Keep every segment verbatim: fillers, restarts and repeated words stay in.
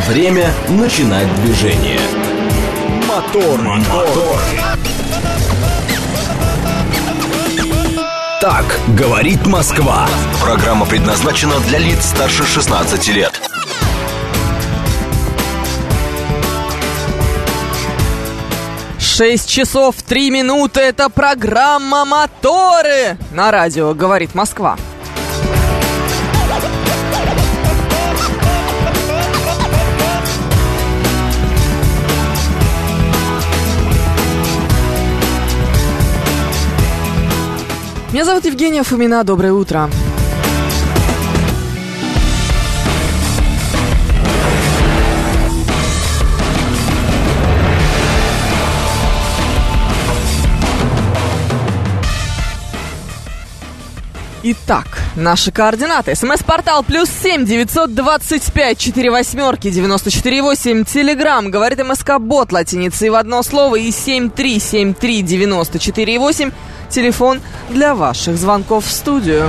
Время начинать движение. Мотор, мотор. Так говорит Москва. Программа предназначена для лиц старше шестнадцати лет. шесть часов три минуты. Это программа «Моторы» на радио «Говорит Москва». Меня зовут Евгения Фомина. Доброе утро. Итак, наши координаты. СМС-портал плюс семь девятьсот двадцать пять четыре восьмерки девяносто четыре восемь. Телеграм говорит МСК-бот латиницей в одно слово и семь три семь три девяносто четыре восемь. Телефон для ваших звонков в студию.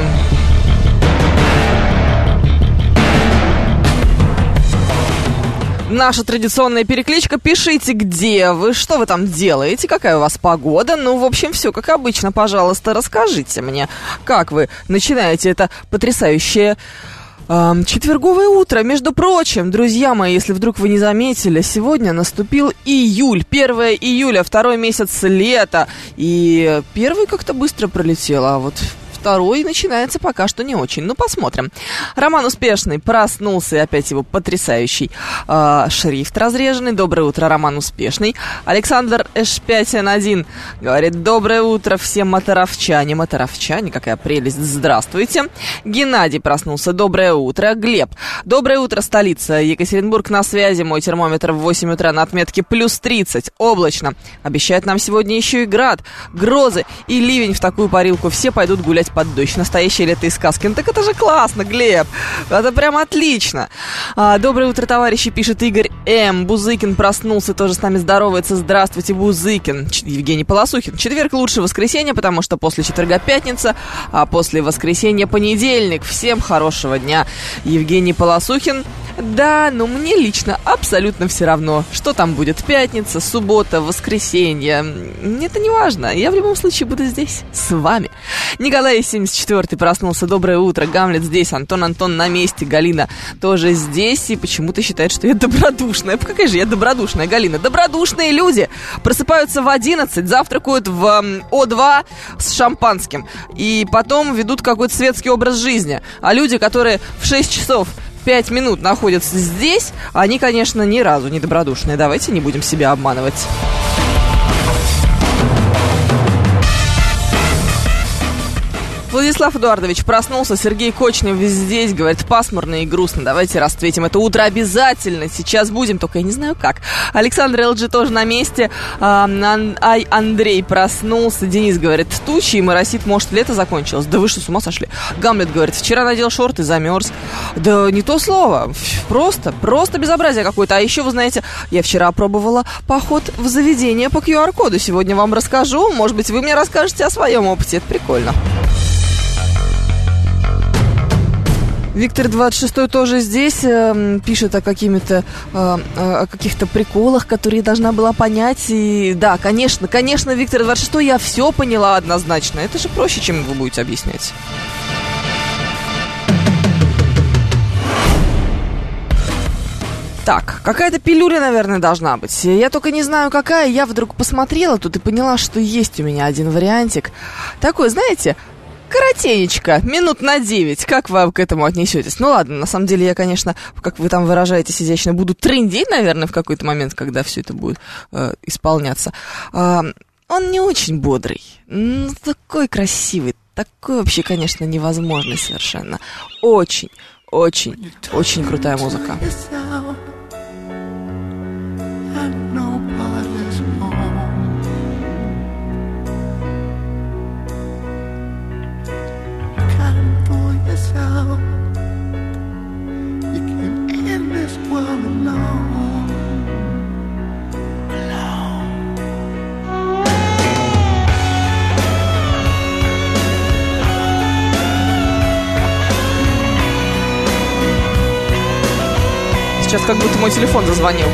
Наша традиционная перекличка. Пишите, где вы, что вы там делаете, какая у вас погода. Ну, в общем, все как обычно. Пожалуйста, расскажите мне, как вы начинаете это потрясающее э, четверговое утро. Между прочим, друзья мои, если вдруг вы не заметили, сегодня наступил июль. первое июля, второй месяц лета. И первый как-то быстро пролетел, а вот... Второй начинается пока что не очень. Ну, посмотрим. Роман Успешный проснулся, и опять его потрясающий э, шрифт разреженный. Доброе утро, Роман Успешный. Александр Эш пять эн один говорит: доброе утро всем моторовчане. Моторовчане, какая прелесть. Здравствуйте. Геннадий проснулся. Доброе утро. Глеб. Доброе утро, столица. Екатеринбург на связи. Мой термометр в восемь утра на отметке плюс тридцать. Облачно. Обещают нам сегодня еще и град, грозы и ливень в такую парилку. Все пойдут гулять под дождь. Настоящие лето из сказки. Ну так это же классно, Глеб. Это прям отлично. А, доброе утро, товарищи, пишет Игорь М. Бузыкин проснулся, тоже с нами здоровается. Здравствуйте, Бузыкин. Ч- Евгений Полосухин. Четверг лучше воскресенья, потому что после четверга пятница, а после воскресенья понедельник. Всем хорошего дня. Евгений Полосухин. Да, но мне лично абсолютно все равно, что там будет пятница, суббота, воскресенье. Это не важно. Я в любом случае буду здесь с вами. Николай семьдесят четвёртый проснулся. Доброе утро. Гамлет здесь. Антон Антон на месте. Галина тоже здесь. И почему-то считает, что я добродушная. Какая же я добродушная, Галина? Добродушные люди просыпаются в одиннадцать, завтракают в О два с шампанским. И потом ведут какой-то светский образ жизни. А люди, которые в шесть часов пять минут находятся здесь, они, конечно, ни разу не добродушные. Давайте не будем себя обманывать. Владислав Эдуардович проснулся. Сергей Кочнев здесь, говорит, пасмурно и грустно. Давайте расцветим это утро обязательно. Сейчас будем, только я не знаю как. Александр эл джи тоже на месте. а, Ай Андрей проснулся. Денис говорит, тучи и моросит, может, лето закончилось. Да вы что, с ума сошли? Гамлет говорит, вчера надел шорты, замерз. Да не то слово. Просто, просто безобразие какое-то. А еще, вы знаете, я вчера пробовала поход в заведение по ку ар коду. Сегодня вам расскажу. Может быть, вы мне расскажете о своем опыте. Это прикольно. Виктор двадцать шестой тоже здесь, э, пишет о, какими-то, э, о каких-то приколах, которые я должна была понять. И да, конечно, конечно, Виктор двадцать шестой, я все поняла однозначно. Это же проще, чем вы будете объяснять. Так, какая-то пилюля, наверное, должна быть. Я только не знаю, какая. Я вдруг посмотрела тут и поняла, что есть у меня один вариантик. Такой, знаете... коротенечко, минут на девять. Как вы к этому отнесетесь? Ну ладно, на самом деле я, конечно, как вы там выражаетесь изящно, буду трындеть, наверное, в какой-то момент, когда все это будет э, исполняться. Э, он не очень бодрый, ну, такой красивый, такой вообще, конечно, невозможный совершенно. Очень, очень, очень крутая музыка. Сейчас как будто мой телефон зазвонил.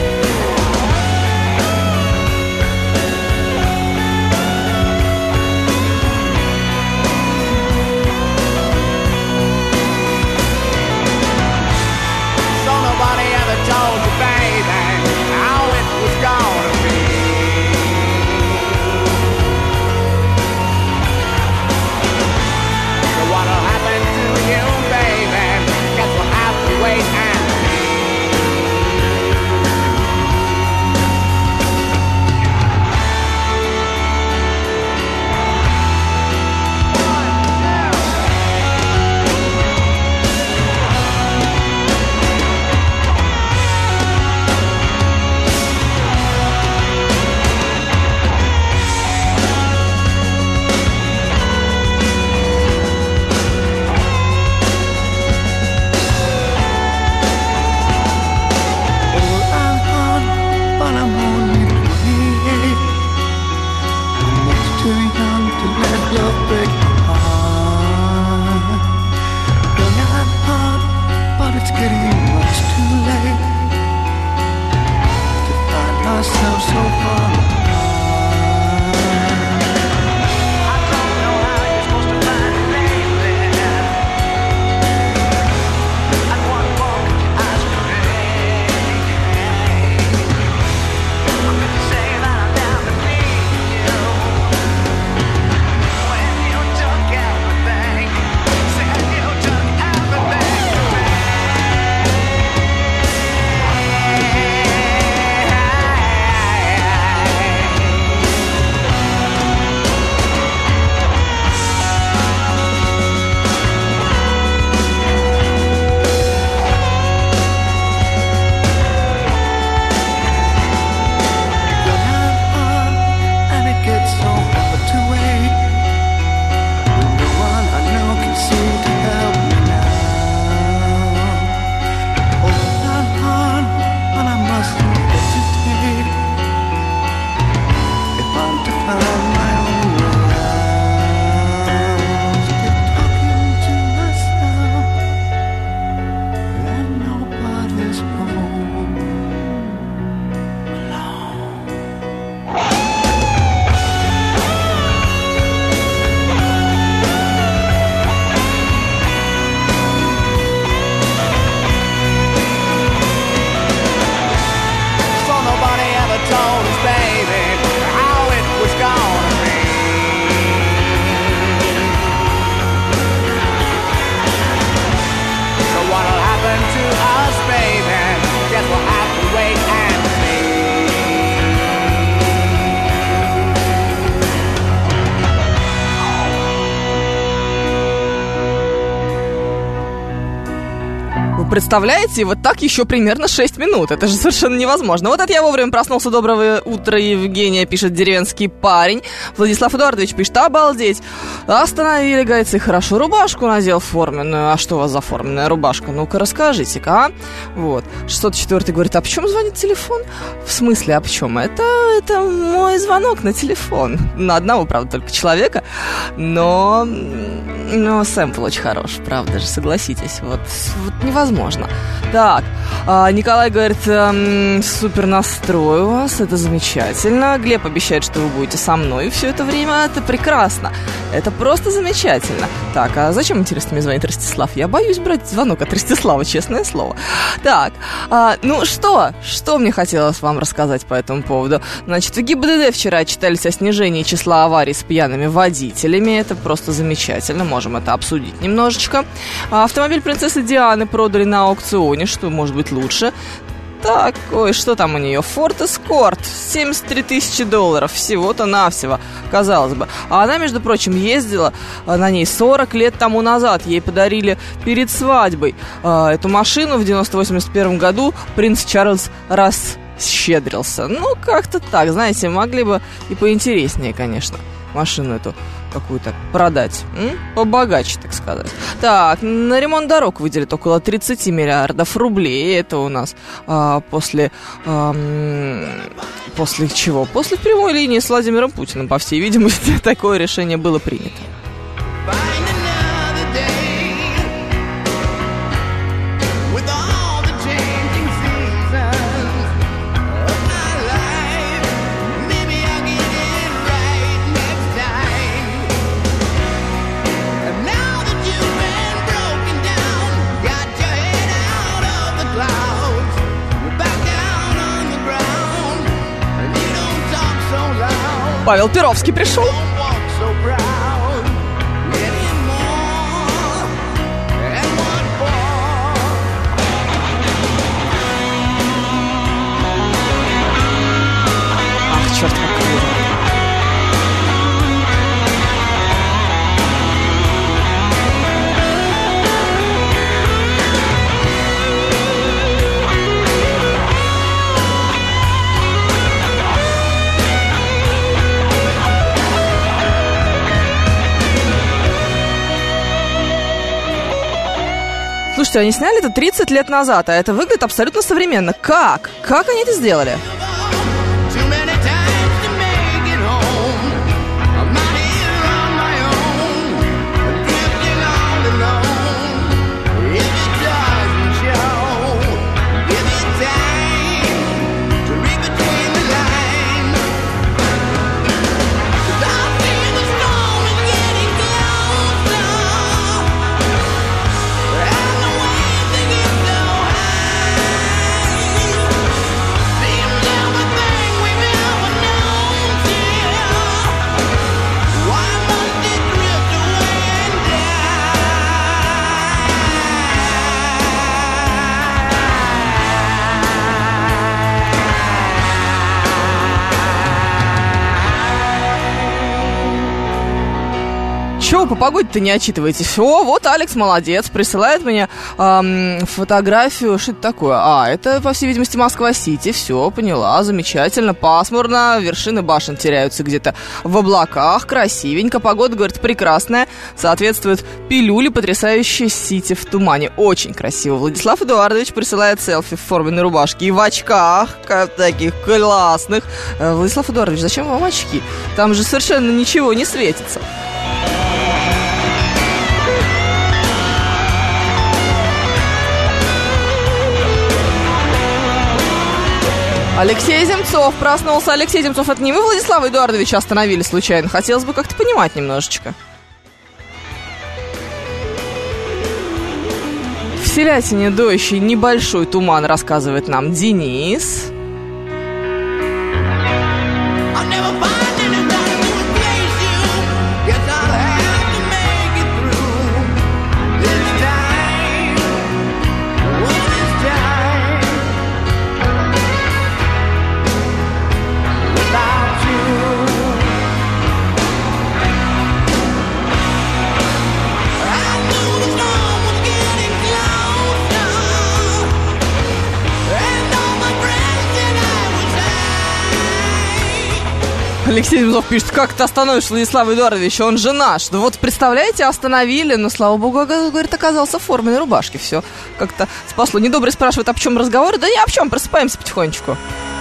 Представляете, вот так еще примерно шесть минут. Это же совершенно невозможно. Вот это я вовремя проснулся. Доброго утра, Евгения, пишет деревенский парень. Владислав Эдуардович пишет: обалдеть. Остановили гайцы, хорошо, рубашку надел форменную. А что у вас за форменная рубашка? Ну-ка, расскажите-ка, а? Вот. шестьсот четвёртый говорит: а почему звонит телефон? В смысле, а почему? Это, это мой звонок на телефон. На одного, правда, только человека. Но... Но сэмпл очень хорош, правда же, согласитесь. Вот, вот невозможно. Так, а, Николай говорит: эм, супер настрой у вас, это замечательно. Глеб обещает, что вы будете со мной все это время. Это прекрасно. Это просто замечательно. Так, а зачем, интересно, мне звонит Ростислав? Я боюсь брать звонок от Ростислава, честное слово. Так, а, ну что? Что мне хотелось вам рассказать по этому поводу? Значит, в ГИБДД вчера отчитались о снижении числа аварий с пьяными водителями. Это просто замечательно. Можем это обсудить немножечко. Автомобиль принцессы Дианы продали на аукционе, что может быть лучше. Так, ой, что там у нее? Ford Escort, семьдесят три тысячи долларов, всего-то навсего, казалось бы. А она, между прочим, ездила на ней сорок лет тому назад. Ей подарили перед свадьбой эту машину в девяносто восемьдесят первом году. Принц Чарльз расщедрился. Ну, как-то так, знаете, могли бы и поинтереснее, конечно, машину эту какую-то продать. М? Побогаче, так сказать. Так, на ремонт дорог выделят около тридцать миллиардов рублей. Это у нас а, после... А, после чего? После прямой линии с Владимиром Путиным, по всей видимости, такое решение было принято. Павел Перовский пришел. Ах, черт, как круто. Слушайте, они сняли это тридцать лет назад, а это выглядит абсолютно современно. Как? Как они это сделали? Чего вы по погоде-то не отчитываетесь? О, вот Алекс молодец, присылает мне эм, фотографию. Что это такое? А, это, по всей видимости, Москва-Сити. Все, поняла, замечательно, пасмурно. Вершины башен теряются где-то в облаках. Красивенько, погода, говорит, прекрасная. Соответствует пилюле, потрясающей Сити в тумане. Очень красиво. Владислав Эдуардович присылает селфи в форменной рубашке и в очках, как таких классных. э, Владислав Эдуардович, зачем вам очки? Там же совершенно ничего не светится. Алексей Земцов проснулся. Алексей Земцов, это не вы, Владислава Эдуардовича, остановили случайно? Хотелось бы как-то понимать немножечко. В Селятине дождь и небольшой туман, рассказывает нам Денис. Алексей Земцов пишет, как ты остановишь Владислава Эдуардовича, он же наш. Да вот, представляете, остановили, но, слава богу, говорит, оказался в форменной рубашке. Все как-то спасло. Недобрый спрашивает, об чем разговор? Да ни об чем, просыпаемся потихонечку.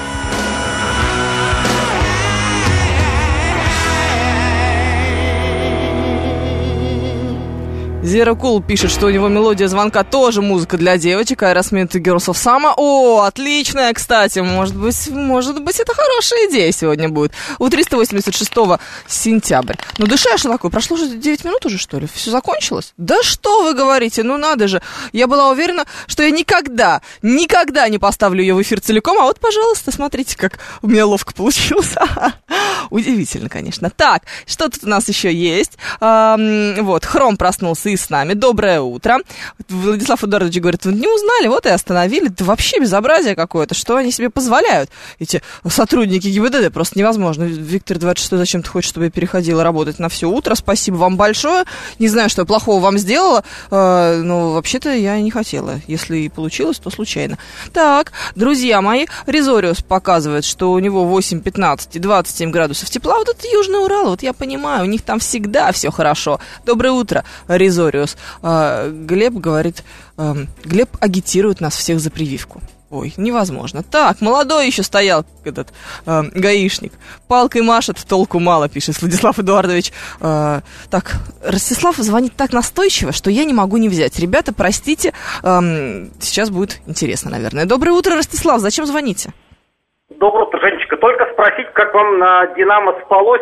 Zero Cool пишет, что у него мелодия звонка тоже музыка для девочек. Aerosmith и Girls of Summer. О, отличная, кстати. Может быть, может быть, это хорошая идея сегодня будет. У триста восемьдесят шестого сентябрь. Ну, дышишь такой. Прошло уже девять минут уже, что ли? Все закончилось? Да что вы говорите? Ну, надо же. Я была уверена, что я никогда, никогда не поставлю ее в эфир целиком. А вот, пожалуйста, смотрите, как у меня ловко получилось. Удивительно, конечно. Так, что тут у нас еще есть? Вот, Хром проснулся и с нами. Доброе утро. Владислав Эдуардович говорит, вы не узнали, вот и остановили. Да вообще безобразие какое-то. Что они себе позволяют? Эти сотрудники ГИБДД, просто невозможно. Виктор двадцать шестой зачем-то хочет, чтобы я переходила работать на все утро. Спасибо вам большое. Не знаю, что я плохого вам сделала, э, но вообще-то я не хотела. Если и получилось, то случайно. Так, друзья мои, Резориус показывает, что у него восемь, пятнадцать и двадцать семь градусов тепла. Вот это Южный Урал, вот я понимаю, у них там всегда все хорошо. Доброе утро, Резориус. А, Глеб говорит, а, Глеб агитирует нас всех за прививку. Ой, невозможно. Так, молодой еще стоял этот э, гаишник. Палкой машет, толку мало, пишет Владислав Эдуардович. Э, так, Ростислав звонит так настойчиво, что я не могу не взять. Ребята, простите, э, сейчас будет интересно, наверное. Доброе утро, Ростислав, зачем звоните? Доброе утро, Женечка. Только спросить, как вам на «Динамо» спалось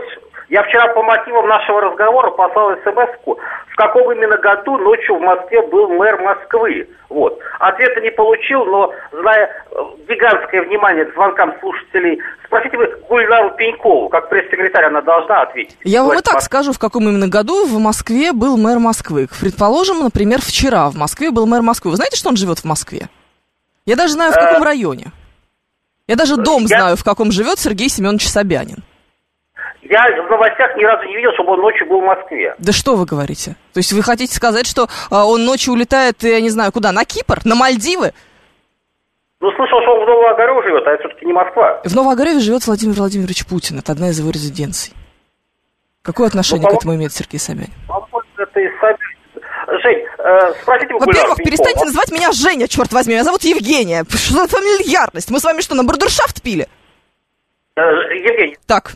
Я вчера по мотивам нашего разговора послал смс-ку, в каком именно году ночью в Москве был мэр Москвы. Вот. Ответа не получил, но, зная гигантское внимание к звонкам слушателей, спросите вы Гульнару Пенькову, как пресс-секретарь, она должна ответить. Я вам и так скажу, в каком именно году в Москве был мэр Москвы. Предположим, например, вчера в Москве был мэр Москвы. Вы знаете, что он живет в Москве? Я даже знаю, в каком районе. Я даже дом Я... знаю, в каком живет Сергей Семенович Собянин. Я в новостях ни разу не видел, чтобы он ночью был в Москве. Да что вы говорите? То есть вы хотите сказать, что а, он ночью улетает, я не знаю, куда? На Кипр? На Мальдивы? Ну, слышал, что он в Новоогарево живет, а это все-таки не Москва. В Новоогарево живет Владимир Владимирович Путин. Это одна из его резиденций. Какое отношение ну, к этому имеет Сергей Собянин? По-моему, это из Собянина. Жень, э, спросите вы, во-первых, перестаньте называть меня Женя, черт возьми. Меня зовут Евгения. Что за фамильярность? Мы с вами что, на брудершафт пили? Евгений. Так.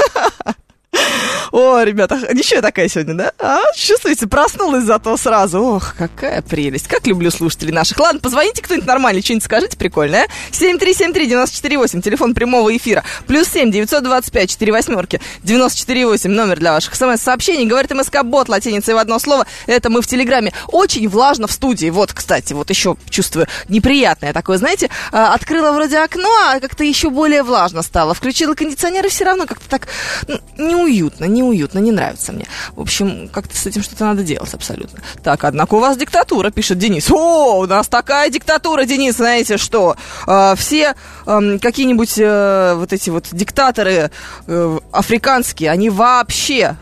О, ребята, ничего я такая сегодня, да? А, чувствуете, проснулась зато сразу. Ох, какая прелесть. Как люблю слушателей наших. Ладно, позвоните кто-нибудь нормальный, что-нибудь скажите прикольное. семь три семь три девять четыре восемь, телефон прямого эфира. Плюс семь девятьсот двадцать пять четыре восьмерки девяносто четыре восемь, номер для ваших смс-сообщений. Говорит МСК-бот, латиницей в одно слово. Это мы в Телеграме. Очень влажно в студии. Вот, кстати, вот еще чувствую неприятное такое, знаете. Открыла вроде окно, а как-то еще более влажно стало. Включила кондиционер, и все равно как-то так ну, неуютно, неуютно, не нравится мне. В общем, как-то с этим что-то надо делать абсолютно. Так, однако у вас диктатура, пишет Денис. О, у нас такая диктатура, Денис, знаете что? Э, все э, какие-нибудь э, вот эти вот диктаторы э, африканские, они вообще,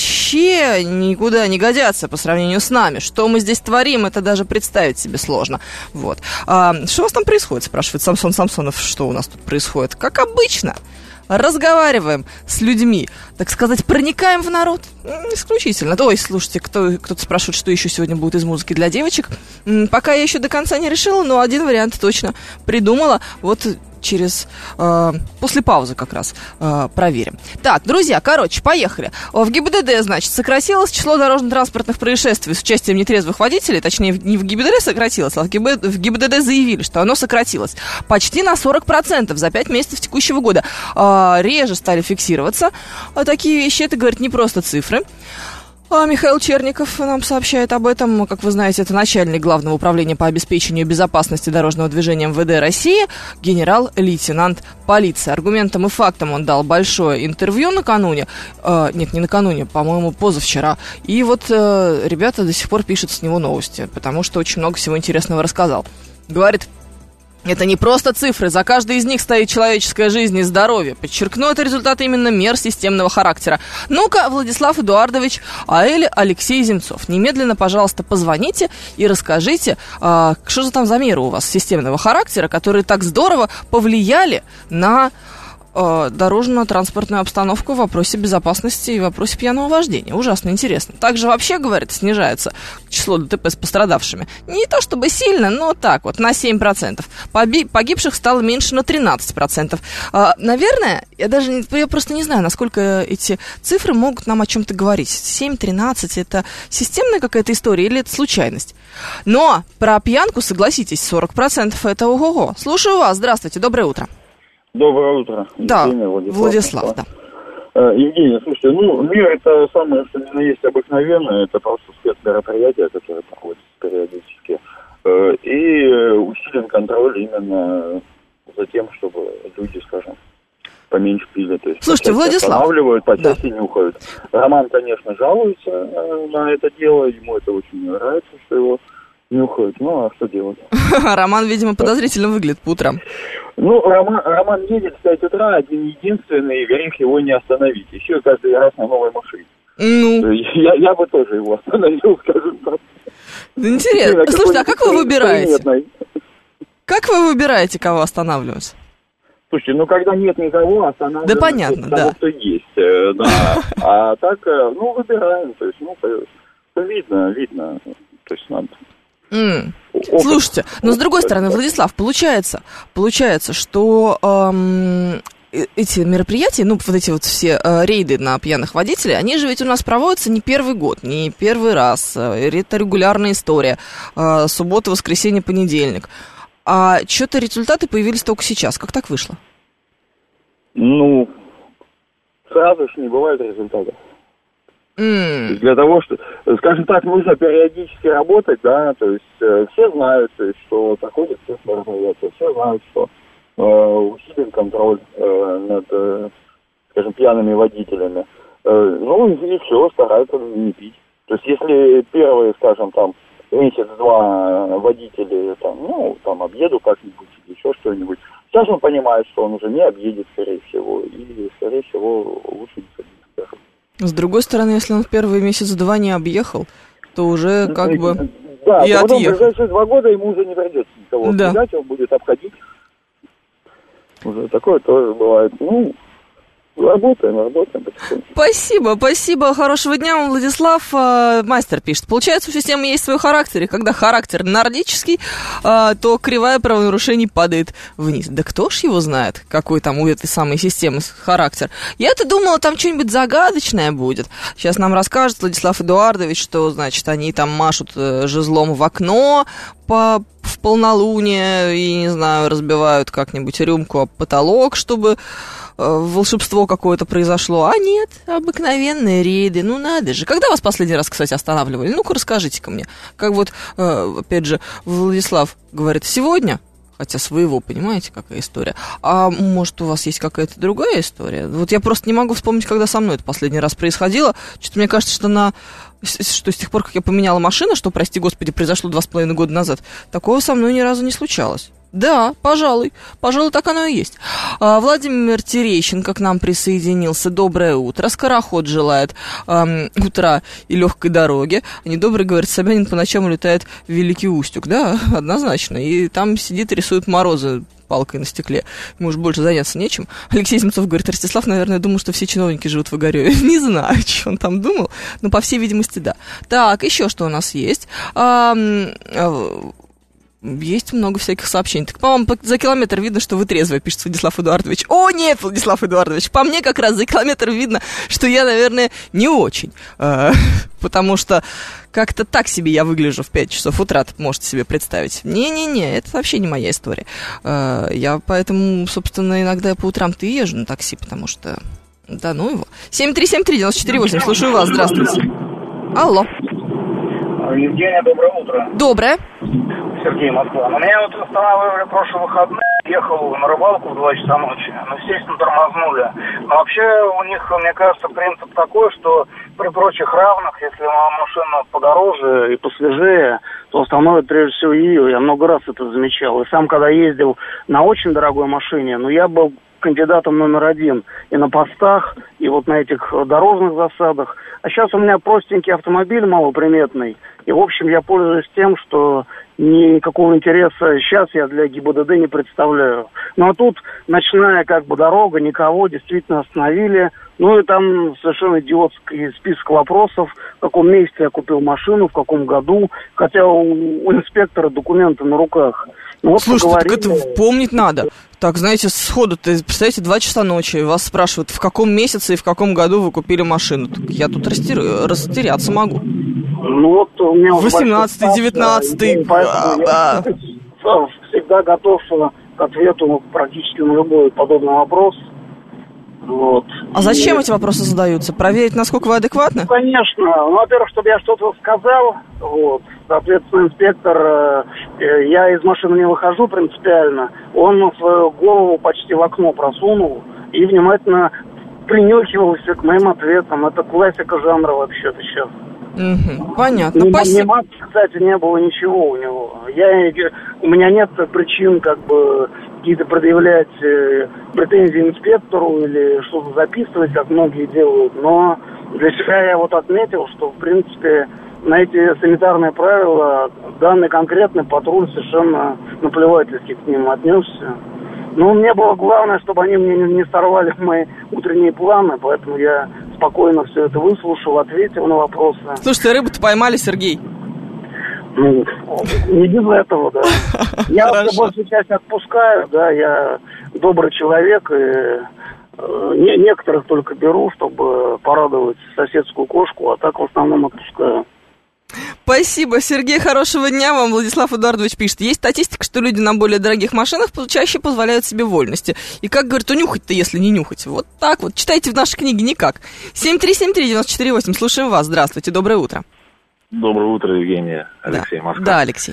вообще никуда не годятся по сравнению с нами. Что мы здесь творим, это даже представить себе сложно. Вот. А, что у вас там происходит, спрашивает Самсон Самсонов, что у нас тут происходит? Как обычно. Разговариваем с людьми, так сказать, проникаем в народ. Исключительно. Ой, слушайте, кто, кто-то спрашивает, что еще сегодня будет из музыки для девочек. Пока я еще до конца не решила, но один вариант точно придумала. Вот через... Э, после паузы как раз э, проверим. Так, друзья, короче, поехали. В ГИБДД, значит, сократилось число дорожно-транспортных происшествий с участием нетрезвых водителей. Точнее, не в ГИБДД сократилось, а в ГИБДД, в ГИБДД заявили, что оно сократилось почти на сорок процентов за пять месяцев текущего года. Э, реже стали фиксироваться э, такие вещи. Это, говорит, не просто цифры. А Михаил Черников нам сообщает об этом. Как вы знаете, это начальник Главного управления по обеспечению безопасности дорожного движения МВД России, генерал-лейтенант полиции. Аргументам и фактам он дал большое интервью накануне. Э, нет, не накануне, по-моему, позавчера. И вот э, ребята до сих пор пишут с него новости, потому что очень много всего интересного рассказал. Говорит... Это не просто цифры, за каждой из них стоит человеческая жизнь и здоровье. Подчеркну, это результат именно мер системного характера. Ну-ка, Владислав Эдуардович, а или Алексей Земцов, немедленно, пожалуйста, позвоните и расскажите, а, что же там за меры у вас системного характера, которые так здорово повлияли на... дорожно-транспортную обстановку в вопросе безопасности и в вопросе пьяного вождения. Ужасно интересно. Также вообще, говорит, снижается число ДТП с пострадавшими. Не то чтобы сильно, но так вот, на семь процентов. Поби- погибших стало меньше на тринадцать процентов. А, наверное, я даже не, я просто не знаю, насколько эти цифры могут нам о чем-то говорить. семь-тринадцать это системная какая-то история или это случайность? Но про пьянку, согласитесь, сорок процентов это ого-го. Слушаю вас. Здравствуйте, доброе утро. Доброе утро. Да, Евгения, Владислав, Владислав, да. Евгений, слушайте, ну, мир это самое, что ни на есть обыкновенное, это просто спецмероприятие, которое проходит периодически, и усилен контроль именно за тем, чтобы люди, скажем, поменьше пили. То есть слушайте, Владислав. Останавливают, по части да. не уходят. Роман, конечно, жалуется на это дело, ему это очень не нравится, что его не уходит. Ну, а что делать? Роман, видимо, подозрительно выглядит по утрам. Ну, Роман, Роман едет в пять утра, один единственный, и грех его не остановить. Еще каждый раз на новой машине. Ну. Я, я бы тоже его остановил, скажем так. Интересно. Слушайте, а как вы выбираете? Как вы выбираете, кого останавливать? Слушайте, ну, когда нет никого, останавливаем. Да понятно, того, да. кто есть, да. А так, ну, выбираем, то есть, ну, видно, видно, то есть надо... Mm. Слушайте, но с другой стороны, Владислав, получается, получается, что эм, эти мероприятия, ну, вот эти вот все э, рейды на пьяных водителей, они же ведь у нас проводятся не первый год, не первый раз. Это регулярная история. Э, суббота, воскресенье, понедельник. А что-то результаты появились только сейчас. Как так вышло? Ну, сразу же не бывает результата. Mm. Для того, что, скажем так, нужно периодически работать, да, то есть э, все знают, то есть, что проходит тестовая организация, все знают, что э, усилен контроль э, над, э, скажем, пьяными водителями. Э, ну и все, стараются не пить. То есть если первые, скажем, там, месяц-два водители, там, ну, там, объедут как-нибудь или еще что-нибудь, сейчас он понимает, что он уже не объедет, скорее всего, и, скорее всего, лучше не садиться. С другой стороны, если он в первый месяц-два не объехал, то уже как ну, бы да, и потом отъехал. в ближайшие два года ему уже не придется никого да. объезжать, он будет обходить. Уже такое тоже бывает. Ну, работаем, работаем потихоньку. Спасибо, спасибо, хорошего дня. Владислав э, Мастер пишет. Получается, у системы есть свой характер, и когда характер нордический, э, то кривая правонарушений падает вниз. Да кто ж его знает, какой там у этой самой системы характер. Я-то думала, там что-нибудь загадочное будет. Сейчас нам расскажет Владислав Эдуардович, что, значит, они там машут э, жезлом в окно по, в полнолуние и, не знаю, разбивают как-нибудь рюмку об потолок, чтобы волшебство какое-то произошло. А нет, обыкновенные рейды. Ну, надо же. Когда вас последний раз, кстати, останавливали? Ну-ка, расскажите-ка мне. Как вот, опять же, Владислав говорит, сегодня, хотя своего, понимаете, какая история. А может, у вас есть какая-то другая история? Вот я просто не могу вспомнить, когда со мной это последний раз происходило. Что-то мне кажется, что на... что с тех пор, как я поменяла машину, что, прости господи, произошло два с половиной года назад, такого со мной ни разу не случалось. Да, пожалуй, пожалуй, так оно и есть. а, Владимир Терещенко к нам присоединился. Доброе утро. Скороход желает эм, утра и легкой дороги. А недобрый, говорит, Собянин по ночам улетает в Великий Устюг. Да, однозначно. И там сидит и рисует морозы палкой на стекле. Ему уж больше заняться нечем. Алексей Земцов говорит, Ростислав, наверное, думал, что все чиновники живут в Огарёве. Не знаю, что он там думал, но, по всей видимости, да. Так, еще что у нас есть? А, Есть много всяких сообщений. Так, по-моему, за километр видно, что вы трезвый, пишет Владислав Эдуардович. О, нет, Владислав Эдуардович, по мне как раз за километр видно, что я, наверное, не очень. А, потому что как-то так себе я выгляжу в пять часов утра, можете себе представить. Не-не-не, это вообще не моя история. А, я поэтому, собственно, иногда по утрам-то и езжу на такси, потому что... Да ну его. семь три семь три девять четыре восемь, слушаю вас, здравствуйте. Алло. Евгения, доброе утро. Доброе. Сергей, Москва. Но меня вот останавливали в прошлые выходные, ехал на рыбалку в два часа ночи. Ну, естественно, тормознули. Но вообще у них, мне кажется, принцип такой, что при прочих равных, если машина подороже и посвежее, то остановят прежде всего ее. Я много раз это замечал. И сам, когда ездил на очень дорогой машине, ну, я был кандидатом номер один и на постах, и вот на этих дорожных засадах. А сейчас у меня простенький автомобиль малоприметный. И, в общем, я пользуюсь тем, что никакого интереса сейчас я для ГИБДД не представляю. Ну, а тут ночная как бы дорога, никого, действительно остановили. Ну, и там совершенно идиотский список вопросов, в каком месте я купил машину, в каком году. Хотя у, у инспектора документы на руках. Ну, вот слушайте, поговорили... так это помнить надо. Так, знаете, сходу, представляете, два часа ночи, вас спрашивают, в каком месяце и в каком году вы купили машину. Так я тут растер... растеряться могу. Ну, вот у меня... восемнадцатый, девятнадцатый... Поэтому я всегда готов к ответу практически на любой подобный вопрос. Вот. А зачем эти вопросы задаются? Проверить, насколько вы адекватны? Ну, конечно. Ну, во-первых, чтобы я что-то сказал, вот. Соответственно, инспектор, э, я из машины не выхожу принципиально, он свою голову почти в окно просунул и внимательно принюхивался к моим ответам. Это классика жанра вообще-то сейчас. Угу, понятно, не, спасибо. Не матки, кстати, не было ничего у него. Я, у меня нет причин как бы какие-то предъявлять э, претензии инспектору или что-то записывать, как многие делают. Но для себя я вот отметил, что в принципе на эти санитарные правила данный конкретный патруль совершенно наплевательски к ним отнесся. Но мне было главное, чтобы они мне не сорвали мои утренние планы, поэтому я спокойно все это выслушал, ответил на вопросы. Слушайте, рыбу-то поймали, Сергей? Ну, не без этого, да. Я вообще большую часть отпускаю, да, я добрый человек, и не, некоторых только беру, чтобы порадовать соседскую кошку, а так в основном отпускаю. Спасибо, Сергей, хорошего дня вам. Владислав Эдуардович пишет. Есть статистика, что люди на более дорогих машинах чаще позволяют себе вольности. И как, говорит, унюхать-то, если не нюхать? Вот так вот. Читайте в нашей книге никак. семь три семь три девять четыре восемь. Слушаем вас. Здравствуйте, доброе утро. Доброе утро, Евгения. Алексей, да. Москва. Да, Алексей.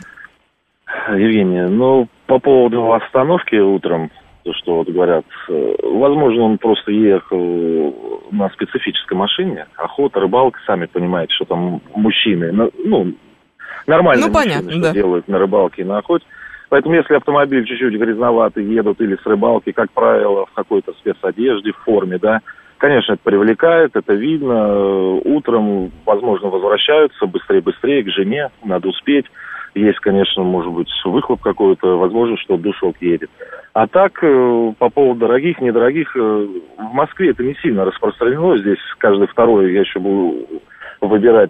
Евгения, ну, по поводу остановки утром, то, что вот говорят, возможно, он просто ехал на специфической машине, охота, рыбалка, сами понимаете, что там мужчины, ну, нормальные ну, мужчины, понятно, что да. делают на рыбалке и на охоте. Поэтому, если автомобиль чуть-чуть грязноватый, едут или с рыбалки, как правило, в какой-то спецодежде, в форме, да, конечно, это привлекает, это видно. Утром, возможно, возвращаются быстрее-быстрее к жене, надо успеть. Есть, конечно, может быть, выхлоп какой-то, возможно, что душок едет. А так, по поводу дорогих, недорогих, в Москве это не сильно распространено. Здесь каждый второй, я еще буду выбирать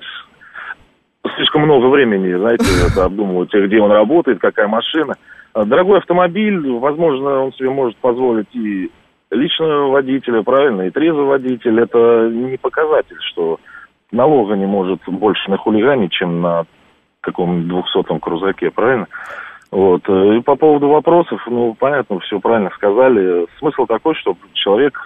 слишком много времени, знаете, это обдумывать, где он работает, какая машина. Дорогой автомобиль, возможно, он себе может позволить и личного водителя, правильно, и трезвый водитель. Это не показатель, что налога не может больше на хулигане, чем на каком-нибудь двухсотом крузаке, правильно? Вот. И по поводу вопросов, ну, понятно, все правильно сказали. Смысл такой, чтобы человек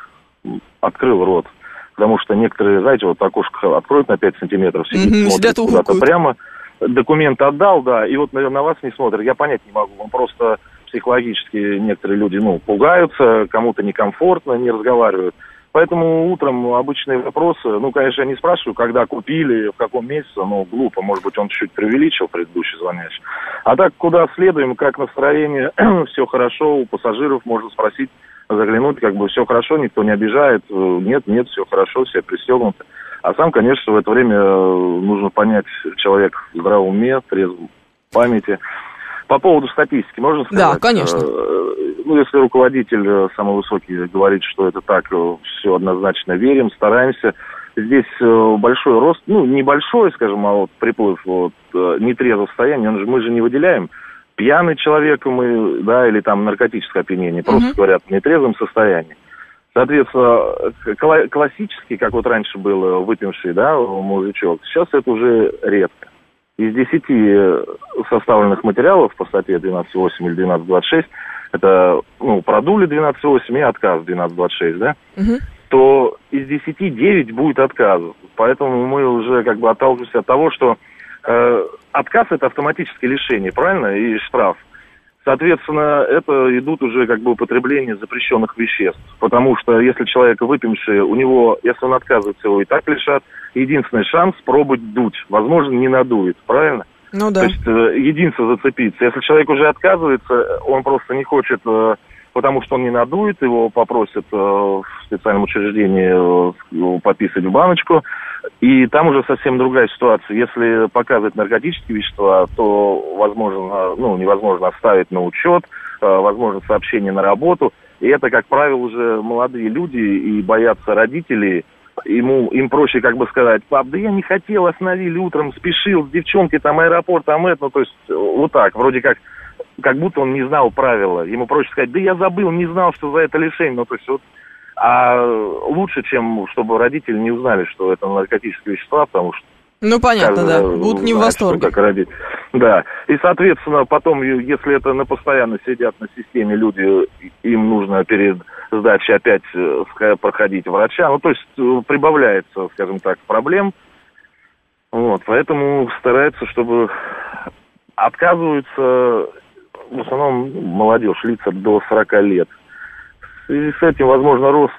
открыл рот. Потому что некоторые, знаете, вот окошко откроют на пять сантиметров, сидит, mm-hmm, смотрит куда-то прямо, документ отдал, да, и вот, наверное, на вас не смотрят. Я понять не могу, он просто психологически некоторые люди, ну, пугаются, кому-то некомфортно, не разговаривают. Поэтому утром обычные вопросы, ну, конечно, я не спрашиваю, когда купили, в каком месяце, ну, глупо, может быть, он чуть-чуть преувеличил, предыдущий звонящий. А так, куда следуем, как настроение, все хорошо, у пассажиров можно спросить, заглянуть, как бы все хорошо, никто не обижает, нет, нет, все хорошо, все пристегнуты. А сам, конечно, в это время нужно понять, человек в здравом уме, трезвом памяти. По поводу статистики, можно сказать? Да, конечно. Ну, если руководитель самый высокий говорит, что это так, все однозначно верим, стараемся. Здесь большой рост, ну, небольшой, скажем, а вот приплыв вот, нетрезвого состояния, мы же не выделяем. Пьяный человек мы, да, или там наркотическое опьянение, просто mm-hmm. говорят в нетрезвом состоянии. Соответственно, кла- классический, как вот раньше было, выпивший, да, мужичок, сейчас это уже редко. Из десяти составленных материалов по статье двенадцать восемь или двенадцать двадцать шесть, это, ну, продули двенадцать восемь и отказ двенадцать двадцать шесть, да, mm-hmm. то из десяти девять будет отказов. Поэтому мы уже как бы отталкиваемся от того, что э, отказ – это автоматическое лишение, правильно, и штраф. Соответственно, это идут уже как бы употребление запрещенных веществ. Потому что если человек выпивший, у него, если он отказывается, его и так лишат. Единственный шанс пробовать дуть. Возможно, не надует, правильно? Ну да. То есть э, единство зацепиться. Если человек уже отказывается, он просто не хочет, э, потому что он не надует, его попросят э, в специальном учреждении э, пописать в баночку. И там уже совсем другая ситуация. Если показывать наркотические вещества, то возможно, ну, невозможно оставить на учет, э, возможно сообщение на работу. И это, как правило, уже молодые люди и боятся родителей. Ему, им проще как бы сказать: пап, да я не хотел, остановили утром, спешил с девчонкой, там аэропорт, там это, ну то есть вот так, вроде как, как будто он не знал правила. Ему проще сказать: да я забыл, не знал, что за это лишение, ну то есть вот. А лучше, чем чтобы родители не узнали, что это наркотические вещества, потому что... Ну, понятно, да, будут не в восторге. Как родители. Да, и, соответственно, потом, если это на постоянно сидят на системе люди, им нужно перед сдачей опять проходить врача, ну, то есть прибавляется, скажем так, проблем. Вот, поэтому стараются, чтобы отказываются, в основном, молодежь, лица до сорока лет. И с этим, возможно, рост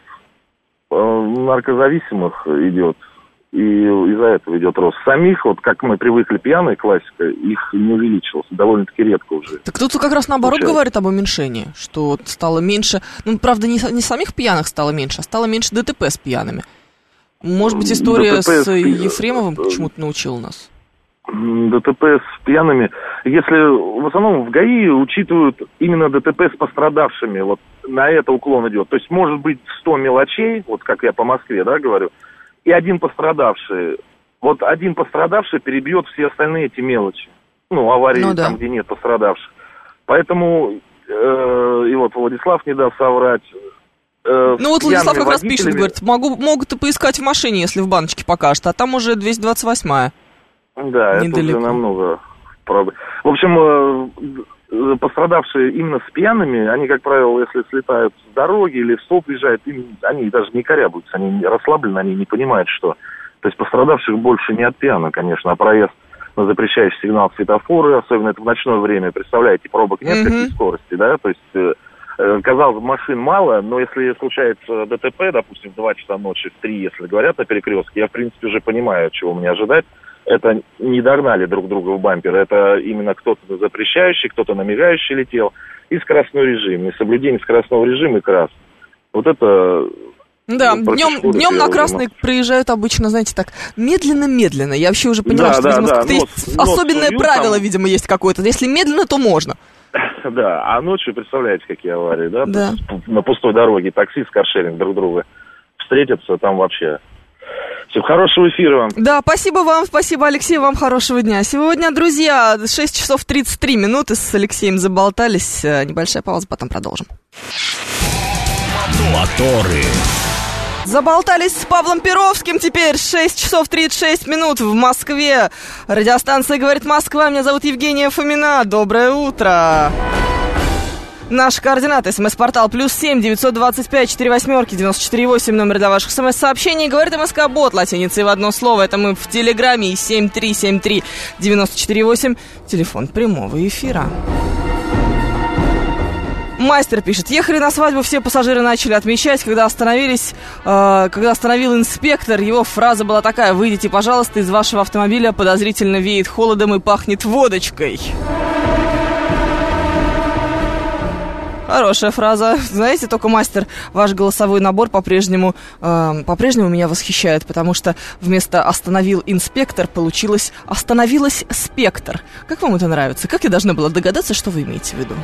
наркозависимых идет. И из-за этого идет рост самих, вот как мы привыкли, пьяная классика, их не увеличилось, довольно-таки редко уже. Так кто-то как раз наоборот получается. Говорит об уменьшении, что вот стало меньше, ну, правда, не, не самих пьяных стало меньше, а стало меньше ДТП с пьяными. Может быть, история ДТП с Ефремовым почему-то научила нас? ДТП с пьяными, если в основном в ГАИ учитывают именно ДТП с пострадавшими, вот на это уклон идет. То есть может быть сто мелочей, вот как я по Москве, да, говорю, и один пострадавший. Вот один пострадавший перебьет все остальные эти мелочи. Ну, аварии ну, да. там, где нет пострадавших. Поэтому, э, и вот Владислав не даст соврать. Э, ну вот Владислав как водителями... раз пишет, говорит, могу, могут и поискать в машине, если в баночке покажет, а там уже двести двадцать восьмая. Да, недалеко. Это уже намного проблем. В общем, пострадавшие именно с пьяными, они, как правило, если слетают с дороги или в столб въезжают, им, они даже не корябаются, они расслаблены, они не понимают, что... То есть пострадавших больше не от пьяных, конечно, а проезд на запрещающий сигнал светофоры, особенно это в ночное время, представляете, пробок нет, такой Mm-hmm. скорости, да, то есть, э, казалось бы, машин мало, но если случается ДТП, допустим, в два часа ночи, в три, если говорят о перекрестке, я, в принципе, уже понимаю, чего мне ожидать. Это не догнали друг друга в бампер, это именно кто-то на запрещающий, кто-то на мигающий летел, и скоростной режим, несоблюдение скоростного режима и красный. Вот это... Да, ну, днем, днем на красный уже... проезжают обычно, знаете, так, медленно-медленно. Я вообще уже поняла, да, что, да, видимо, да, нос, есть особенное суют, правило, там... видимо, есть какое-то. Если медленно, то можно. Да, а ночью, представляете, какие аварии, да? Да. На пустой дороге таксист, каршеринг друг друга встретятся, там вообще... Все, хорошего эфира вам. Да, спасибо вам, спасибо, Алексей, вам хорошего дня. Сегодня, друзья, шесть часов тридцать три минуты с Алексеем заболтались. Небольшая пауза, потом продолжим. Моторы. Заболтались с Павлом Перовским теперь. шесть часов тридцать шесть минут в Москве. Радиостанция «Говорит Москва». Меня зовут Евгения Фомина. Доброе утро. Наши координаты. СМС-портал плюс семь девятьсот двадцать пять четыре восьмерки девяносто четыре восемь. Номер для ваших смс-сообщений. Говорит МСК-бот латиницей в одно слово. Это мы в Телеграме. И семь три семь три девяносто четыре восемь. Телефон прямого эфира. Мастер пишет: ехали на свадьбу, все пассажиры начали отмечать, когда остановились, э, когда остановил инспектор, его фраза была такая: выйдите, пожалуйста, из вашего автомобиля, подозрительно веет холодом и пахнет водочкой. Хорошая фраза. Знаете, только, мастер, ваш голосовой набор по-прежнему, э, по-прежнему меня восхищает, потому что вместо «остановил инспектор» получилось «остановилась спектр». Как вам это нравится? Как я должна была догадаться, что вы имеете в виду?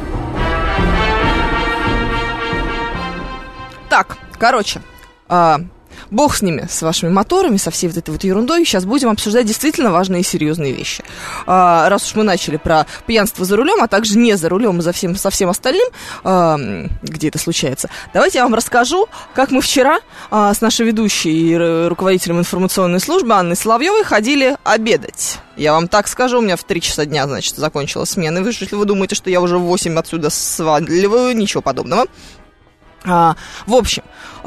Так, короче, а, бог с ними, с вашими моторами, со всей вот этой вот ерундой. Сейчас будем обсуждать действительно важные и серьезные вещи. А, раз уж мы начали про пьянство за рулем, а также не за рулем и за всем, со всем остальным, а, где это случается, давайте я вам расскажу, как мы вчера а, с нашей ведущей и руководителем информационной службы Анной Соловьевой ходили обедать. Я вам так скажу, у меня в три часа дня, значит, закончилась смена. Вы, если вы думаете, что я уже в восемь отсюда сваливаю, ничего подобного. А, в общем,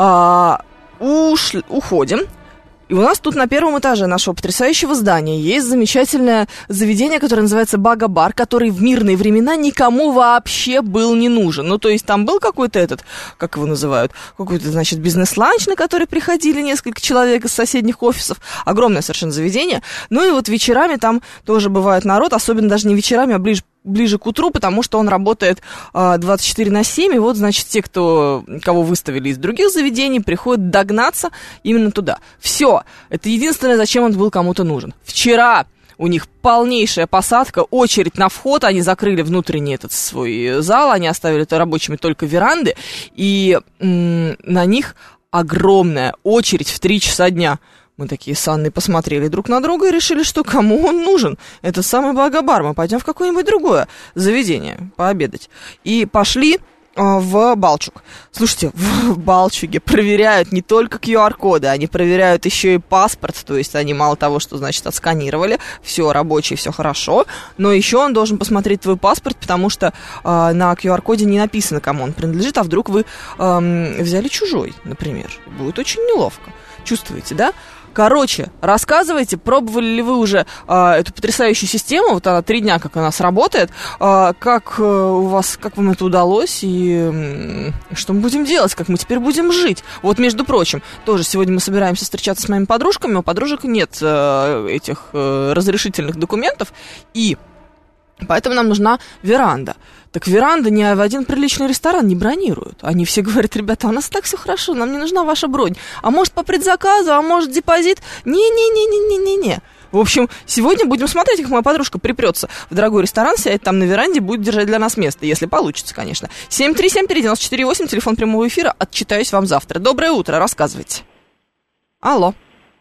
а, ушли, уходим. И у нас тут на первом этаже нашего потрясающего здания есть замечательное заведение, которое называется Бага-бар, который в мирные времена никому вообще был не нужен. Ну, то есть там был какой-то этот, как его называют, какой-то, значит, бизнес-ланч, на который приходили несколько человек из соседних офисов. Огромное совершенно заведение. Ну и вот вечерами там тоже бывает народ, особенно даже не вечерами, а ближе ближе к утру, потому что он работает э, двадцать четыре на семь, и вот, значит, те, кто, кого выставили из других заведений, приходят догнаться именно туда. Все, это единственное, зачем он был кому-то нужен. Вчера у них полнейшая посадка, очередь на вход, они закрыли внутренний этот свой зал, они оставили это рабочими только веранды, и м- на них огромная очередь в три часа дня. Мы такие с Анной посмотрели друг на друга и решили, что кому он нужен. Это самый Бага-бар, мы пойдем в какое-нибудь другое заведение пообедать. И пошли э, в Балчуг. Слушайте, в Балчуге проверяют не только ку ар-коды, они проверяют еще и паспорт. То есть они мало того, что, значит, отсканировали, все рабочее, все хорошо, но еще он должен посмотреть твой паспорт, потому что э, на ку ар-коде не написано, кому он принадлежит, а вдруг вы э, взяли чужой, например. Будет очень неловко. Чувствуете, да? Короче, рассказывайте, пробовали ли вы уже э, эту потрясающую систему, вот она три дня, как она сработает, э, как э, у вас, как вам это удалось, и э, что мы будем делать, как мы теперь будем жить. Вот, между прочим, тоже сегодня мы собираемся встречаться с моими подружками, у подружек нет э, этих э, разрешительных документов, и поэтому нам нужна веранда. Так веранда ни в один приличный ресторан не бронируют. Они все говорят: ребята, у нас так все хорошо, нам не нужна ваша бронь. А может, по предзаказу, а может, депозит? Не-не-не-не-не-не-не. В общем, сегодня будем смотреть, как моя подружка припрется в дорогой ресторан, сядет там на веранде, будет держать для нас место, если получится, конечно. семь три семь три девяносто четыре восемь, телефон прямого эфира, отчитаюсь вам завтра. Доброе утро, рассказывайте. Алло.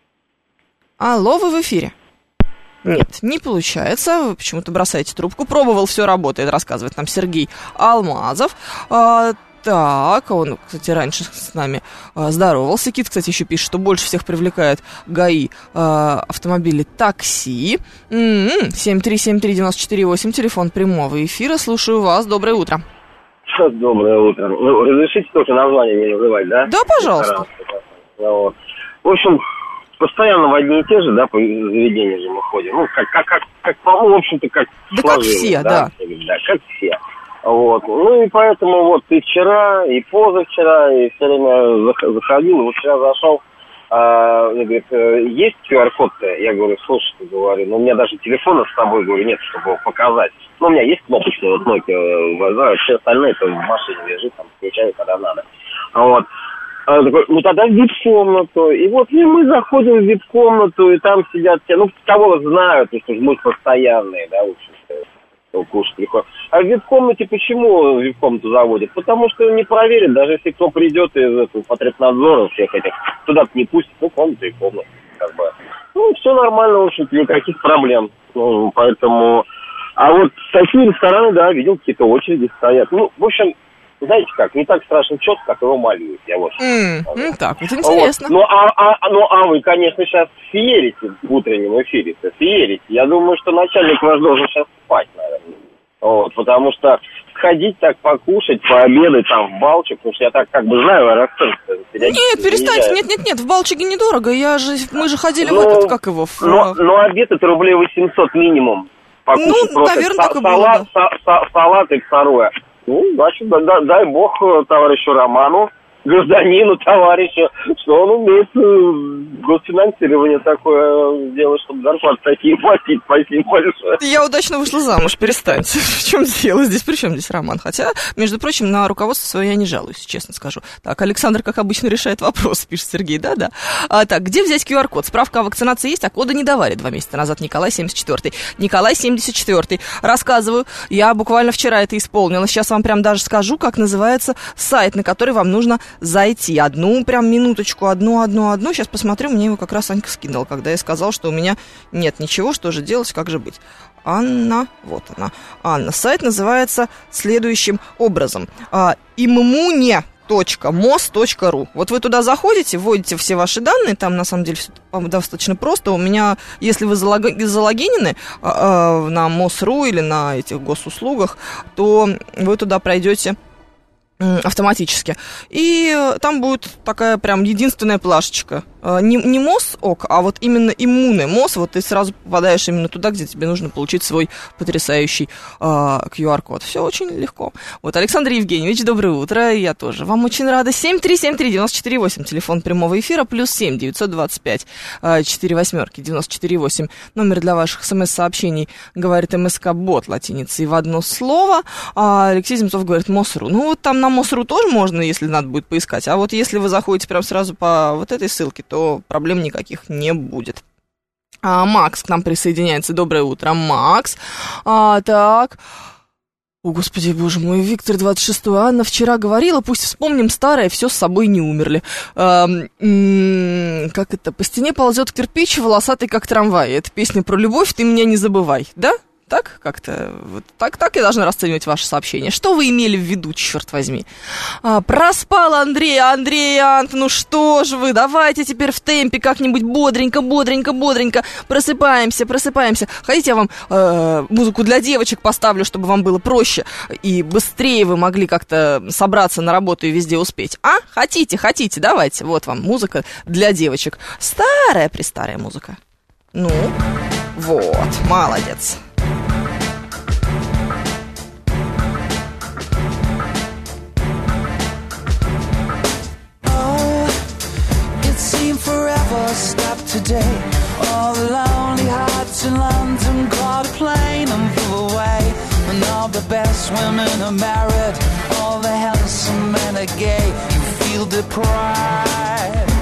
Алло, вы в эфире. Нет, не получается, вы почему-то бросаете трубку. Пробовал, все работает, рассказывает нам Сергей Алмазов. А, Так, он, кстати, раньше с нами а, здоровался. Кит, кстати, еще пишет, что больше всех привлекает ГАИ а, автомобили такси. М-м-м, семь три семь три девять четыре восемь, телефон прямого эфира. Слушаю вас. Доброе утро. Доброе утро. Ну, разрешите только название не называть, да? Да, пожалуйста. Вот. В общем, постоянно в одни и те же, да, по заведениям же мы ходим. Ну, как, как, как, как в общем-то, как да как все, да. Да, да, как все. Вот. Ну и поэтому вот и вчера, и позавчера, и все время заходил, и вот вчера зашел, а, мне говорит, есть ку ар-код-то? Я говорю, слушай, говорю, ну у меня даже телефона с собой, говорю, нет, чтобы его показать. Ну у меня есть кнопочный вот Nokia, да, все остальное это в машине лежит, там, включаю, когда надо. Вот. А, такой, ну тогда в вип-комнату. И вот и мы заходим в вип-комнату, и там сидят все, ну кого знают, потому что мы постоянные, да, в общем-то. Кушать приходит. А в вип-комнате почему в вип-комнату заводят? Потому что не проверят, даже если кто придет из этого потребнадзора, всех этих, туда-то не пустят, ну, комната и комната, как бы. Ну, все нормально, в общем-то, никаких проблем. Ну, поэтому... А вот такие рестораны, да, видел, какие-то очереди стоят. Ну, в общем, знаете как, не так страшно четко, как его молюют, я вот. Mm, ну, так, вот интересно. Вот. Ну, а, а, ну, а вы, конечно, сейчас феерите в утреннем эфире-то, феерите. Я думаю, что начальник ваш должен сейчас спать, наверное. Вот, потому что ходить так, покушать, пообедать там в Балчик, потому что я так как бы знаю аэроцентр. Нет, перестаньте, нет-нет-нет, в Балчиге недорого, я же, мы же ходили ну, в этот, как его? В... Ну, ну, обед это рублей восемьсот минимум. Покушать ну, просто наверное, са- так и было, салат, да. са- са- салат и второе. Ну, значит, да, да, дай бог товарищу Роману, гражданину, товарищу, что он умеет э, госфинансирование такое делать, чтобы зарплаты такие платить. Спасибо большое. Я удачно вышла замуж, перестаньте. В чем дело здесь? При чем здесь Роман? Хотя, между прочим, на руководство свое я не жалуюсь, честно скажу. Так, Александр, как обычно, решает вопрос, пишет Сергей. Да-да. А, так, где взять ку ар-код? Справка о вакцинации есть, а кода не давали два месяца назад. Николай семьдесят четвёртый. Николай семьдесят четвёртый. Рассказываю. Я буквально вчера это исполнила. Сейчас вам прям даже скажу, как называется сайт, на который вам нужно зайти. Одну прям минуточку, одну, одну, одну. Сейчас посмотрю, мне его как раз Анька скинула, когда я сказал, что у меня нет ничего, что же делать, как же быть. Анна, вот она, Анна. Сайт называется следующим образом. иммуне точка мос точка ру. Вот вы туда заходите, вводите все ваши данные, там на самом деле все достаточно просто. У меня, если вы залог... залогинены э, э, на мос точка ру или на этих госуслугах, то вы туда пройдете автоматически. И там будет такая прям единственная плашечка. Не, не МОС-ОК, а вот именно иммуны МОС. Вот ты сразу попадаешь именно туда, где тебе нужно получить свой потрясающий э, ку ар-код. Все очень легко. Вот, Александр Евгеньевич, доброе утро. Я тоже вам очень рада. семь три семь три девять четыре восемь. Телефон прямого эфира. Плюс семь девятьсот двадцать пять четыре восьмерки девяносто четыре восемь. Номер для ваших смс-сообщений говорит МСК-бот латиницей в одно слово. А Алексей Земцов говорит мос точка ру. Ну, вот там на мос точка ру тоже можно, если надо будет поискать. А вот если вы заходите прям сразу по вот этой ссылке, то проблем никаких не будет. А, Макс к нам присоединяется. Доброе утро, Макс. А, так. О, господи, боже мой, Виктор двадцать шестой. Анна вчера говорила, пусть вспомним старое, все с собой не умерли. А, м- как это? По стене ползет кирпич, волосатый как трамвай. Это песня про любовь, ты меня не забывай, да? Так как-то, вот так, так я должна расценивать ваше сообщение. Что вы имели в виду, черт возьми? А, проспал Андрей, Андрей, Ант, ну что ж вы, давайте теперь в темпе как-нибудь бодренько, бодренько, бодренько. Просыпаемся, просыпаемся. Хотите, я вам э, музыку для девочек поставлю, чтобы вам было проще и быстрее вы могли как-то собраться на работу и везде успеть? А? Хотите, хотите, давайте. Вот вам музыка для девочек. Старая-престарая музыка. Ну, вот, молодец. Forever stopped today. All the lonely hearts in London caught a plane and flew away. And all the best women are married, all the handsome men are gay. You feel deprived.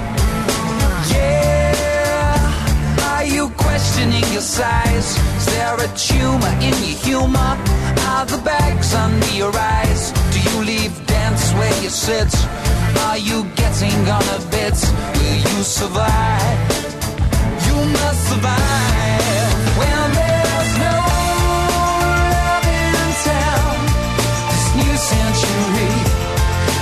Yeah, are you questioning your size? Is there a tumor in your humor? Are the bags under your eyes? Do you leave dance where you sit? Are you getting on a bit? Will you survive? You must survive. When there's no love in town, this new century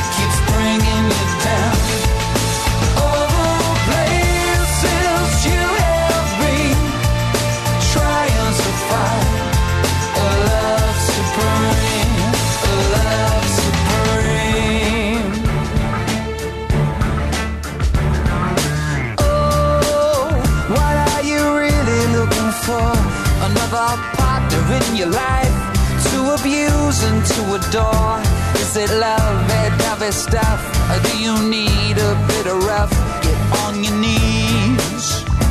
door? Is it lovey-dovey stuff? Or do you need a bit of rough? Get on your knees.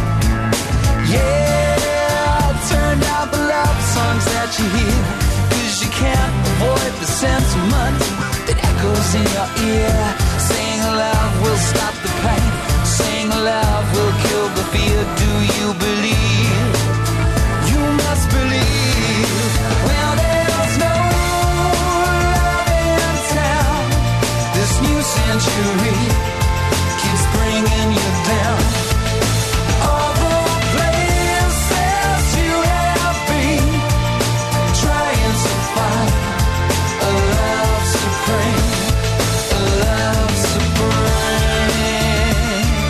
Yeah, turn down the love songs that you hear, 'cause you can't avoid the sentiment that echoes in your ear. Saying love will stop the pain, saying love will kill the fear. Do you believe? You must believe. Well, there's no love in town. This new century keeps bringing you down. All the places you have been, trying to find a love supreme, a love supreme.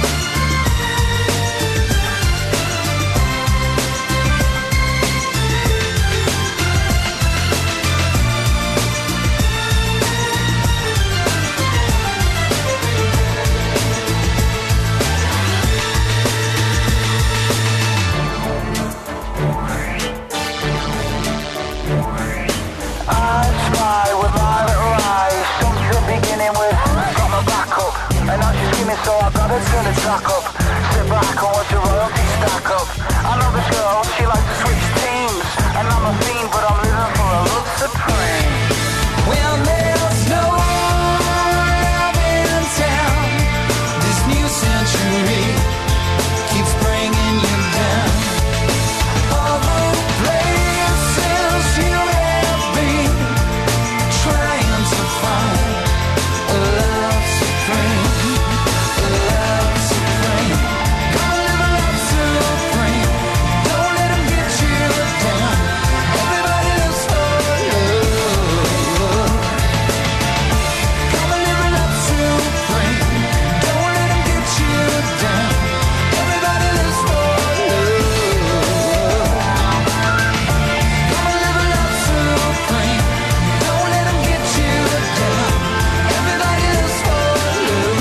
I spy with my little eyes, something beginning with got my back up, and now she's skimming, so I gotta turn the track up. Sit back and watch the royalty stack up. I know this girl, she likes to switch teams, and I'm a fiend, but I'm living for a love supreme. Well, there's no love in town. This new century keeps bringing you down. All the places you have been, trying to find a love supreme, a love supreme. Come and live a love supreme. Don't let them get you down. Everybody lives for love. Come and live a love supreme. Don't let them get you down. Everybody lives for love. Come and live a love supreme. Don't let them get you down. Everybody lives for love.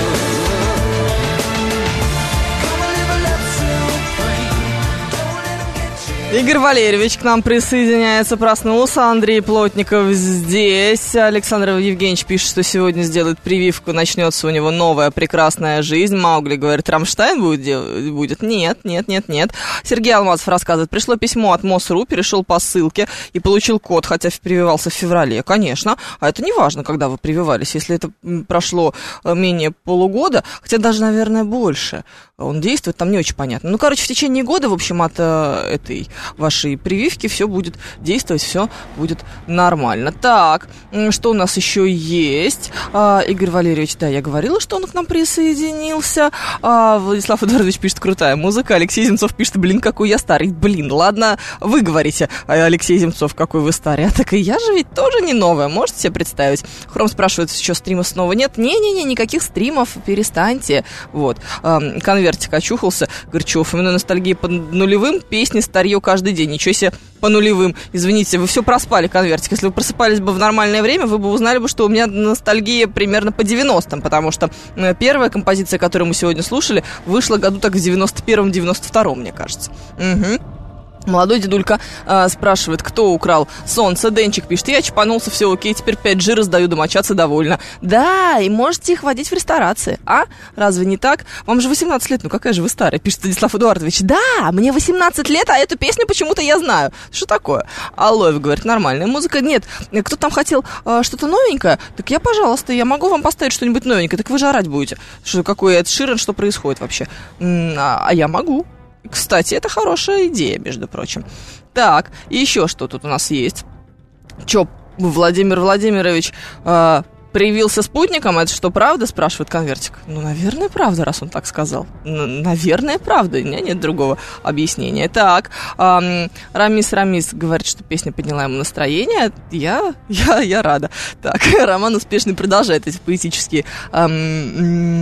Come and live a love supreme. Don't let them get you. Игорь Валерьевич к нам присоединяется, проснулся. Андрей Плотников здесь. Александр Евгеньевич пишет, что сегодня сделает прививку, начнется у него новая прекрасная жизнь. Маугли говорит, Рамштайн будет делать? Будет? Нет, нет, нет, нет. Сергей Алмазов рассказывает, пришло письмо от МОСРУ, перешел по ссылке и получил код, хотя прививался в феврале. Конечно, а это не важно, когда вы прививались, если это м, прошло э, менее полугода, хотя даже, наверное, больше. Он действует, там не очень понятно. Ну, короче, в течение года, в общем, от э, этой вашей прививки все будет действовать, все будет нормально. Так, м, что у нас еще есть? А, Игорь Валерьевич, да, я говорила, что он к нам присоединился. А, Владислав Эдуардович пишет, крутая музыка. Алексей Земцов пишет, блин, какой я старый. Блин, ладно, вы говорите, Алексей Земцов, какой вы старый. А так и я же ведь тоже не новая, можете себе представить? Хром спрашивает, еще стримов снова нет? Не-не-не, никаких стримов, перестаньте. Вот, а, конвертик очухался. Говорит, что, упомяну ностальгии по нулевым, песни старье каждый день. Ничего себе, по нулевым. Извините, вы все проспали, конвертик. Если вы просыпались бы в нормальное время, вы бы узнали бы, что у меня ностальгия примерно по девяностым, потому что первая композиция, которую мы сегодня слушали, вышла году так в девяносто первом девяносто втором, мне кажется. Угу. Молодой дедулька э, спрашивает, кто украл солнце. Денчик пишет, я чпанулся, все окей, теперь пять джи раздаю, домочадцы довольны. Да, и можете их водить в ресторации, а? Разве не так? Вам же восемнадцать лет, ну какая же вы старая, пишет Станислав Эдуардович. Да, мне восемнадцать лет, а эту песню почему-то я знаю. Что такое? Алоев говорит, нормальная музыка. Нет, кто там хотел э, что-то новенькое? Так я, пожалуйста, я могу вам поставить что-нибудь новенькое, так вы же орать будете. Что, какой Эд Ширан, что происходит вообще? М-м, а, а я могу. Кстати, это хорошая идея, между прочим. Так, и еще что тут у нас есть? Че, Владимир Владимирович э, привился спутником? Это что, правда, спрашивает конвертик? Ну, наверное, правда, раз он так сказал. Н- наверное, правда, у меня нет другого объяснения. Так, э, Рамис Рамис говорит, что песня подняла ему настроение. Я, я, я рада. Так, Роман Успешный продолжает эти поэтические... Э,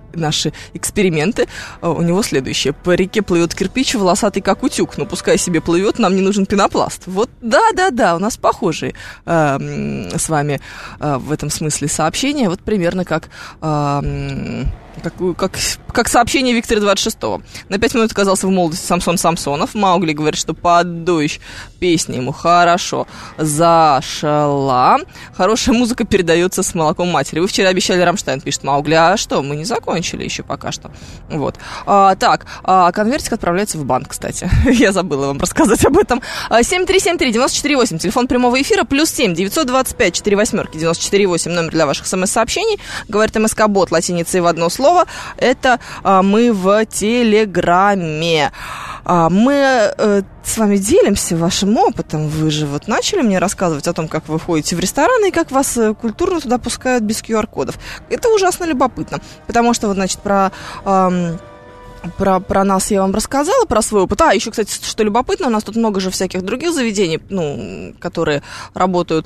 наши эксперименты. У него следующее. По реке плывет кирпич, волосатый как утюг. Но пускай себе плывет, нам не нужен пенопласт. Вот да-да-да, у нас похожие э, с вами э, в этом смысле сообщения. Вот примерно как... Э, Как, как, как сообщение Виктора двадцать шестого. На пять минут оказался в молодости Самсон Самсонов. Маугли говорит, что под дождь песня ему хорошо зашла. Хорошая музыка передается с молоком матери. Вы вчера обещали Рамштайн, пишет Маугли. А что, мы не закончили еще пока что. Вот. А, так, а, конвертик отправляется в банк, кстати. Я забыла вам рассказать об этом. семь три семь три девять четыре восемь. Телефон прямого эфира. Плюс семь девятьсот двадцать пять четыре восьмерки девяносто четыре восемь. Номер для ваших смс-сообщений. Говорит МСК-бот латиницей в одно слово. Это а, мы в Телеграме. А, мы а, с вами делимся вашим опытом. Вы же вот начали мне рассказывать о том, как вы ходите в рестораны и как вас культурно туда пускают без ку ар-кодов. Это ужасно любопытно, потому что, вот, значит, про... А, Про, про нас я вам рассказала, про свой опыт. А, еще, кстати, что любопытно, у нас тут много же всяких других заведений, ну, которые работают...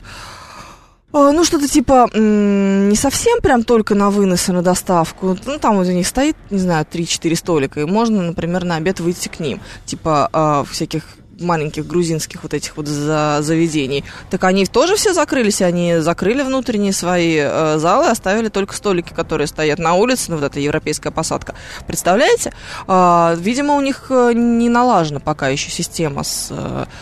Ну, что-то типа м- не совсем прям только на вынос и на доставку. Ну, там вот у них стоит, не знаю, три-четыре столика, и можно, например, на обед выйти к ним. Типа э, всяких маленьких грузинских вот этих вот за- заведений. Так они тоже все закрылись, они закрыли внутренние свои э, залы, оставили только столики, которые стоят на улице, ну, вот эта европейская посадка. Представляете? Э, видимо, у них не налажена пока еще система с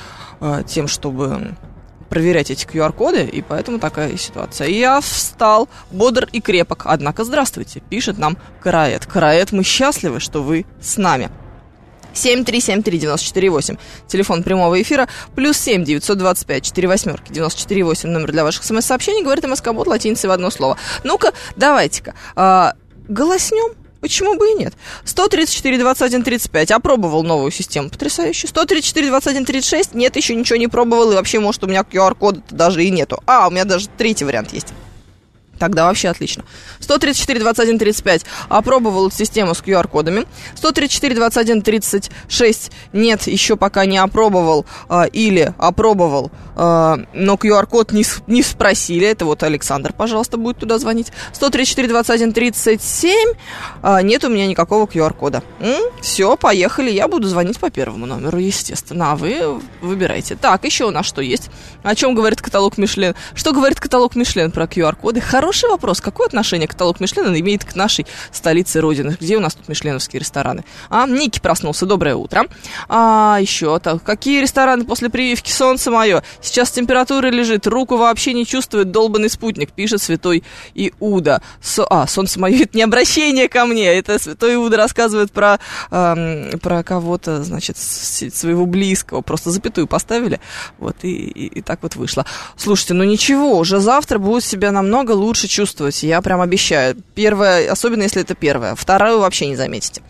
э, тем, чтобы... проверять эти ку ар-коды, и поэтому такая ситуация. Я встал бодр и крепок. Однако, здравствуйте, пишет нам Караэт. Караэт, мы счастливы, что вы с нами. семь три семь три девять четыре восемь. Телефон прямого эфира. Плюс семь девятьсот двадцать пять четыре восьмерки девяносто четыре восемь. Номер для ваших смс-сообщений. Говорит МСК-бот латиницей в одно слово. Ну-ка, давайте-ка а, голоснем. Почему бы и нет? сто тридцать четыре двадцать один тридцать пять. Опробовал новую систему. Потрясающе. сто тридцать четыре двадцать один тридцать шесть. Нет, еще ничего не пробовал. И вообще, может, у меня ку ар-кода даже и нету. А, у меня даже третий вариант есть. Тогда вообще отлично. сто тридцать четыре двадцать один тридцать пять. Опробовал систему с ку ар-кодами. сто тридцать четыре двадцать один тридцать шесть. Нет, еще пока не опробовал. А, или опробовал, а, но ку ар-код не, не спросили. Это вот Александр, пожалуйста, будет туда звонить. сто тридцать четыре двадцать один тридцать семь. А, нет у меня никакого ку ар-кода. М? Все, поехали. Я буду звонить по первому номеру, естественно. А вы выбирайте. Так, еще у нас что есть? О чем говорит каталог Мишлен? Что говорит каталог Мишлен про ку ар-коды? Хороший вопрос. Какое отношение каталог Мишлена имеет к нашей столице Родины? Где у нас тут мишленовские рестораны? А, Ники проснулся. Доброе утро. А, еще так. Какие рестораны после прививки? Солнце мое. Сейчас температура лежит. Руку вообще не чувствует. Долбанный спутник. Пишет святой Иуда. Со... А, солнце мое. Это не обращение ко мне. Это святой Иуда рассказывает про, эм, про кого-то, значит, своего близкого. Просто запятую поставили. Вот. И, и, и так вот вышло. Слушайте, ну ничего. Уже завтра будет себя намного лучше чувствовать, я прям обещаю. Первое, особенно если это первое. Второе вообще не заметите.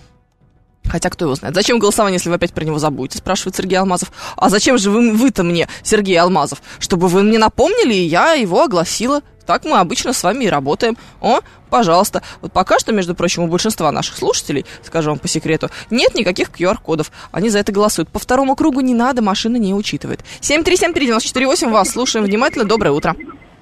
Хотя кто его знает. Зачем голосование, если вы опять про него забудете, спрашивает Сергей Алмазов. А зачем же вы, вы-то мне, Сергей Алмазов? Чтобы вы мне напомнили, и я его огласила. Так мы обычно с вами и работаем. О, пожалуйста. Вот пока что, между прочим, у большинства наших слушателей, скажу вам по секрету, нет никаких ку ар-кодов. Они за это голосуют. По второму кругу не надо, машина не учитывает. семь три семь три девять четыре восемь. Вас слушаем внимательно. Доброе утро.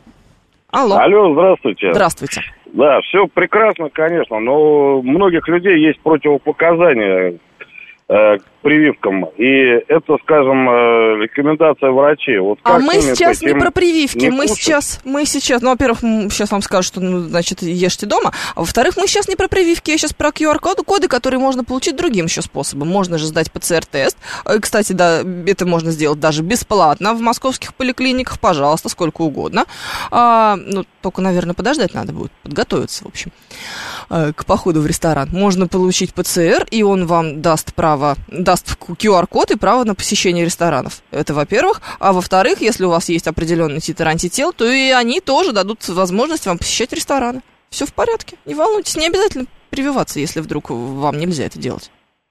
Алло. Алло, здравствуйте. Здравствуйте. Да, все прекрасно, конечно, но у многих людей есть противопоказания э, к прививкам. И это, скажем, э, рекомендация врачей. Вот а мы сейчас не про прививки, не мы сейчас, мы сейчас, ну, во-первых, сейчас вам скажу, что, ну, значит, ешьте дома, а во-вторых, мы сейчас не про прививки, я сейчас про ку ар-коды, коды, которые можно получить другим еще способом. Можно же сдать пэ цэ эр-тест. Кстати, да, это можно сделать даже бесплатно в московских поликлиниках, пожалуйста, сколько угодно. А, ну, только, наверное, подождать надо будет, подготовиться, в общем, к походу в ресторан. Можно получить пэ цэ эр, и он вам даст право, даст ку ар-код и право на посещение ресторанов. Это, во-первых. А во-вторых, если у вас есть определенный титр антител, то и они тоже дадут возможность вам посещать рестораны. Все в порядке. Не волнуйтесь, не обязательно прививаться, если вдруг вам нельзя это делать.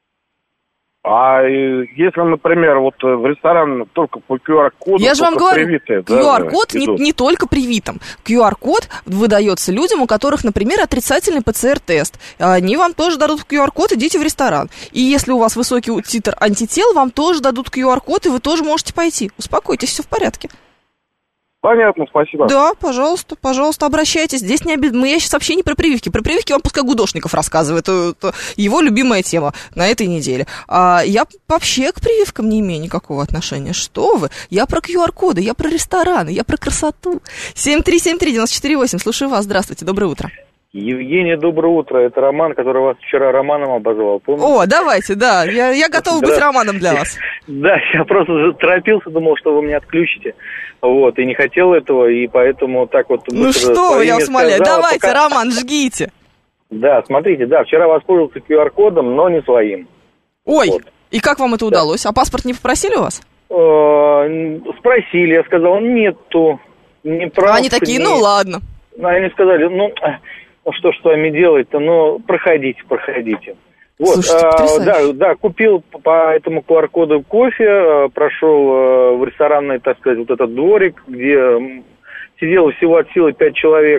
А если, например, вот в ресторан только по ку ар-коду... Я же вам говорю, привитые, ку ар-код да, не, не только привитым. ку ар-код выдается людям, у которых, например, отрицательный пэ цэ эр-тест. Они вам тоже дадут ку ар-код, идите в ресторан. И если у вас высокий титр антител, вам тоже дадут ку ар-код, и вы тоже можете пойти. Успокойтесь, все в порядке. Понятно, спасибо. Да, пожалуйста, пожалуйста, обращайтесь. Здесь не обид... Мы, я сейчас вообще не про прививки. Про прививки вам пускай Гудошников рассказывает. Это, это его любимая тема на этой неделе. А я вообще к прививкам не имею никакого отношения. Что вы? Я про ку ар коды, я про рестораны, я про красоту. семь три семь три девять четыре восемь. Слушаю вас. Здравствуйте, доброе утро. Евгений, доброе утро. Это Роман, который вас вчера Романом обозвал. Помните? О, давайте, да. Я, я готов быть Романом для вас. Да, я просто торопился, думал, что вы меня отключите. Вот, и не хотел этого, и поэтому так вот... Ну что вы, я вас умоляю. Давайте, пока... Роман, жгите. Да, смотрите, да, вчера воспользовался ку ар кодом, но не своим. Ой, вот. И как вам это удалось? Да. А паспорт не попросили у вас? Спросили, я сказал, нету. Не прав, а они такие, не... ну ладно. Они сказали, ну, ну что ж с вами делать-то, ну, проходите, проходите. Вот, слушайте, а, да, да, купил по этому ку ар коду кофе, прошел в ресторанный, так сказать, вот этот дворик, где сидело всего от силы пять человек,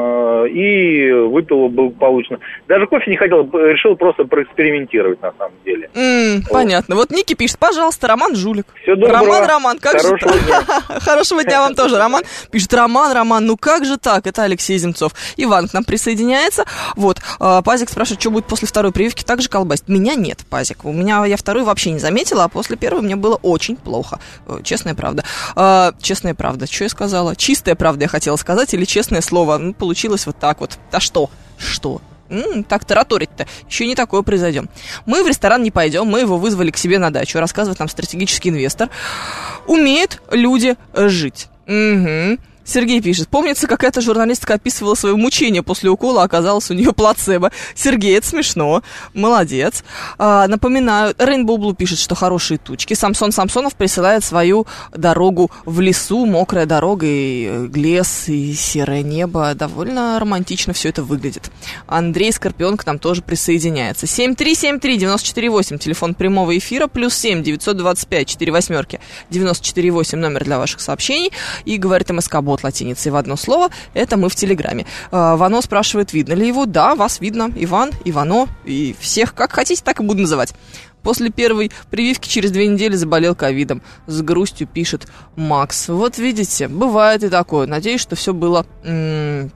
и выпил благополучно. Даже кофе не хотел, решил просто проэкспериментировать на самом деле. Mm, вот. Понятно. Вот Ники пишет, пожалуйста, Роман Жулик. Все доброго. Роман, Роман, как Хорошего же дня. Хорошего дня вам тоже, Роман. Пишет, Роман, Роман, ну как же так? Это Алексей Земцов. Иван к нам присоединяется. Вот, Пазик спрашивает, что будет после второй прививки, так же колбасит. Меня нет, Пазик. У меня, я вторую вообще не заметила, а после первой мне было очень плохо. Честная правда. Честная правда. Что я сказала? Чистая правда я хотела сказать, или честное слово? Ну, получилось вот так вот. А что? Что? М-м, так тараторить-то. Еще не такое произойдем. Мы в ресторан не пойдем, мы его вызвали к себе на дачу, рассказывает нам стратегический инвестор. Умеют люди жить. Угу. Сергей пишет, помнится, какая-то журналистка описывала свое мучение после укола, а оказалось у нее плацебо. Сергей, это смешно, молодец. А, напоминаю, Rainbow Blue пишет, что хорошие тучки. Самсон Самсонов присылает свою дорогу в лесу, мокрая дорога, и лес, и серое небо. Довольно романтично все это выглядит. Андрей Скорпион к нам тоже присоединяется. семь три семь три девять четыре восемь, телефон прямого эфира, плюс семь девятьсот двадцать пять четыре восьмерки девяносто четыре восемь, номер для ваших сообщений. И говорит МСК-бот латиницей в одно слово, это мы в Телеграме. Вано спрашивает, видно ли его. Да, вас видно. Иван, Ивано, и всех как хотите, так и буду называть. После первой прививки через две недели заболел ковидом. С грустью пишет Макс. Вот видите, бывает и такое. Надеюсь, что все было... М-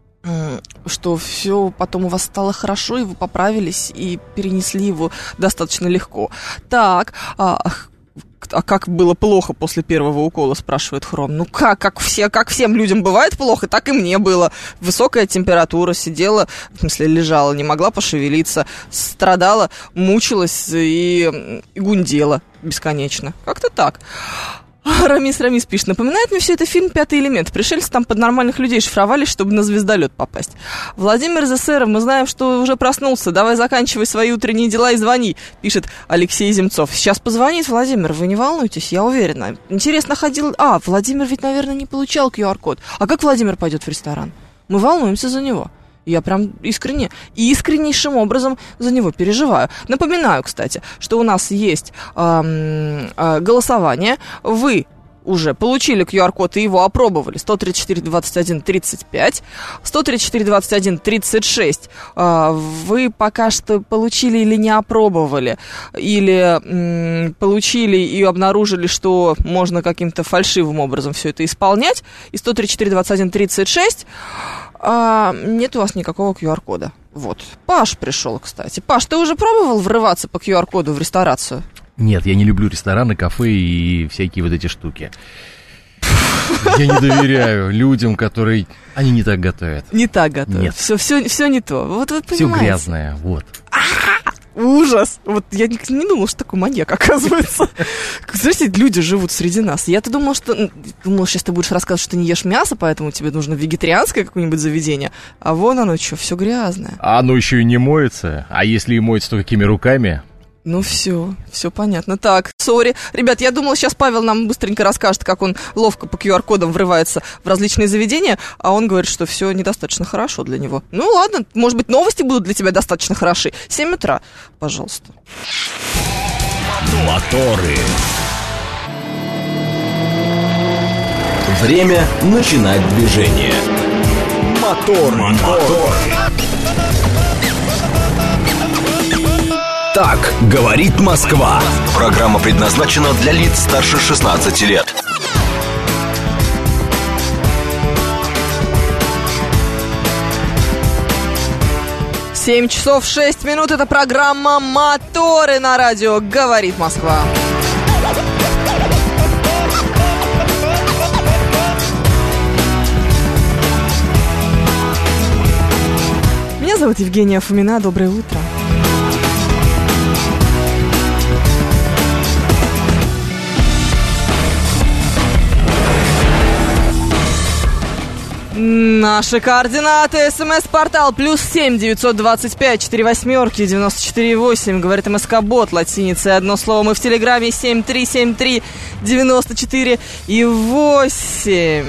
что все потом у вас стало хорошо, и вы поправились, и перенесли его достаточно легко. Так, а, а как было плохо после первого укола, спрашивает Хром. Ну как, как, все, как всем людям бывает плохо, так и мне было. Высокая температура, сидела, в смысле лежала, не могла пошевелиться, страдала, мучилась и, и гундела бесконечно. Как-то так. Рамис Рамис пишет, напоминает мне все это фильм «Пятый элемент». Пришельцы там под нормальных людей шифровались, чтобы на звездолет попасть. Владимир из СССР, мы знаем, что уже проснулся. Давай заканчивай свои утренние дела и звони, пишет Алексей Земцов. Сейчас позвонит Владимир, вы не волнуйтесь, я уверена. Интересно, ходил... А, Владимир ведь, наверное, не получал ку ар код. А как Владимир пойдет в ресторан? Мы волнуемся за него. Я прям искренне, искреннейшим образом за него переживаю. Напоминаю, кстати, что у нас есть эм, э, голосование. Вы уже получили ку ар код и его опробовали. сто тридцать четыре двадцать один тридцать пять, сто тридцать четыре двадцать один тридцать шесть. Э, вы пока что получили или не опробовали, или м, получили и обнаружили, что можно каким-то фальшивым образом все это исполнять. И сто тридцать четыре двадцать один тридцать шесть... А, нет у вас никакого ку ар кода. Вот. Паш пришел, кстати. Паш, ты уже пробовал врываться по ку ар коду в ресторацию? Нет, я не люблю рестораны, кафе и всякие вот эти штуки. Я не доверяю людям, которые... Они не так готовят. Не так готовят. Нет. Все, все, все не то. Вот вы понимаете. Все грязное, вот. Ужас! Вот я не, не думала, что такой маньяк, оказывается. Знаете, люди живут среди нас. Я-то думала, что... Думала, сейчас ты будешь рассказывать, что ты не ешь мясо, поэтому тебе нужно вегетарианское какое-нибудь заведение. А вон оно что, все грязное. А оно еще и не моется. А если и моется, то какими руками? Ну все, все понятно. Так, сори. Ребят, я думала, сейчас Павел нам быстренько расскажет, как он ловко по ку ар кодам врывается в различные заведения, а он говорит, что все недостаточно хорошо для него. Ну ладно, может быть, новости будут для тебя достаточно хороши. семь утра, пожалуйста. Моторы. Время начинать движение. Мотор, мотор. Так говорит Москва. Программа предназначена для лиц старше шестнадцати лет. семь часов шесть минут. Это программа «Моторы» на радио «Говорит Москва». Меня зовут Евгения Фомина. Доброе утро. Наши координаты. СМС-портал плюс семь девятьсот двадцать пять четыре восьмерки девяносто четыре восемь. Говорит МСК-бот латиницей одно слово. Мы в Телеграме семь три семь три девяносто четыре и восемь.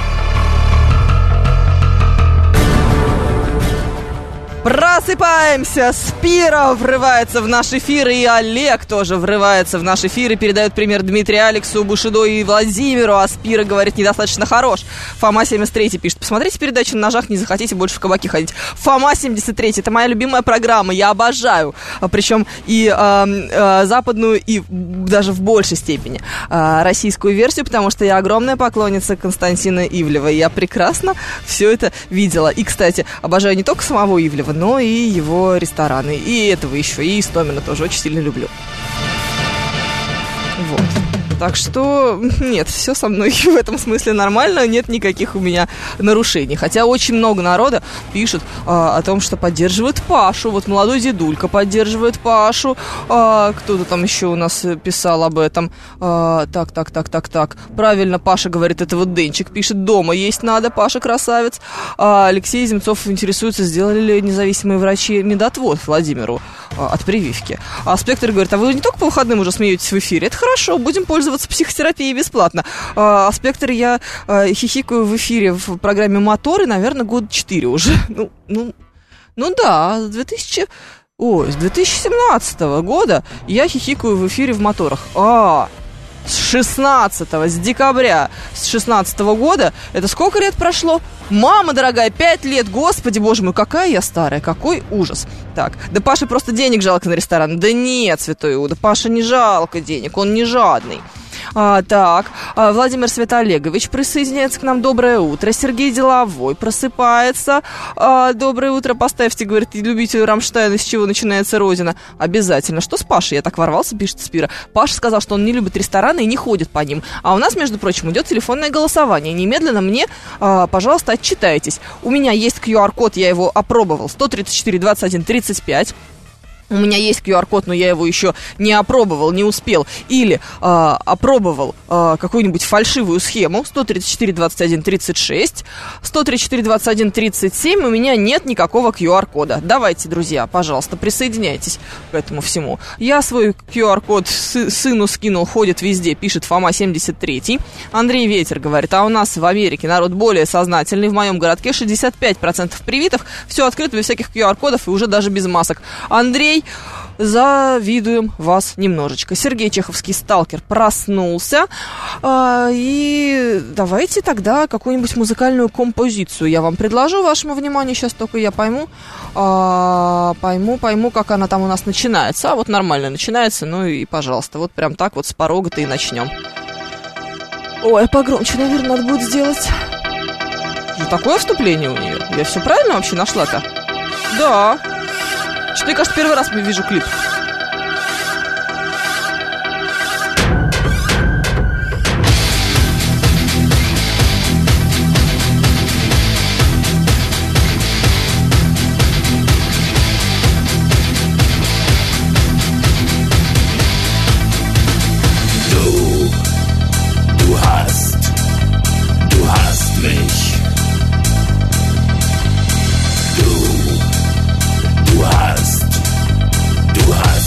Просыпаемся! Спира врывается в наш эфир, и Олег тоже врывается в наш эфир и передает пример Дмитрию, Алексу, Бушидо и Владимиру, а Спира, говорит, недостаточно хорош. Фома семьдесят три пишет: посмотрите передачу на ножах, не захотите больше в кабаки ходить. Фома семьдесят три, это моя любимая программа, я обожаю. Причем и э, э, западную, и даже в большей степени э, российскую версию, потому что я огромная поклонница Константина Ивлева. Я прекрасно все это видела. И, кстати, обожаю не только самого Ивлева, но и его рестораны. И этого еще, и Истомина тоже очень сильно люблю. Вот. Так что, нет, все со мной в этом смысле нормально, нет никаких у меня нарушений. Хотя очень много народа пишет а, о том, что поддерживает Пашу. Вот молодой дедулька поддерживает Пашу. А, кто-то там еще у нас писал об этом. А, так, так, так, так, так. Правильно, Паша говорит, это вот Денчик пишет: дома есть надо, Паша красавец. А, Алексей Земцов интересуется, сделали ли независимые врачи медотвод Владимиру а, от прививки. А Спектр говорит: а вы не только по выходным уже смеетесь в эфире? Это хорошо, будем пользоваться психотерапией бесплатно. А Спектр я а, хихикаю в эфире в программе «Моторы», наверное, года четыре уже. Ну, ну, ну да, с две тысячи... Ой, с две тысячи семнадцатого года я хихикаю в эфире в «Моторах». А, с шестнадцатого, с декабря с шестнадцатого года. Это сколько лет прошло? Мама дорогая, пять лет, господи, боже мой, какая я старая, какой ужас. Так, да Паше просто денег жалко на ресторан. Да нет, святой Иуда, Паше не жалко денег, он не жадный. А, так, а, Владимир Светоолегович присоединяется к нам. Доброе утро. Сергей Деловой просыпается. А, доброе утро. Поставьте, говорит, любителю Рамштайна, с чего начинается Родина. Обязательно. Что с Пашей? Я так ворвался, пишет Спира. Паша сказал, что он не любит рестораны и не ходит по ним. А у нас, между прочим, идет телефонное голосование. Немедленно мне, а, пожалуйста, отчитайтесь. У меня есть ку ар-код, я его опробовал. сто тридцать четыре двадцать один тридцать пять. У меня есть ку ар-код, но я его еще не опробовал, не успел. Или э, опробовал э, какую-нибудь фальшивую схему. сто тридцать четыре двадцать один тридцать шесть, сто тридцать четыре двадцать один тридцать семь. У меня нет никакого ку ар-кода. Давайте, друзья, пожалуйста, присоединяйтесь к этому всему. Я свой ку ар-код сы- сыну скинул, ходит везде, пишет Фома семьдесят три. Андрей Ветер говорит: а у нас в Америке народ более сознательный. В моем городке шестьдесят пять процентов привитых. Все открыто, без всяких ку ар-кодов и уже даже без масок. Андрей, завидуем вас немножечко. Сергей Чеховский, сталкер, проснулся. А, и давайте тогда какую-нибудь музыкальную композицию я вам предложу вашему вниманию. Сейчас только я пойму, а, пойму, пойму, как она там у нас начинается. А вот нормально начинается, ну и пожалуйста, вот прям так вот с порога-то и начнем. Ой, погромче, наверное, надо будет сделать. Ну, такое вступление у нее. Я все правильно вообще нашла-то? Да. Что-то, я, кажется, первый раз вижу клип. Du hast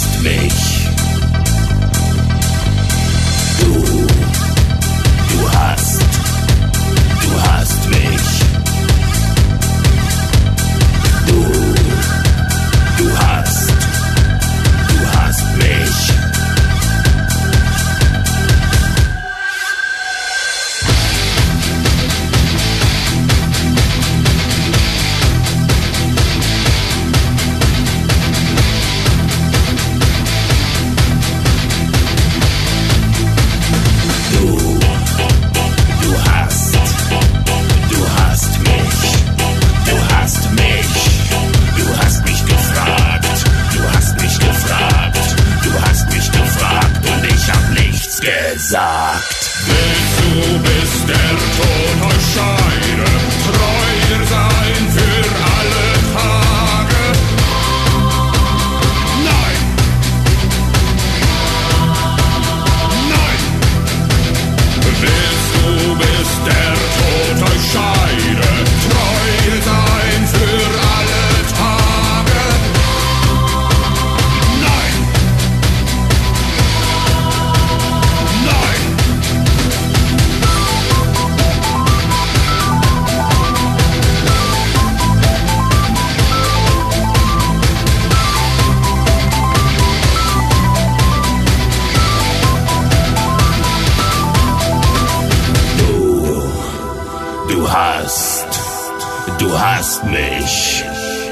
hast mich.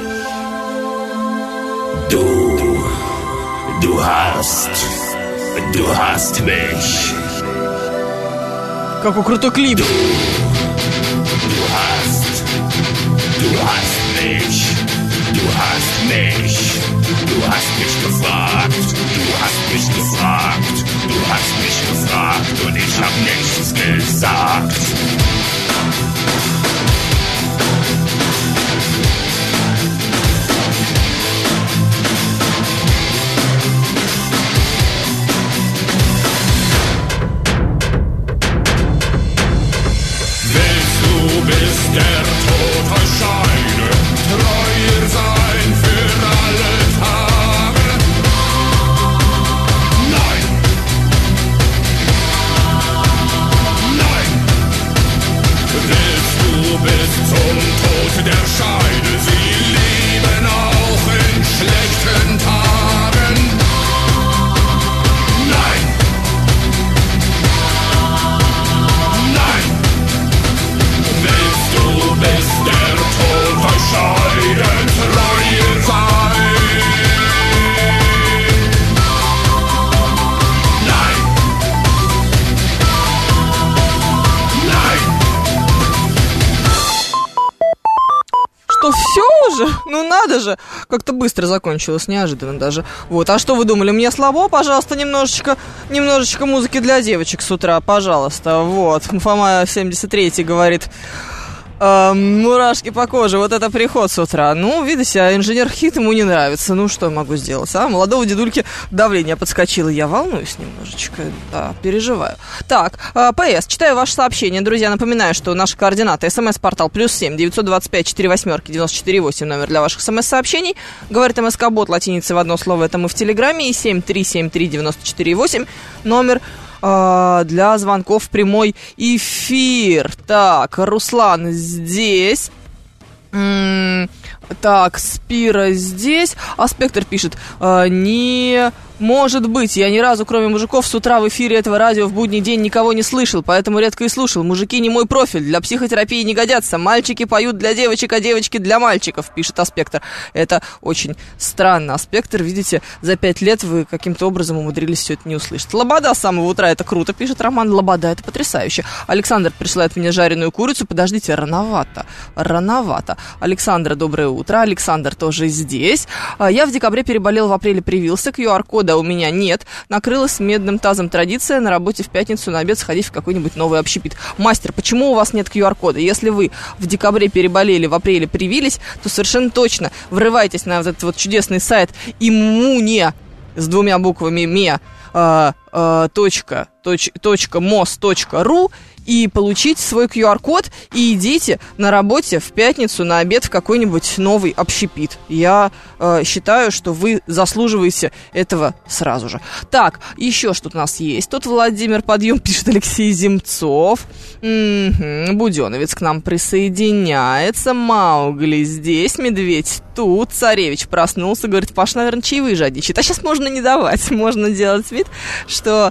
Du, du hast, du hast mich. Какой крутой клип. Du, du hast, du hast mich. Du hast mich. Du hast mich gefragt. Du hast mich gefragt. Du hast mich gefragt und ich hab nichts gesagt. Bis der Tod euch scheide, treuer sein für alle Tage. Nein, nein, willst du bis zum Tod der Scheide sie lieben auch in schlechten Tagen? Nein, nein. Willst du bis der Tod euch scheiden, treuer sein? Nein! Nein! Что, все уже? Ну надо же! Как-то быстро закончилось, неожиданно даже. Вот, а что вы думали, мне слабо? Пожалуйста, немножечко, немножечко музыки для девочек с утра, пожалуйста. Вот, Фома семьдесят третий говорит... Э, мурашки по коже, вот это приход с утра. Ну, видите, а инженер Хит ему не нравится. Ну, что я могу сделать, а? Молодого дедульки давление подскочило. Я волнуюсь немножечко, да, переживаю. Так, э, ПС, читаю ваше сообщение. Друзья, напоминаю, что наши координаты. СМС-портал плюс семь девятьсот двадцать пять четыре восьмерки девяносто четыре восемь, номер для ваших смс-сообщений. Говорит МСК-бот, латиницей в одно слово, это мы в Телеграме. И семь три семь три девяносто четыре восемь, номер для звонков в прямой эфир. Так, Руслан здесь. М-м- так, Спира здесь. А Спектр пишет: э, не может быть, я ни разу, кроме мужиков, с утра в эфире этого радио в будний день никого не слышал, поэтому редко и слушал. Мужики не мой профиль, для психотерапии не годятся. Мальчики поют для девочек, а девочки для мальчиков, пишет Аспектор. Это очень странно. Аспектор, видите, за пять лет вы каким-то образом умудрились все это не услышать. Лобода с самого утра, это круто, пишет Роман. Лобода, это потрясающе. Александр присылает мне жареную курицу. Подождите, рановато, рановато. Александра, доброе утро. Александр тоже здесь. Я в декабре переболел, в апреле привился. ку ар кода у меня нет. Накрылась медным тазом традиция на работе в пятницу на обед сходить в какой-нибудь новый общепит. Мастер, почему у вас нет ку ар кода? Если вы в декабре переболели, в апреле привились, то совершенно точно врывайтесь на вот этот вот чудесный сайт иммуне с двумя буквами ме э, э, точка, точ, точка, мос точка ру и получите свой ку ар код и идите на работе в пятницу на обед в какой-нибудь новый общепит. Я э, считаю, что вы заслуживаете этого сразу же. Так, еще что-то у нас есть. Тут Владимир Подъем, пишет Алексей Земцов. М-м-м, Буденовец к нам присоединяется. Маугли здесь, Медведь тут. Царевич проснулся, говорит: Паш, наверное, чаевые жадничает. А сейчас можно не давать. Можно делать вид, что,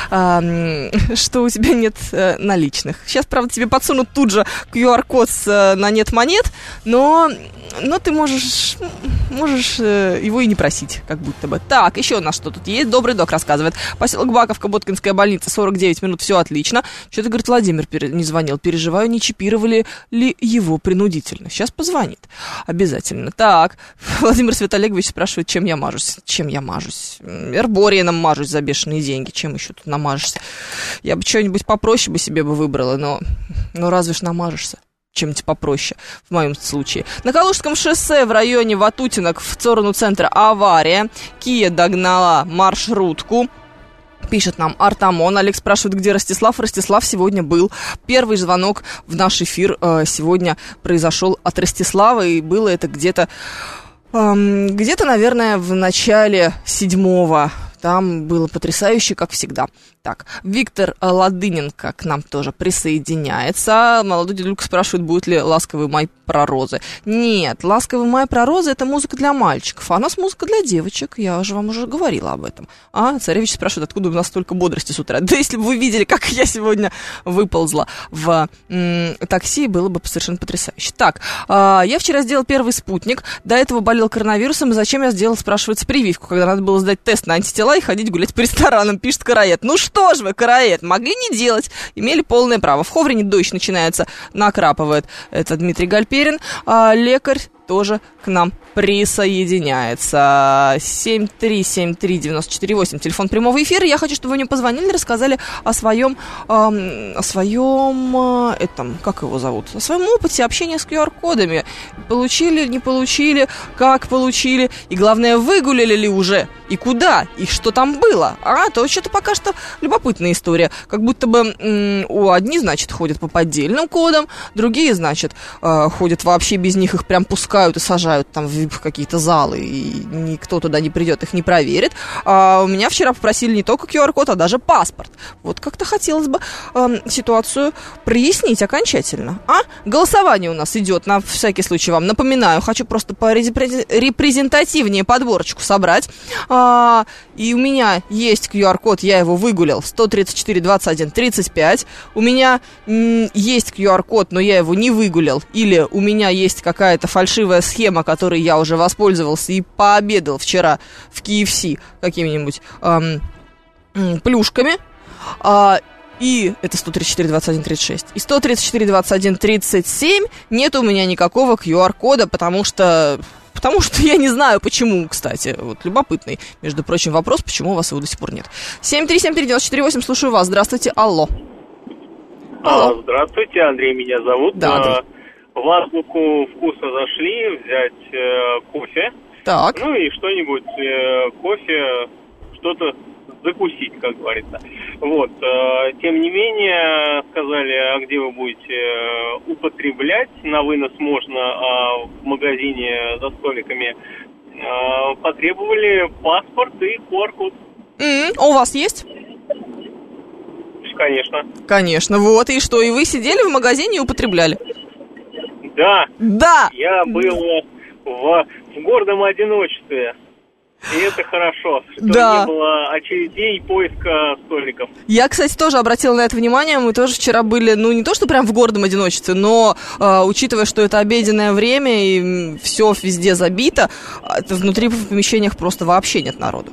э, что у тебя нет э, наличных. Сейчас, правда, тебе подсунут тут же ку ар код с, на нет монет, но, но ты можешь, можешь э, его и не просить, как будто бы. Так, еще у нас что тут есть? Добрый док рассказывает. Поселок Баковка, Боткинская больница, сорок девять минут, все отлично. Что-то, говорит, Владимир пере- не звонил. Переживаю, не чипировали ли его принудительно. Сейчас позвонит. Обязательно. Так, Владимир Светолегович спрашивает, чем я мажусь. Чем я мажусь? Эрбориеном мажусь за бешеные деньги. Чем еще тут намажешься? Я бы что-нибудь попроще бы себе бы выбрала, но, но разве ж намажешься чем-нибудь попроще, в моем случае. На Калужском шоссе в районе Ватутинок в сторону центра авария. Кия догнала маршрутку. Пишет нам Артамон. Олег спрашивает, где Ростислав. Ростислав сегодня был. Первый звонок в наш эфир э, сегодня произошел от Ростислава, и было это где-то, э, где-то, наверное, в начале седьмого. Там было потрясающе, как всегда. Так, Виктор Ладыненко к нам тоже присоединяется. Молодой дедулька спрашивает, будет ли «Ласковый май» про розы. Нет, «Ласковый май» про розы — это музыка для мальчиков, а у нас музыка для девочек. Я уже вам уже говорила об этом. А царевич спрашивает, откуда у нас столько бодрости с утра. Да если бы вы видели, как я сегодня выползла в м- такси, было бы совершенно потрясающе. Так, э, я вчера сделал первый спутник, до этого болел коронавирусом, и зачем я сделал, спрашивается, прививку, когда надо было сдать тест на антитела и ходить гулять по ресторанам, пишет Караед. Ну что ж вы, Караед, могли не делать, имели полное право. В Ховрине дождь начинается, накрапывает. Это Дмитрий Гальперин, а лекарь тоже к нам присоединяется. семь три семь три девять четыре восемь, телефон прямого эфира. Я хочу, чтобы вы мне позвонили, рассказали о своем, эм, о своем, э, этом, как его зовут, о своем опыте общения с ку ар-кодами. Получили, не получили, как получили, и главное, выгуляли ли уже, и куда, и что там было. А, то что-то пока что любопытная история. Как будто бы м- у одни, значит, ходят по поддельным кодам, другие, значит, э, ходят вообще без них, их прям пускают и сажают там в какие-то залы, и никто туда не придет, их не проверит. А у меня вчера попросили не только ку ар-код, а даже паспорт. Вот как-то хотелось бы э, ситуацию прояснить окончательно. А? Голосование у нас идет, на всякий случай вам напоминаю. Хочу просто порепрезентативнее подборочку собрать. А, и у меня есть ку ар-код, я его выгулял, сто тридцать четыре двадцать один тридцать пять. У меня м, есть ку ар-код, но я его не выгулял. Или у меня есть какая-то фальшивая схема, которой я уже воспользовался и пообедал вчера в кей эф си какими-нибудь эм, эм, плюшками. А, и это сто тридцать четыре двадцать один тридцать шесть. И сто тридцать четыре двадцать один тридцать семь нет у меня никакого ку ар-кода, потому что... Потому что я не знаю, почему, кстати. Вот любопытный, между прочим, вопрос, почему у вас его до сих пор нет. семь три семь три девять четыре восемь, слушаю вас. Здравствуйте, алло. Алло. Здравствуйте, Андрей меня зовут. Да, Андрей. В азбуку вкуса зашли взять э, кофе. Так. Ну и что-нибудь, э, кофе, что-то закусить, как говорится. Вот. Э, тем не менее, сказали, а где вы будете э, употреблять? На вынос можно, а в магазине за столиками э, потребовали паспорт и ку ар-код. Mm-hmm. А у вас есть? Конечно. Конечно. Вот. И что, и вы сидели в магазине и употребляли? Да. Да. Я был в, в гордом одиночестве. И это хорошо, что да. не было очередей поиска столиков. Я, кстати, тоже обратила на это внимание. Мы тоже вчера были, ну, не то, что прям в гордом одиночестве, но, э, учитывая, что это обеденное время и все везде забито, это внутри в помещениях просто вообще нет народу.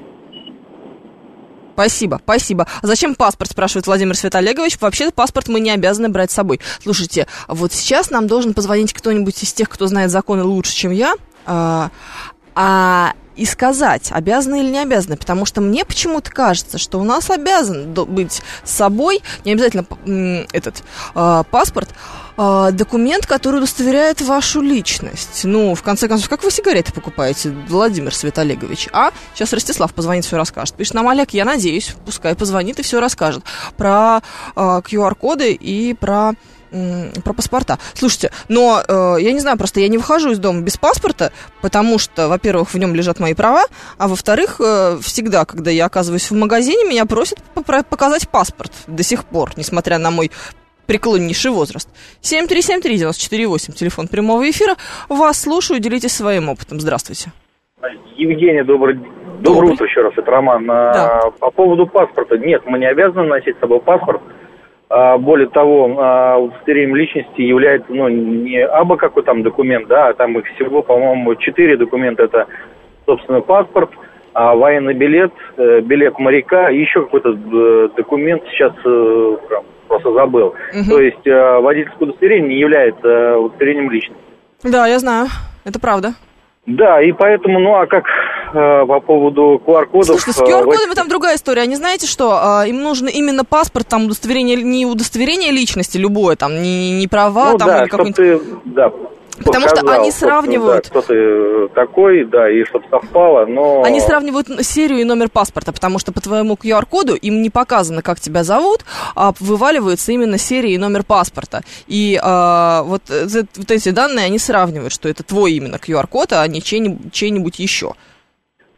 Спасибо, спасибо. А зачем паспорт, спрашивает Владимир Светолегович. Вообще-то паспорт мы не обязаны брать с собой. Слушайте, вот сейчас нам должен позвонить кто-нибудь из тех, кто знает законы лучше, чем я, а, а, и сказать, обязаны или не обязаны. Потому что мне почему-то кажется, что у нас обязан быть с собой, не обязательно м, этот а, паспорт, а, документ, который удостоверяет вашу личность. Ну, в конце концов, как вы сигареты покупаете, Владимир Светолегович? А? Сейчас Ростислав позвонит, все расскажет. Пишет нам Олег, я надеюсь, пускай позвонит и все расскажет про а, ку ар-коды и про... про паспорта. Слушайте, но э, я не знаю, просто я не выхожу из дома без паспорта, потому что, во-первых, в нем лежат мои права, а во-вторых, э, всегда, когда я оказываюсь в магазине, меня просят показать паспорт до сих пор, несмотря на мой преклоннейший возраст. семь три семь три девять четыре восемь, телефон прямого эфира. Вас слушаю, делитесь своим опытом. Здравствуйте. Евгений, добрый, доброе утро еще раз, это Роман. Да. По поводу паспорта. Нет, мы не обязаны носить с собой паспорт. Более того, удостоверением личности является, ну, не абы какой там документ, да, а там их всего, по-моему, четыре документа. Это, собственно, паспорт, военный билет, билет моряка и еще какой-то документ, сейчас просто забыл. Угу. То есть водительское удостоверение не является удостоверением личности. Да, я знаю, это правда. Да, и поэтому, ну, а как э, по поводу ку ар-кодов... Слушайте, с ку ар-кодами э, там другая история. Они, знаете что, э, им нужно именно паспорт, там, удостоверение, не удостоверение личности любое, там, не, не права, ну, там, да, или какой-нибудь... Ты, да, потому показал, что они сравнивают... Да, кто ты такой, да, и чтобы совпало, но... Они сравнивают серию и номер паспорта, потому что по твоему ку ар-коду им не показано, как тебя зовут, а вываливается именно серия и номер паспорта. И а, вот, вот эти данные они сравнивают, что это твой именно ку ар-код, а не чей-нибудь, чей-нибудь еще.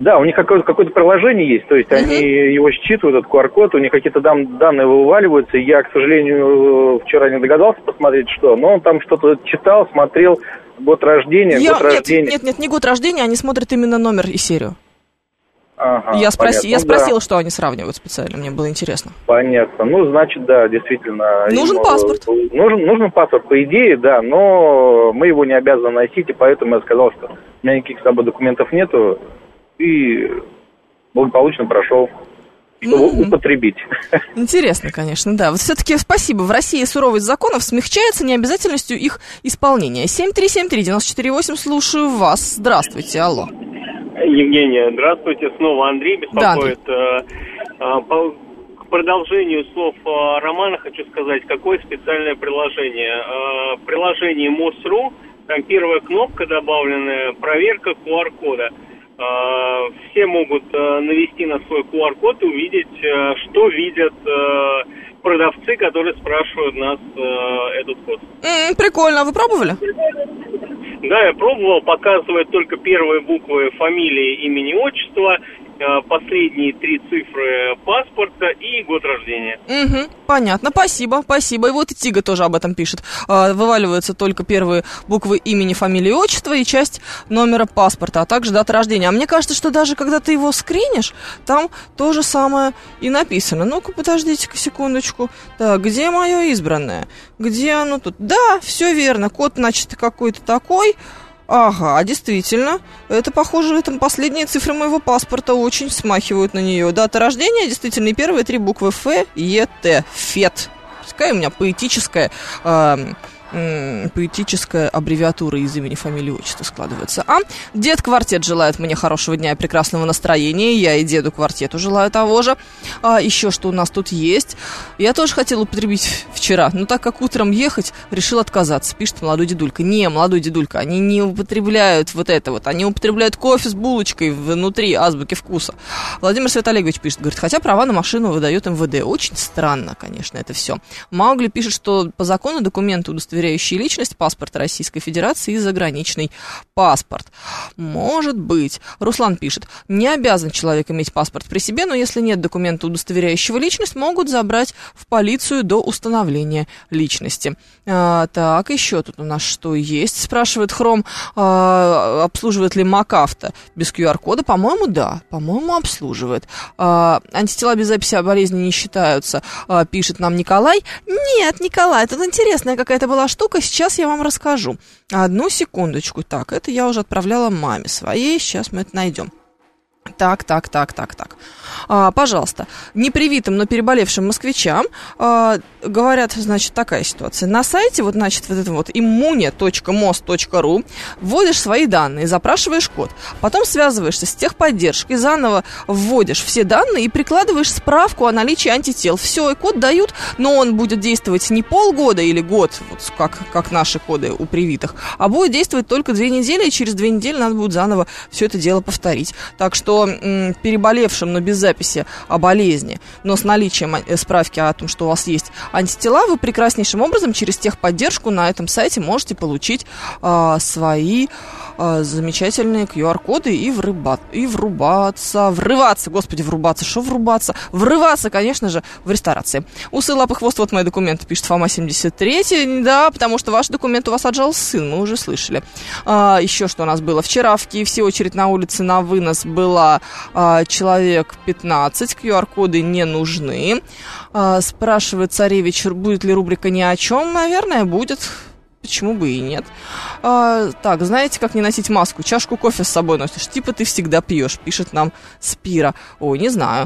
Да, у них какое-то, какое-то приложение есть, то есть uh-huh. они его считывают, этот ку ар-код, у них какие-то дан, данные вываливаются. Я, к сожалению, вчера не догадался посмотреть, что, но он там что-то читал, смотрел, год рождения, Я, год нет, рождения. Нет, нет, не год рождения, они смотрят именно номер и серию. Ага, я, спроси, я спросила, да. что они сравнивают специально, мне было интересно. Понятно. Ну, значит, да, действительно. Нужен им, паспорт. Нужен, нужен паспорт, по идее, да, но мы его не обязаны носить, и поэтому я сказал, что у меня никаких с собой документов нету, и благополучно прошел, чтобы mm-hmm. употребить. Интересно, конечно, да. Вот все-таки спасибо. В России суровость законов смягчается необязательностью их исполнения. семь три семь три девять четыре восемь, слушаю вас. Здравствуйте, алло. Евгения, здравствуйте. Снова Андрей беспокоит. Да. По к продолжению слов Романа хочу сказать, какое специальное приложение. Приложение МОСРУ, там первая кнопка добавленная, проверка ку ар-кода. Все могут навести на свой ку ар-код и увидеть, что видят продавцы, которые спрашивают нас этот код. Mm, прикольно. А вы пробовали? Да, я пробовал, показывает только первые буквы фамилии, имени, отчества, последние три цифры паспорта и год рождения. Угу, понятно, спасибо, спасибо. И вот и Тига тоже об этом пишет. Вываливаются только первые буквы имени, фамилии, отчества и часть номера паспорта, а также дата рождения. А мне кажется, что даже когда ты его скринишь, там то же самое и написано. Ну-ка, подождите-ка секундочку. Так, где мое избранное? Где оно тут? Да, все верно, код, значит, какой-то такой. Ага, действительно, это, похоже, это последние цифры моего паспорта очень смахивают на нее. Дата рождения, действительно, и первые три буквы Ф, Е, Т, ФЕТ. Такая у меня поэтическая, э, э, поэтическая аббревиатура из имени, фамилии, отчества складывается. А дед Квартет желает мне хорошего дня и прекрасного настроения. Я и деду Квартету желаю того же. А еще что у нас тут есть? Я тоже хотела употребить вчера, но так как утром ехать, решил отказаться. Пишет молодой дедулька. Не, молодой дедулька, они не употребляют вот это вот. Они употребляют кофе с булочкой внутри азбуки вкуса. Владимир Светолегович пишет, говорит, хотя права на машину выдает эм вэ дэ. Очень странно, конечно, это все. Маугли пишет, что по закону документы, удостоверяющие личность, паспорт Российской Федерации и заграничный паспорт. Может быть. Руслан пишет, не обязан человек иметь паспорт при себе, но если нет документа, удостоверяющего личность, могут забрать в полицию до установления личности. А, так, еще тут у нас что есть? Спрашивает Хром, а, обслуживает ли МакАвто без ку ар-кода? По-моему, да. По-моему, обслуживает. А, антитела без записи о болезни не считаются, а, пишет нам Николай. Нет, Николай, тут интересная какая-то была штука, сейчас я вам расскажу. Одну секундочку. Так, это я уже отправляла маме своей, сейчас мы это найдем. Так, так, так, так, так. А, пожалуйста, непривитым, но переболевшим москвичам а, говорят, значит, такая ситуация. На сайте, вот, значит, вот это вот иммуне точка мос точка ру вводишь свои данные, запрашиваешь код, потом связываешься с техподдержкой, заново вводишь все данные и прикладываешь справку о наличии антител. Все, и код дают, но он будет действовать не полгода или год, вот как, как наши коды у привитых, а будет действовать только две недели, и через две недели надо будет заново все это дело повторить. Так что м, переболевшим, но без записи о болезни, но с наличием справки о том, что у вас есть антитела, вы прекраснейшим образом через техподдержку на этом сайте можете получить а, свои а, замечательные ку ар-коды и, врыба, и врубаться, врываться, господи, врубаться, что врубаться? Врываться, конечно же, в ресторации. Усы, лапы, хвост, вот мои документы, пишет Фома семьдесят три, да, потому что ваш документ у вас отжал сын, мы уже слышали. А, еще что у нас было? Вчера в КФС очередь на улице на вынос была а, человек пятнадцать, ку ар-коды не нужны. А, спрашивает Царевич, будет ли рубрика «Ни о чем?» Наверное, будет. Почему бы и нет. А, так, знаете, как не носить маску? Чашку кофе с собой носишь. Типа ты всегда пьешь, пишет нам Спира. Ой, не знаю.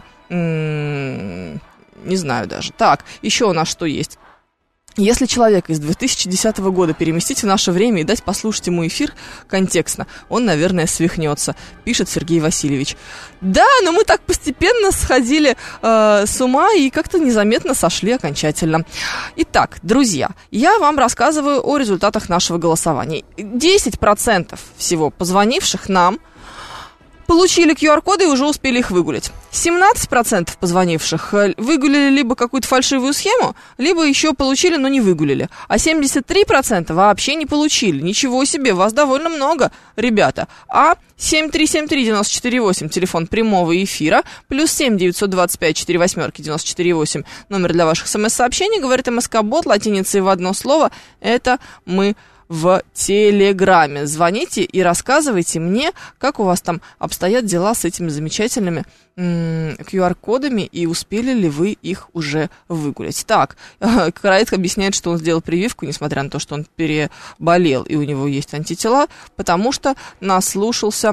М-м- не знаю даже. Так, еще у нас что есть? Если человека из две тысячи десятого года переместить в наше время и дать послушать ему эфир контекстно, он, наверное, свихнется, пишет Сергей Васильевич. Да, но мы так постепенно сходили э, с ума и как-то незаметно сошли окончательно. Итак, друзья, я вам рассказываю о результатах нашего голосования. десять процентов всего позвонивших нам получили ку ар-коды и уже успели их выгулять. семнадцать процентов позвонивших выгулили либо какую-то фальшивую схему, либо еще получили, но не выгулили. А семьдесят три процента вообще не получили. Ничего себе, вас довольно много, ребята. А семь три семь три девять четыре восемь, телефон прямого эфира, плюс семь девятьсот двадцать пять четыре восьмерки девяносто четыре восемь, номер для ваших смс-сообщений, говорит МСК-бот, латиницей в одно слово, это мы в Телеграме. Звоните и рассказывайте мне, как у вас там обстоят дела с этими замечательными м- ку ар-кодами и успели ли вы их уже выгулять. Так, Караид объясняет, что он сделал прививку, несмотря на то, что он переболел и у него есть антитела, потому что наслушался,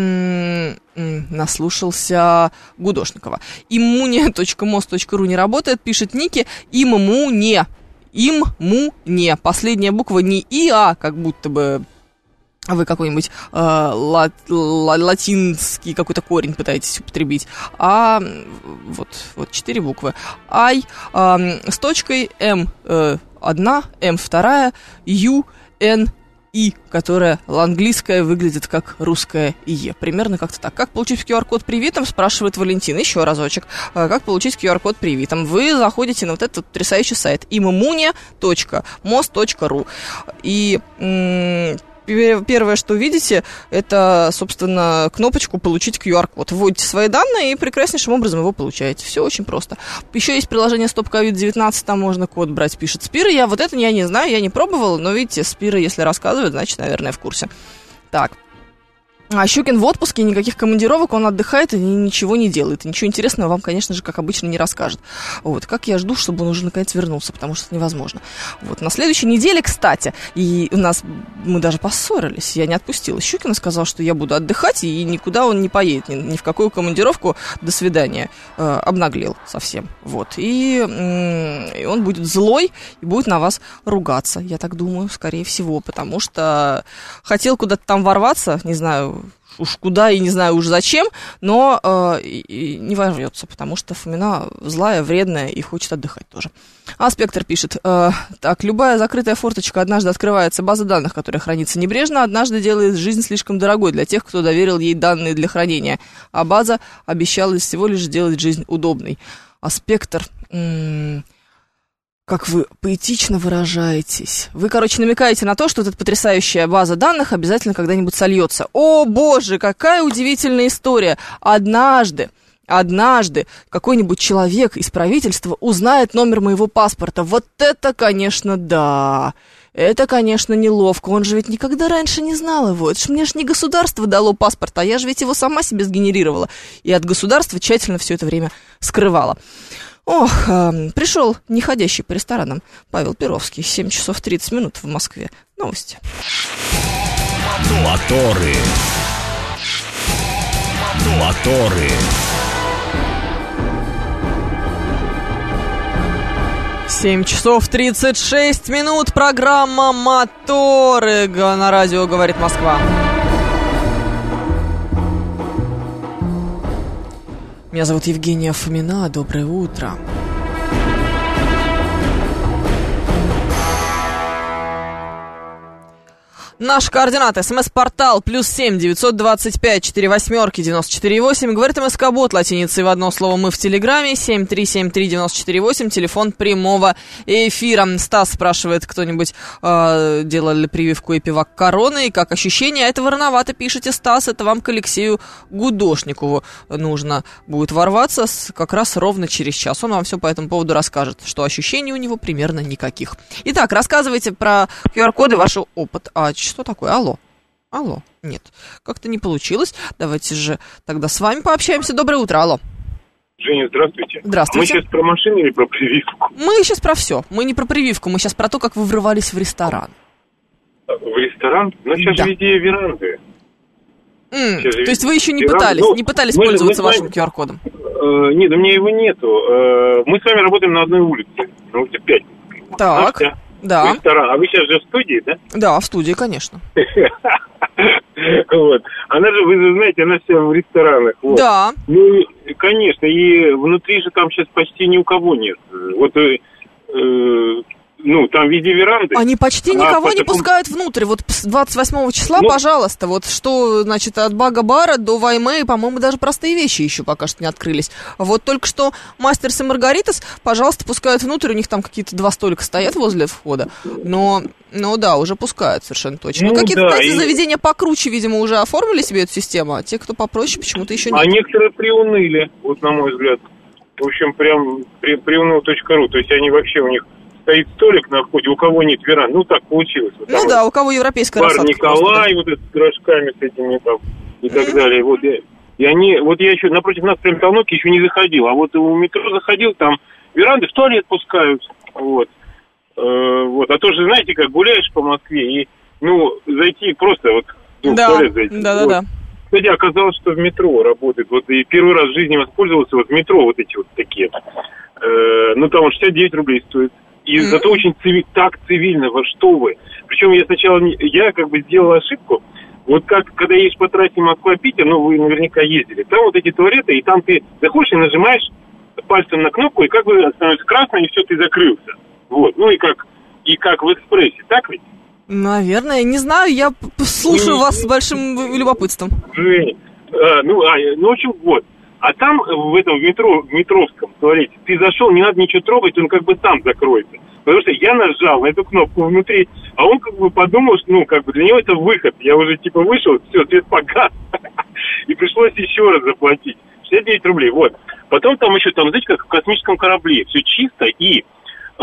м- м- наслушался Гудошникова. иммуния точка мост точка ру не работает, пишет Ники, иммуне. Им-му-не. Последняя буква не И, а как будто бы вы какой-нибудь э, ла- ла- латинский какой-то корень пытаетесь употребить. А вот, вот четыре буквы. Ай э, с точкой, М э, одна, М вторая, Ю, Н, И, которая английская выглядит как русская Е. Примерно как-то так. Как получить ку ар-код привитом, спрашивает Валентин. Еще разочек. Как получить ку ар-код привитом? Вы заходите на вот этот потрясающий сайт иммуния точка мост точка ру. И м- первое, что видите, это, собственно, кнопочку «Получить ку ар-код». Вводите свои данные и прекраснейшим образом его получаете. Все очень просто. Еще есть приложение стоп ковид девятнадцать, там можно код брать, пишет Спира. Я вот это я не знаю, я не пробовала, но, видите, Спира, если рассказывает, значит, наверное, в курсе. Так. А Щукин в отпуске, никаких командировок, он отдыхает и ничего не делает. И ничего интересного вам, конечно же, как обычно, не расскажет. Вот, как я жду, чтобы он уже наконец вернулся, потому что это невозможно. Вот, на следующей неделе, кстати, и у нас, мы даже поссорились, я не отпустила Щукина, сказал, что я буду отдыхать, и никуда он не поедет, ни, ни в какую командировку, до свидания. Э, обнаглел совсем, вот. И, м- и он будет злой и будет на вас ругаться, я так думаю, скорее всего, потому что хотел куда-то там ворваться, не знаю, уж куда и не знаю уж зачем, но э, и, и не ворвется, потому что Фомина злая, вредная и хочет отдыхать тоже. А Спектр пишет, э, так, любая закрытая форточка однажды открывается, база данных, которая хранится небрежно, однажды делает жизнь слишком дорогой для тех, кто доверил ей данные для хранения, а база обещала всего лишь сделать жизнь удобной. А Спектр... М- Как вы поэтично выражаетесь. Вы, короче, намекаете на то, что эта потрясающая база данных обязательно когда-нибудь сольется. О, боже, какая удивительная история. Однажды, однажды какой-нибудь человек из правительства узнает номер моего паспорта. Вот это, конечно, да. Это, конечно, неловко. Он же ведь никогда раньше не знал его. Это ж мне ж не государство дало паспорт, а я же ведь его сама себе сгенерировала. И от государства тщательно все это время скрывала. Ох, э, пришел неходящий по ресторанам Павел Перовский. семь часов тридцать минут в Москве. Новости. Моторы. Моторы. семь часов тридцать шесть минут. Программа «Моторы» на радио «Говорит Москва». Меня зовут Евгения Фомина. Доброе утро. Наши координаты. СМС-портал плюс семь девятьсот двадцать пять четыре восьмерки девяносто четыре восемь. Говорит МСК-бот латиницей в одно слово мы в Телеграме. семь три семь три девяносто четыре восемь. Телефон прямого эфира. Стас спрашивает, кто-нибудь э, делал ли прививку Эпивак короны и как ощущения? Это вы рановато пишете, Стас. Это вам к Алексею Гудошникову нужно будет ворваться с, как раз ровно через час. Он вам все по этому поводу расскажет, что ощущений у него примерно никаких. Итак, рассказывайте про ку ар-коды, ваш опыт. А что такое? Алло. Алло. Нет, как-то не получилось. Давайте же тогда с вами пообщаемся. Доброе утро. Алло. Женя, здравствуйте. Здравствуйте. Мы сейчас про машины или про прививку? Мы сейчас про все. Мы не про прививку, мы сейчас про то, как вы врывались в ресторан. В ресторан? Ну, сейчас да. же везде веранды. Mm, то есть вы еще не веранды. пытались, ну, не пытались мы, пользоваться мы вашим вами, ку ар-кодом? Э, нет, у меня его нету. Э, мы с вами работаем на одной улице. На улице пять. Так, Знаете, да. Ресторан. А вы сейчас же в студии, да? Да, в студии, конечно. Вот. Она же, вы же знаете, она вся в ресторанах. Вот. Да. Ну, конечно, и внутри же там сейчас почти ни у кого нет. Вот э, ну, там в виде веранды. Они почти а никого не такому... пускают внутрь. Вот с двадцать восьмого числа, ну, пожалуйста, вот что, значит, от Бага-бара до Ваймэй, по-моему, даже простые вещи еще пока что не открылись. Вот только что Мастерс и Маргаритас, пожалуйста, пускают внутрь, у них там какие-то два столика стоят возле входа. Но, ну да, уже пускают совершенно точно. Ну, какие-то, да, знаете, и... заведения покруче, видимо, уже оформили себе эту систему, а те, кто попроще, почему-то еще нет. А некоторые приуныли, вот на мой взгляд. В общем, прям при, приуныл точка ру. То есть они вообще, у них стоит столик на входе, у кого нет веранды. Ну, так получилось. Вот, ну да, вот, у кого европейская бар рассадка. Николай, просто, да. вот этот с рожками с этими там и mm-hmm. так далее. Вот, и, и они, вот я еще напротив нас прям Толноки еще не заходил. А вот у метро заходил, там веранды в туалет пускают. Вот. Э, вот. А то же, знаете, как гуляешь по Москве и, ну, зайти просто вот, ну, да. в туалет зайти. Да, да, вот. да. Кстати, оказалось, что в метро работает. Вот и первый раз в жизни воспользовался вот в метро вот эти вот такие. Э, ну, там шестьдесят девять рублей стоит. И mm-hmm. зато очень цивиль, так цивильно, во что вы. Причем я сначала, не, я как бы сделал ошибку. Вот как, когда едешь по трассе Москва-Питер, ну, вы наверняка ездили, там вот эти туалеты, и там ты заходишь и нажимаешь пальцем на кнопку, и как бы становится красно, и все, ты закрылся. Вот, ну и как, и как в экспрессе, так ведь? Наверное, не знаю, я слушаю вас с большим любопытством. Жень, а, ну, а, ну, в общем, вот. А там, в этом, в метро, в метровском туалете, ты зашел, не надо ничего трогать, он как бы сам закроется. Потому что я нажал на эту кнопку внутри, а он как бы подумал, что, ну, как бы для него это выход. Я уже, типа, вышел, все, свет погас. И пришлось еще раз заплатить. шестьдесят девять рублей, вот. Потом там еще, там, знаете, как в космическом корабле, все чисто, и э,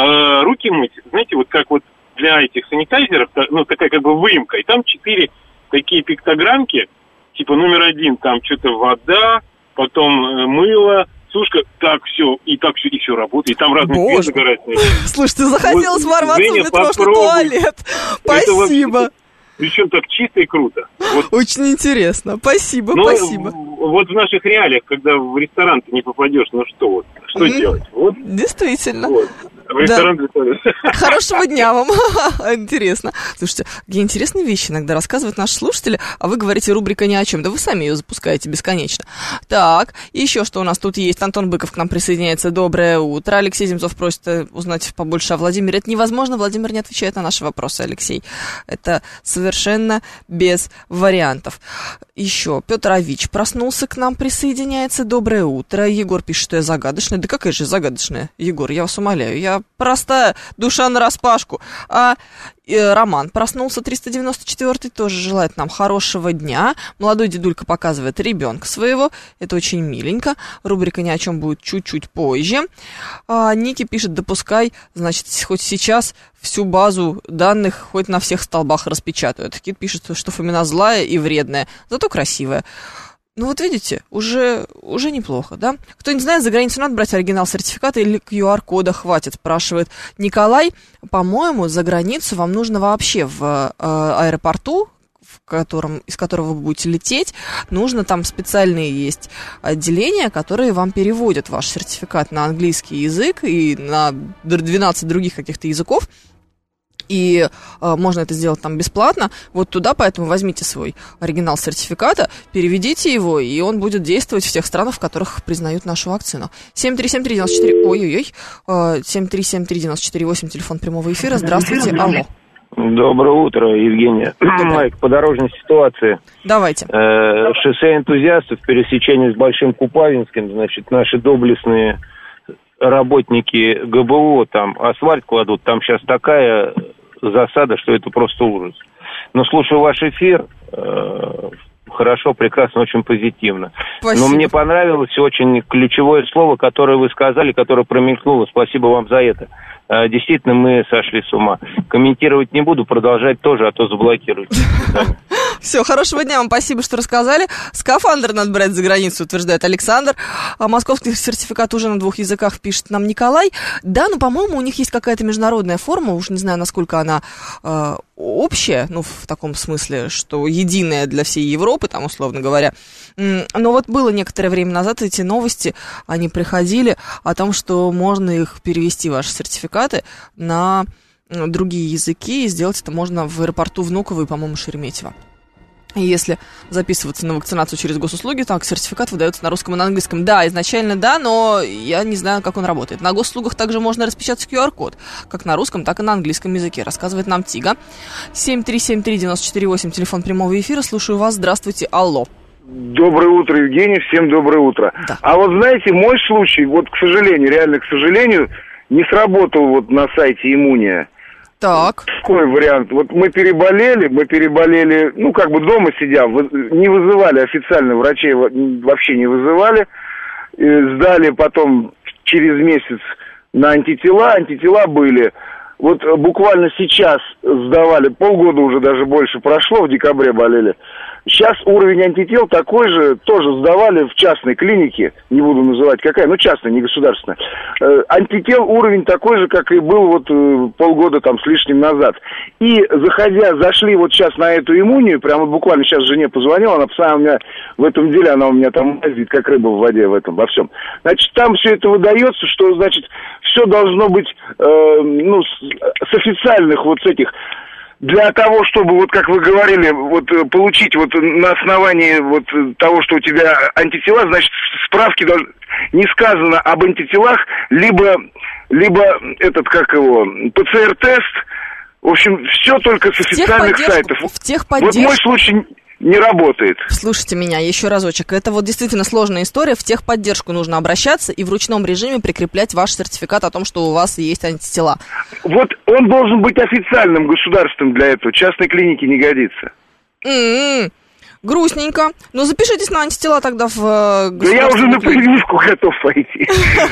руки мыть, знаете, вот как вот для этих санитайзеров, ну, такая как бы выемка, и там четыре такие пиктограммки, типа номер один, там что-то вода, потом э, мыло, сушка, так все, и так все, и все работает, и там разные цвет загорает. Слушайте, захотелось вот, ворваться Женя, в метрошный туалет. Спасибо. Вообще, причем так чисто и круто. Вот. Очень интересно. Спасибо, Но спасибо. Вот в наших реалиях, когда в ресторан ты не попадешь, ну что вот, что mm-hmm. делать? Вот. Действительно. Вот. В ресторан да. Хорошего дня вам. Интересно. Слушайте, какие интересные вещи иногда рассказывают наши слушатели, а вы говорите, рубрика ни о чем. Да вы сами ее запускаете бесконечно. Так, еще что у нас тут есть. Антон Быков к нам присоединяется. Доброе утро. Алексей Земцов просит узнать побольше о Владимире. Это невозможно. Владимир не отвечает на наши вопросы, Алексей. Это совершенно без вариантов. Еще Петр Авич проснулся, к нам присоединяется. Доброе утро. Егор пишет, что я загадочная. Да какая же загадочная, Егор, я вас умоляю. Я простая душа нараспашку. А э, Роман проснулся, триста девяносто четвёртый, тоже желает нам хорошего дня. Молодой дедулька показывает ребенка своего. Это очень миленько. Рубрика ни о чем будет чуть-чуть позже. А, Ники пишет, допускай, значит, хоть сейчас всю базу данных хоть на всех столбах распечатают. Кит пишет, что Фомина злая и вредная, зато красивая. Ну вот видите, уже, уже неплохо, да? Кто-нибудь знает, за границу надо брать оригинал сертификата или ку ар-кода хватит, спрашивает Николай. По-моему, за границу вам нужно вообще в э, аэропорту, в котором, из которого вы будете лететь, нужно там специальные есть отделения, которые вам переводят ваш сертификат на английский язык и на двенадцать других каких-то языков. И э, можно это сделать там бесплатно. Вот туда, поэтому возьмите свой оригинал сертификата, переведите его, и он будет действовать в тех странах, в которых признают нашу вакцину. семь три семь три девять четыре... Ой-ой-ой. Э, семь три семь три девять четыре восемь, телефон прямого эфира. Здравствуйте, алло. Доброе утро, Евгения. Майк, по дорожной ситуации. Давайте. Э, шоссе энтузиастов, пересечение с Большим Купавинским, значит, наши доблестные работники гэ бэ о там асфальт кладут, там сейчас такая засада, что это просто ужас. Но слушаю ваш эфир, э, хорошо, прекрасно, очень позитивно. Спасибо. Но мне понравилось очень ключевое слово, которое вы сказали, которое промелькнуло. Спасибо вам за это. Э, действительно, мы сошли с ума. Комментировать не буду, продолжать тоже, а то заблокируют. Все, хорошего дня вам, спасибо, что рассказали. Скафандр надо брать за границу, утверждает Александр. А московский сертификат уже на двух языках, пишет нам Николай. Да, ну, по-моему, у них есть какая-то международная форма, уж не знаю, насколько она э, общая, ну, в таком смысле, что единая для всей Европы, там, условно говоря. Но вот было некоторое время назад эти новости, они приходили о том, что можно их перевести, ваши сертификаты, на другие языки, и сделать это можно в аэропорту Внуково и, по-моему, Шереметьево. Если записываться на вакцинацию через госуслуги, так, сертификат выдается на русском и на английском. Да, изначально да, но я не знаю, как он работает. На госуслугах также можно распечатать ку ар код, как на русском, так и на английском языке, рассказывает нам Тига. семь три семь три девять четыре восемь, телефон прямого эфира. Слушаю вас. Здравствуйте. Алло. Доброе утро, Евгений. Всем доброе утро. Да. А вот знаете, мой случай, вот, к сожалению, реально, к сожалению, не сработал вот на сайте Иммуния. Так. Такой вариант. Вот мы переболели, мы переболели, ну, как бы дома сидя, не вызывали официально, врачей вообще не вызывали. Сдали потом через месяц на антитела, антитела были. Вот буквально сейчас сдавали, полгода уже даже больше прошло, в декабре болели. Сейчас уровень антител такой же, тоже сдавали в частной клинике, не буду называть какая, ну частная, не государственная. Э, антител уровень такой же, как и был вот э, полгода там с лишним назад. И заходя, зашли вот сейчас на эту Иммунию, прямо буквально сейчас жене позвонила, она постоянно у меня в этом деле, она у меня там ездит, как рыба в воде в этом, во всем. Значит, там все это выдается, что, значит, все должно быть, э, ну, с, с официальных вот с этих... Для того, чтобы, вот как вы говорили, вот получить вот на основании вот того, что у тебя антитела, значит, в справке должны, не сказано об антителах, либо, либо этот, как его, пэ цэ эр-тест, в общем, все только с официальных сайтов. В техподдержку. Вот мой случай не работает. Слушайте меня еще разочек. Это вот действительно сложная история. В техподдержку нужно обращаться и в ручном режиме прикреплять ваш сертификат о том, что у вас есть антитела. Вот он должен быть официальным государством для этого. Частной клинике не годится. М-м-м. Грустненько. Ну, запишитесь на антитела тогда в э, да я уже на прививку готов пойти.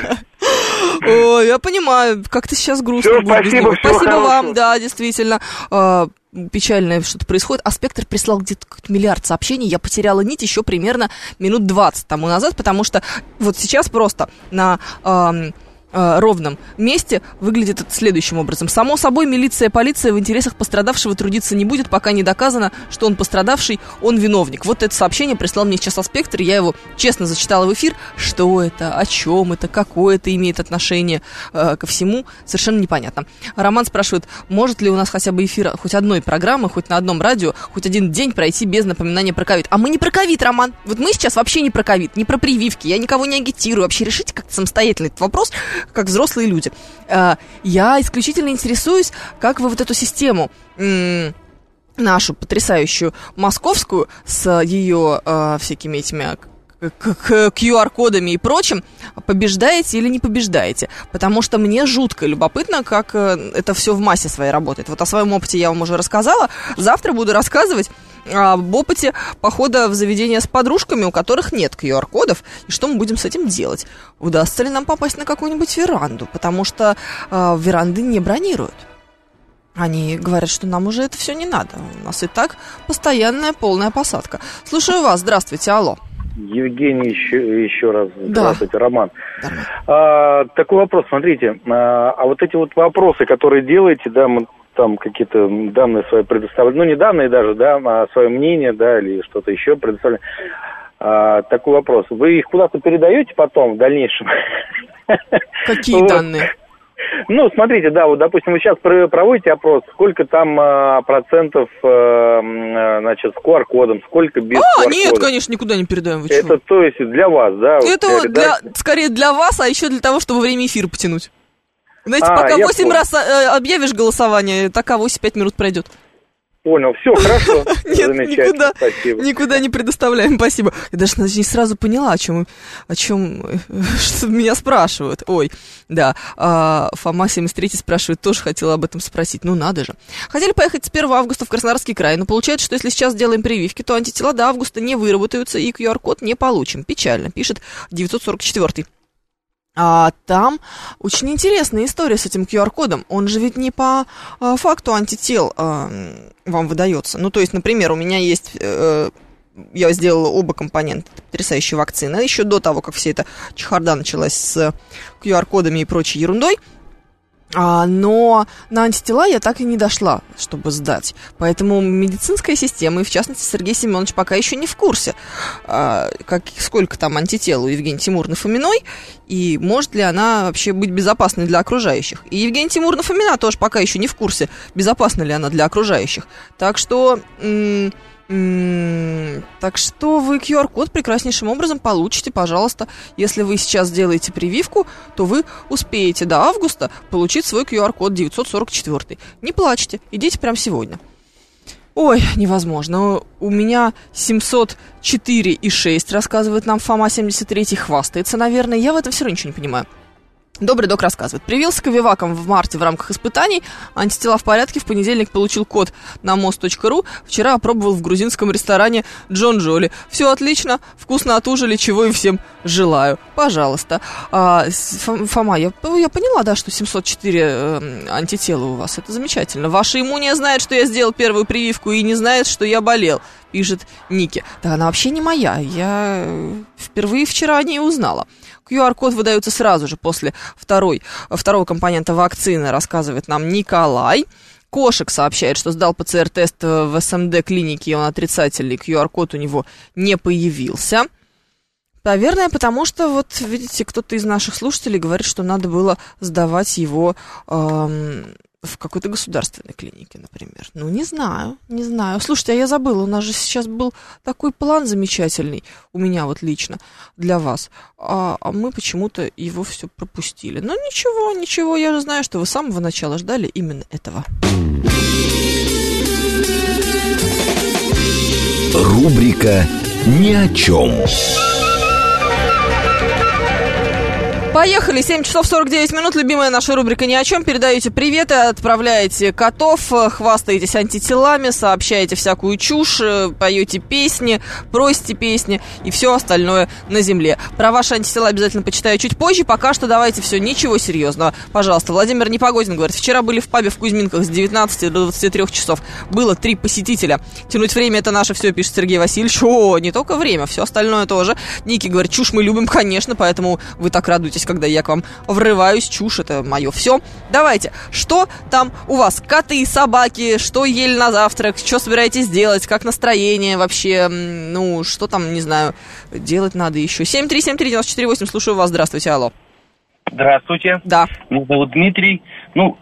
Ой, я понимаю, как-то сейчас грустно. Все, спасибо, всего Спасибо хорошего. вам, да, действительно. Печальное что-то происходит. А Спектр прислал где-то миллиард сообщений. Я потеряла нить еще примерно минут двадцать тому назад, потому что вот сейчас просто на... Эм, ровном месте выглядит это следующим образом. Само собой, милиция и полиция в интересах пострадавшего трудиться не будет, пока не доказано, что он пострадавший, он виновник. Вот это сообщение прислал мне сейчас Спектр, я его честно зачитала в эфир. Что это, о чем это, какое это имеет отношение э, ко всему, совершенно непонятно. Роман спрашивает, может ли у нас хотя бы эфир хоть одной программы, хоть на одном радио, хоть один день пройти без напоминания про ковид. А мы не про ковид, Роман. Вот мы сейчас вообще не про ковид, не про прививки, я никого не агитирую. Вообще решите как-то самостоятельно этот вопрос, как взрослые люди. Я исключительно интересуюсь, как вы вот эту систему нашу потрясающую московскую с ее всякими этими ку ар-кодами и прочим побеждаете или не побеждаете. Потому что мне жутко любопытно, как это все в массе своей работает. Вот о своем опыте я вам уже рассказала. Завтра буду рассказывать об опыте похода в заведение с подружками, у которых нет ку ар-кодов, и что мы будем с этим делать. Удастся ли нам попасть на какую-нибудь веранду, потому что э, веранды не бронируют. Они говорят, что нам уже это все не надо. У нас и так постоянная полная посадка. Слушаю вас. Здравствуйте. Алло. Евгений, еще, еще раз здравствуйте, да. Роман. А, такой вопрос, смотрите, а, а вот эти вот вопросы, которые делаете, да, мы там какие-то данные свои предоставляем, ну не данные даже, да, а свое мнение, да, или что-то еще предоставляем. А, такой вопрос, вы их куда-то передаете потом в дальнейшем? Какие вот. Данные? Ну, смотрите, да, вот, допустим, вы сейчас проводите опрос, сколько там а, процентов, а, значит, с ку ар-кодом, сколько без а, ку ар-кода. Нет, конечно, никуда не передаем. Вы это, то есть, для вас, да? Это вот, для, скорее для вас, а еще для того, чтобы во время эфира потянуть. Знаете, а, пока восемь раз объявишь голосование, так а восемь-пять минут пройдет. Понял, все, хорошо. Нет, никуда, никуда не предоставляем, спасибо. Я даже не сразу поняла, о чем, о чем что меня спрашивают. Ой, да, а, Фома семьдесят три спрашивает, тоже хотела об этом спросить. Ну, надо же. Хотели поехать с первого августа в Краснодарский край, но получается, что если сейчас делаем прививки, то антитела до августа не выработаются и ку ар-код не получим. Печально, пишет девятьсот сорок четыре. А там очень интересная история с этим ку ар-кодом. Он же ведь не по а, факту антител а, вам выдается. Ну, то есть, например, у меня есть... А, я сделала оба компонента потрясающей вакцины. Еще до того, как вся эта чехарда началась с ку ар-кодами и прочей ерундой. А, но на антитела я так и не дошла, чтобы сдать. Поэтому медицинская система, и в частности Сергей Семенович, пока еще не в курсе, а, как, сколько там антител у Евгении Тимуровны Фоминой, и может ли она вообще быть безопасной для окружающих. И Евгения Тимуровна Фомина тоже пока еще не в курсе, безопасна ли она для окружающих. Так что... М- М-м, так что вы ку ар-код прекраснейшим образом получите, пожалуйста. Если вы сейчас сделаете прививку, то вы успеете до августа получить свой ку ар-код девятьсот сорок четыре. Не плачьте, идите прямо сегодня. Ой, невозможно. У меня семьсот четыре и шесть, рассказывает нам Фома семьдесят три, хвастается, наверное. Я в этом все равно ничего не понимаю. Добрый док рассказывает. Привился ковиваком в марте в рамках испытаний. Антитела в порядке. В понедельник получил код на мост точка ру. Вчера опробовал в грузинском ресторане Джон Джоли. Все отлично. Вкусно отужили, чего и всем желаю. Пожалуйста. А, Фома, я, я поняла, да, что семьсот четыре э, антитела у вас. Это замечательно. Ваша иммуния знает, что я сделал первую прививку и не знает, что я болел, пишет Ники. Да она вообще не моя. Я впервые вчера о ней узнала. ку ар-код выдается сразу же после второй, второго компонента вакцины, рассказывает нам Николай. Кошек сообщает, что сдал пэ цэ эр-тест в эс эм дэ-клинике, и он отрицательный, ку ар-код у него не появился. Наверное, потому что, вот, видите, кто-то из наших слушателей говорит, что надо было сдавать его эм, в какой-то государственной клинике, например. Ну, не знаю, не знаю. Слушайте, а я забыла, у нас же сейчас был такой план замечательный, у меня вот лично, для вас. А, а мы почему-то его все пропустили. Но ничего, ничего, я же знаю, что вы с самого начала ждали именно этого. Рубрика «Ни о чем». Поехали, семь часов сорок девять минут, любимая наша рубрика «Ни о чем». Передаете приветы, отправляете котов, хвастаетесь антителами, сообщаете всякую чушь, поете песни, просите песни и все остальное на земле. Про ваши антитела обязательно почитаю чуть позже, пока что давайте все, ничего серьезного. Пожалуйста, Владимир Непогодин говорит, вчера были в пабе в Кузьминках с девятнадцати до двадцати трёх часов, было три посетителя. Тянуть время — это наше все, пишет Сергей Васильевич. О, не только время, все остальное тоже. Ники говорит, чушь мы любим, конечно, поэтому вы так радуетесь, когда я к вам врываюсь, чушь, это мое все. Давайте, что там у вас? Коты, собаки, что ели на завтрак, что собираетесь делать, как настроение вообще, ну, что там, не знаю, делать надо еще. семь три семь три девять четыре восемь, слушаю вас, здравствуйте, алло. Здравствуйте. Да. Меня зовут Дмитрий. Ну,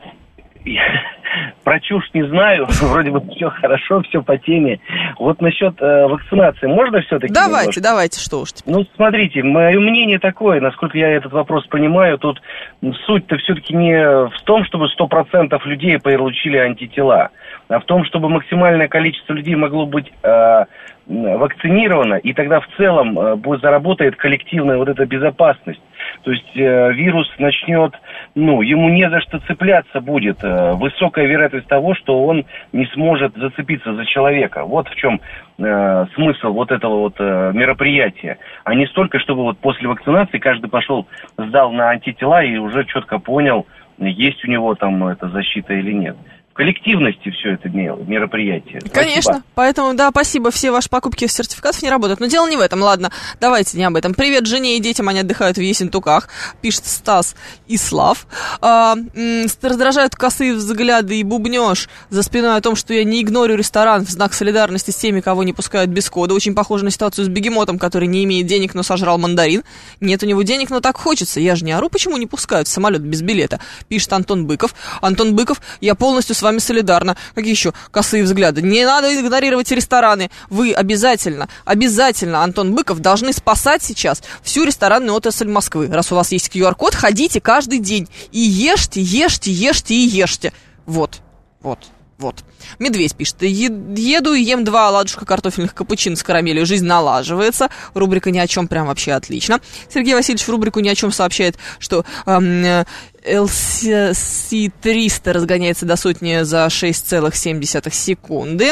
про чушь не знаю, вроде бы все хорошо, все по теме. Вот насчет э, вакцинации, можно все-таки? Давайте, немножко? давайте, что уж теперь. Ну, смотрите, мое мнение такое, насколько я этот вопрос понимаю, тут суть-то все-таки не в том, чтобы сто процентов людей получили антитела, а в том, чтобы максимальное количество людей могло быть э, вакцинировано, и тогда в целом э, будет, заработает коллективная вот эта безопасность. То есть э, вирус начнет, ну, ему не за что цепляться будет. Э, высокая вероятность того, что он не сможет зацепиться за человека. Вот в чем э, смысл вот этого вот э, мероприятия. А не столько, чтобы вот после вакцинации каждый пошел, сдал на антитела и уже четко понял, есть у него там эта защита или нет. В коллективности все это мероприятие. Конечно, спасибо. Поэтому, да, спасибо, все ваши покупки сертификатов не работают. Но дело не в этом, ладно, давайте не об этом. Привет жене и детям, они отдыхают в Ессентуках, пишет Стас Ислав. А, м- раздражают косые взгляды и бубнёж за спиной о том, что я не игнорю ресторан в знак солидарности с теми, кого не пускают без кода. Очень похоже на ситуацию с бегемотом, который не имеет денег, но сожрал мандарин. Нет у него денег, но так хочется. Я же не ору, почему не пускают в самолет без билета, пишет Антон Быков. Антон Быков, я полностью с вами солидарна. Какие еще косые взгляды? Не надо игнорировать рестораны. Вы обязательно, обязательно, Антон Быков, должны спасать сейчас всю ресторанную отрасль Москвы. Раз у вас есть ку ар-код, ходите каждый день и ешьте, ешьте, ешьте и ешьте. Вот, вот. Вот. Медведь пишет, еду и ем два оладушка картофельных капучино с карамелью, жизнь налаживается. Рубрика «Ни о чем» прям вообще отлично. Сергей Васильевич в рубрику «Ни о чем» сообщает, что эм, эл си триста разгоняется до сотни за шесть целых семь десятых секунды.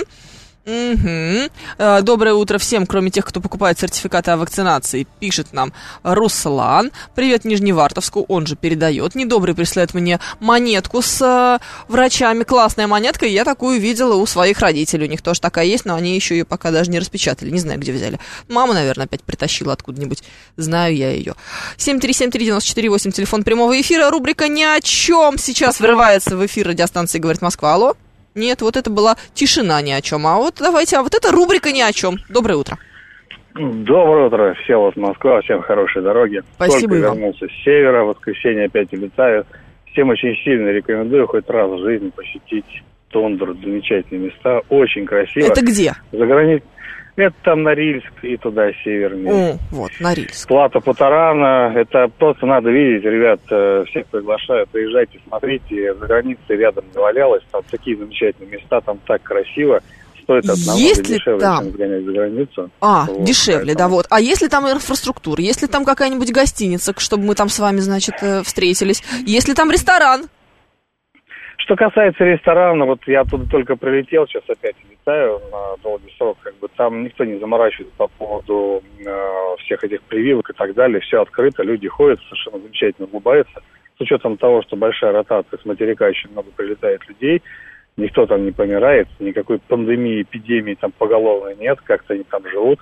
Угу. Доброе утро всем, кроме тех, кто покупает сертификаты о вакцинации, пишет нам Руслан. Привет Нижневартовску, он же передает. Недобрый присылает мне монетку с э, врачами. Классная монетка, я такую видела у своих родителей. У них тоже такая есть, но они еще ее пока даже не распечатали. Не знаю, где взяли. Мама, наверное, опять притащила откуда-нибудь. Знаю я ее. семь три семь три девять четыре восемь, телефон прямого эфира. Рубрика «Ни о чем» сейчас врывается в эфир радиостанции «Говорит Москва». Алло? Нет, вот это была тишина ни о чем. А вот давайте, а вот это рубрика «Ни о чем». Доброе утро. Доброе утро. Всем вот Москва, всем хорошей дороги. Спасибо, Только Иван. вернулся с севера, в воскресенье опять улетаю. Всем очень сильно рекомендую хоть раз в жизни посетить тундра, замечательные места, очень красиво. Это где? За границей. Это там Норильск и туда севернее. О, вот, Норильск. Плата Путарана, это просто надо видеть, ребят, всех приглашаю, приезжайте, смотрите, за границей рядом не валялось, там такие замечательные места, там так красиво, стоит от намного Есть ли дешевле, там... чем сгонять за границу. А, вот, дешевле, поэтому... да, вот. А если там инфраструктура, если там какая-нибудь гостиница, чтобы мы там с вами, значит, встретились, если там ресторан? Что касается ресторана, вот я оттуда только прилетел, сейчас опять летаю на долгий срок, как бы там никто не заморачивается по поводу э, всех этих прививок и так далее, все открыто, люди ходят, совершенно замечательно улыбаются, с учетом того, что большая ротация с материка, очень много прилетает людей, никто там не помирает, никакой пандемии, эпидемии там поголовной нет, как-то они там живут.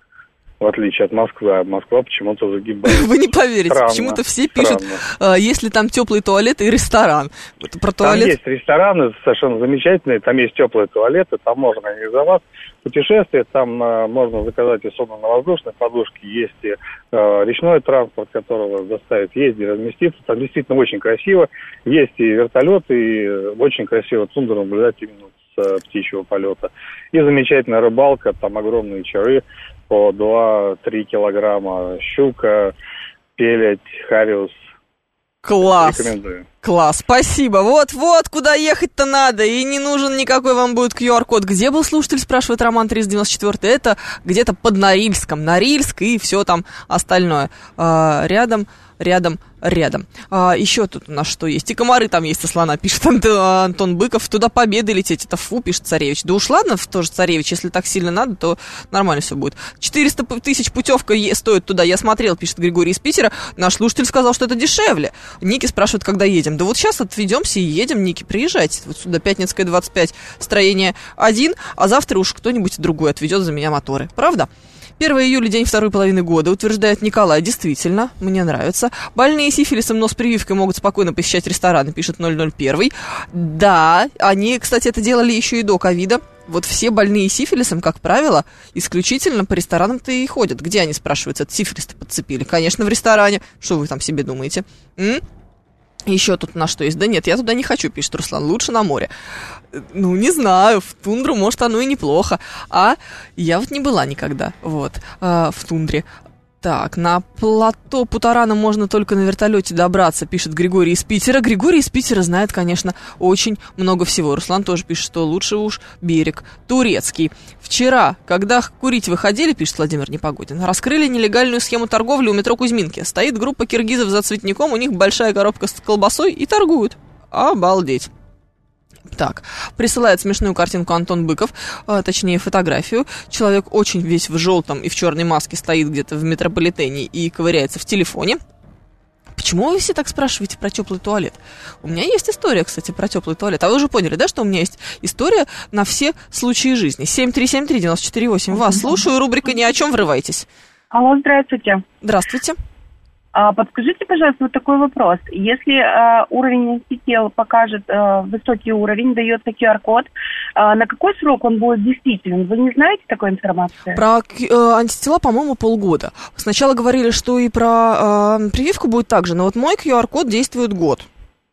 В отличие от Москвы, а Москва почему-то загибает. Вы не поверите, Странно, почему-то все пишут, странно. если там теплый туалет и ресторан. Это про туалет. Там есть рестораны совершенно замечательные, там есть теплые туалеты, там можно организовать путешествие, там э, можно заказать и сонно-воздушные подушки, есть и э, речной транспорт, которого заставит ездить, разместиться. Там действительно очень красиво, есть и вертолеты, и очень красиво тундру наблюдать именно с э, птичьего полета. И замечательная рыбалка, там огромные чары, по два-три килограмма, щука, пелеть, хариус. Класс. Рекомендую. Класс, спасибо. Вот-вот, куда ехать-то надо, и не нужен никакой вам будет ку ар-код. Где был слушатель, спрашивает Роман триста девяносто четыре. Это где-то под Норильском. Норильск и все там остальное. А, рядом, рядом, рядом. А, еще тут у нас что есть? И комары там есть, со слона, пишет Антон Быков. Туда победы лететь, это фу, пишет Царевич. Да уж ладно, тоже Царевич, если так сильно надо, то нормально все будет. четыреста тысяч путевка стоит туда, я смотрел, пишет Григорий из Питера. Наш слушатель сказал, что это дешевле. Ники спрашивает, когда едем. Да вот сейчас отведемся и едем, Ники, приезжайте. Вот сюда, Пятницкая, двадцать пять, строение один, а завтра уж кто-нибудь другой отведет за меня моторы. Правда? первого июля, день второй половины года, утверждает Николай. Действительно, мне нравится. Больные сифилисом, но с прививкой могут спокойно посещать рестораны, пишет ноль ноль один. Да, они, кстати, это делали еще и до ковида. Вот все больные сифилисом, как правило, исключительно по ресторанам-то и ходят. Где они, спрашиваются, от сифилиста подцепили? Конечно, в ресторане. Что вы там себе думаете? М? Еще тут на что есть? Да нет, я туда не хочу, пишет Руслан, лучше на море. Ну, не знаю, в тундру, может, оно и неплохо. А я вот не была никогда, вот, э, в тундре. Так, на плато Путарана можно только на вертолете добраться, пишет Григорий из Питера. Григорий из Питера знает, конечно, очень много всего. Руслан тоже пишет, что лучше уж берег турецкий. Вчера, когда курить выходили, пишет Владимир Непогодин, раскрыли нелегальную схему торговли у метро Кузьминки. Стоит группа киргизов за цветником, у них большая коробка с колбасой и торгуют. Обалдеть. Так, присылает смешную картинку Антон Быков, э, точнее фотографию. Человек очень весь в желтом и в черной маске стоит где-то в метрополитене и ковыряется в телефоне. Почему вы все так спрашиваете про теплый туалет? У меня есть история, кстати, про теплый туалет. А вы уже поняли, да, что у меня есть история на все случаи жизни. семь три семь три девять четыре восемь. Вас слушаю, рубрика «Ни о чем», врывайтесь. Алло, здравствуйте. Здравствуйте. А, подскажите, пожалуйста, вот такой вопрос. Если а, уровень антител покажет а, высокий уровень, дается ку ар-код, а, на какой срок он будет действителен? Вы не знаете такой информации? Про э, антитела, по-моему, полгода. Сначала говорили, что и про э, прививку будет так же, но вот мой ку ар-код действует год.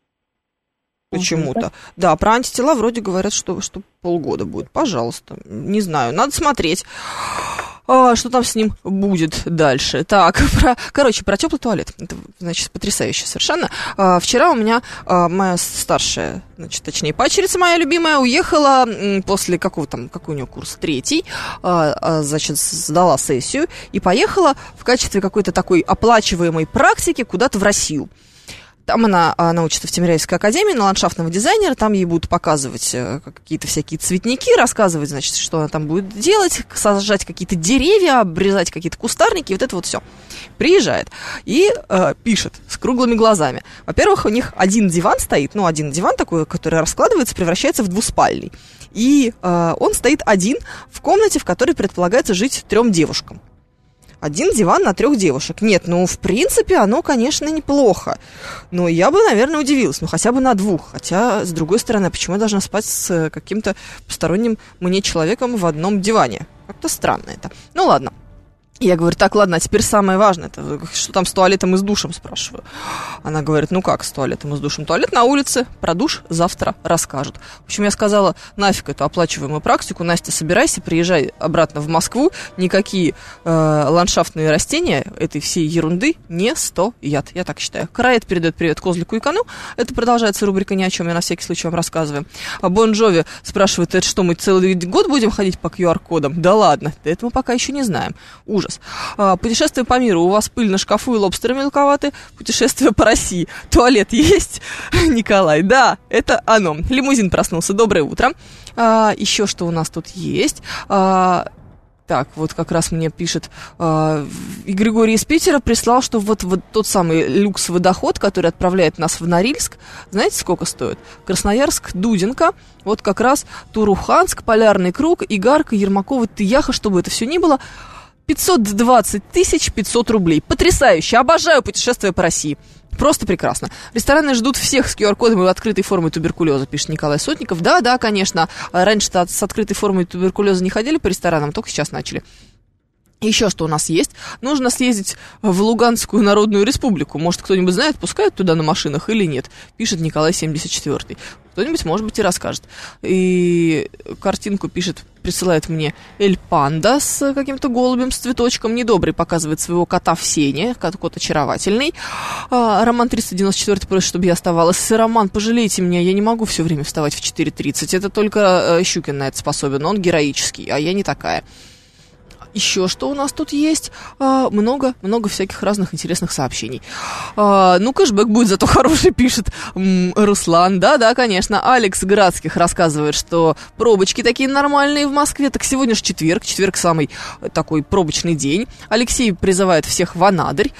Почему-то. Uh-huh. Да, про антитела вроде говорят, что, что полгода будет. Пожалуйста. Не знаю, надо смотреть. А, что там с ним будет дальше? Так, про, короче, про теплый туалет. Это, значит, потрясающе совершенно. А, вчера у меня а, моя старшая, значит, точнее, падчерица моя любимая, уехала м, после какого там, какой у нее курс? Третий. А, а, значит, сдала сессию и поехала в качестве какой-то такой оплачиваемой практики куда-то в Россию. Там она а, научится в Тимирязевской академии на ландшафтного дизайнера, там ей будут показывать а, какие-то всякие цветники, рассказывать, значит, что она там будет делать, сажать какие-то деревья, обрезать какие-то кустарники, вот это вот все. Приезжает и а, пишет с круглыми глазами. Во-первых, у них один диван стоит, ну, один диван такой, который раскладывается, превращается в двуспальный. И а, он стоит один в комнате, в которой предполагается жить трем девушкам. Один диван на трех девушек. Нет, ну, в принципе, оно, конечно, неплохо. Но я бы, наверное, удивилась. Ну, хотя бы на двух. Хотя, с другой стороны, почему я должна спать с каким-то посторонним мне человеком в одном диване? Как-то странно это. Ну, ладно. Я говорю, так, ладно, а теперь самое важное, это, что там с туалетом и с душем, спрашиваю. Она говорит, ну как с туалетом и с душем? Туалет на улице, про душ завтра расскажут. В общем, я сказала, нафиг эту оплачиваемую практику, Настя, собирайся, приезжай обратно в Москву, никакие э, ландшафтные растения этой всей ерунды не стоят, я так считаю. Караэт передает привет Козлику и Кону, это продолжается рубрика «Ни о чем», я на всякий случай вам рассказываю. А Бон Джови спрашивает, это что, мы целый год будем ходить по ку ар-кодам? Да ладно, это мы пока еще не знаем. Ужас. Путешествие по миру. У вас пыль на шкафу и лобстеры мелковаты. Путешествие по России. Туалет есть? Николай, да, это оно. Лимузин проснулся. Доброе утро. А, еще что у нас тут есть? А, так, вот как раз мне пишет а, и Григорий из Питера прислал, что вот, вот тот самый люкс-водоход, который отправляет нас в Норильск, знаете, сколько стоит? Красноярск, Дудинка, вот как раз Туруханск, Полярный круг, Игарка, Ермакова, Тыяха, чтобы это все ни было, пятьсот двадцать тысяч пятьсот рублей. Потрясающе. Обожаю путешествия по России. Просто прекрасно. Рестораны ждут всех с ку ар-кодом и открытой формой туберкулеза, пишет Николай Сотников. Да, да, конечно. Раньше-то с открытой формой туберкулеза не ходили по ресторанам, только сейчас начали. Еще что у нас есть? Нужно съездить в Луганскую Народную Республику. Может, кто-нибудь знает, пускают туда на машинах или нет? Пишет Николай семьдесят четвёртый. Кто-нибудь, может быть, и расскажет. И картинку пишет, присылает мне Эль Панда с каким-то голубем, с цветочком. Недобрый показывает своего кота в сене. Кот очаровательный. А, Роман триста девяносто четыре просит, чтобы я оставалась. Роман, пожалейте меня, я не могу все время вставать в четыре тридцать. Это только Щукин на это способен. Он героический, а я не такая. Еще что у нас тут есть? А, много, много всяких разных интересных сообщений. А, ну, кэшбэк будет зато хороший, пишет м, Руслан. Да-да, конечно. Алекс Градских рассказывает, что пробочки такие нормальные в Москве. Так сегодня же четверг. Четверг самый такой пробочный день. Алексей призывает всех в Анадырь.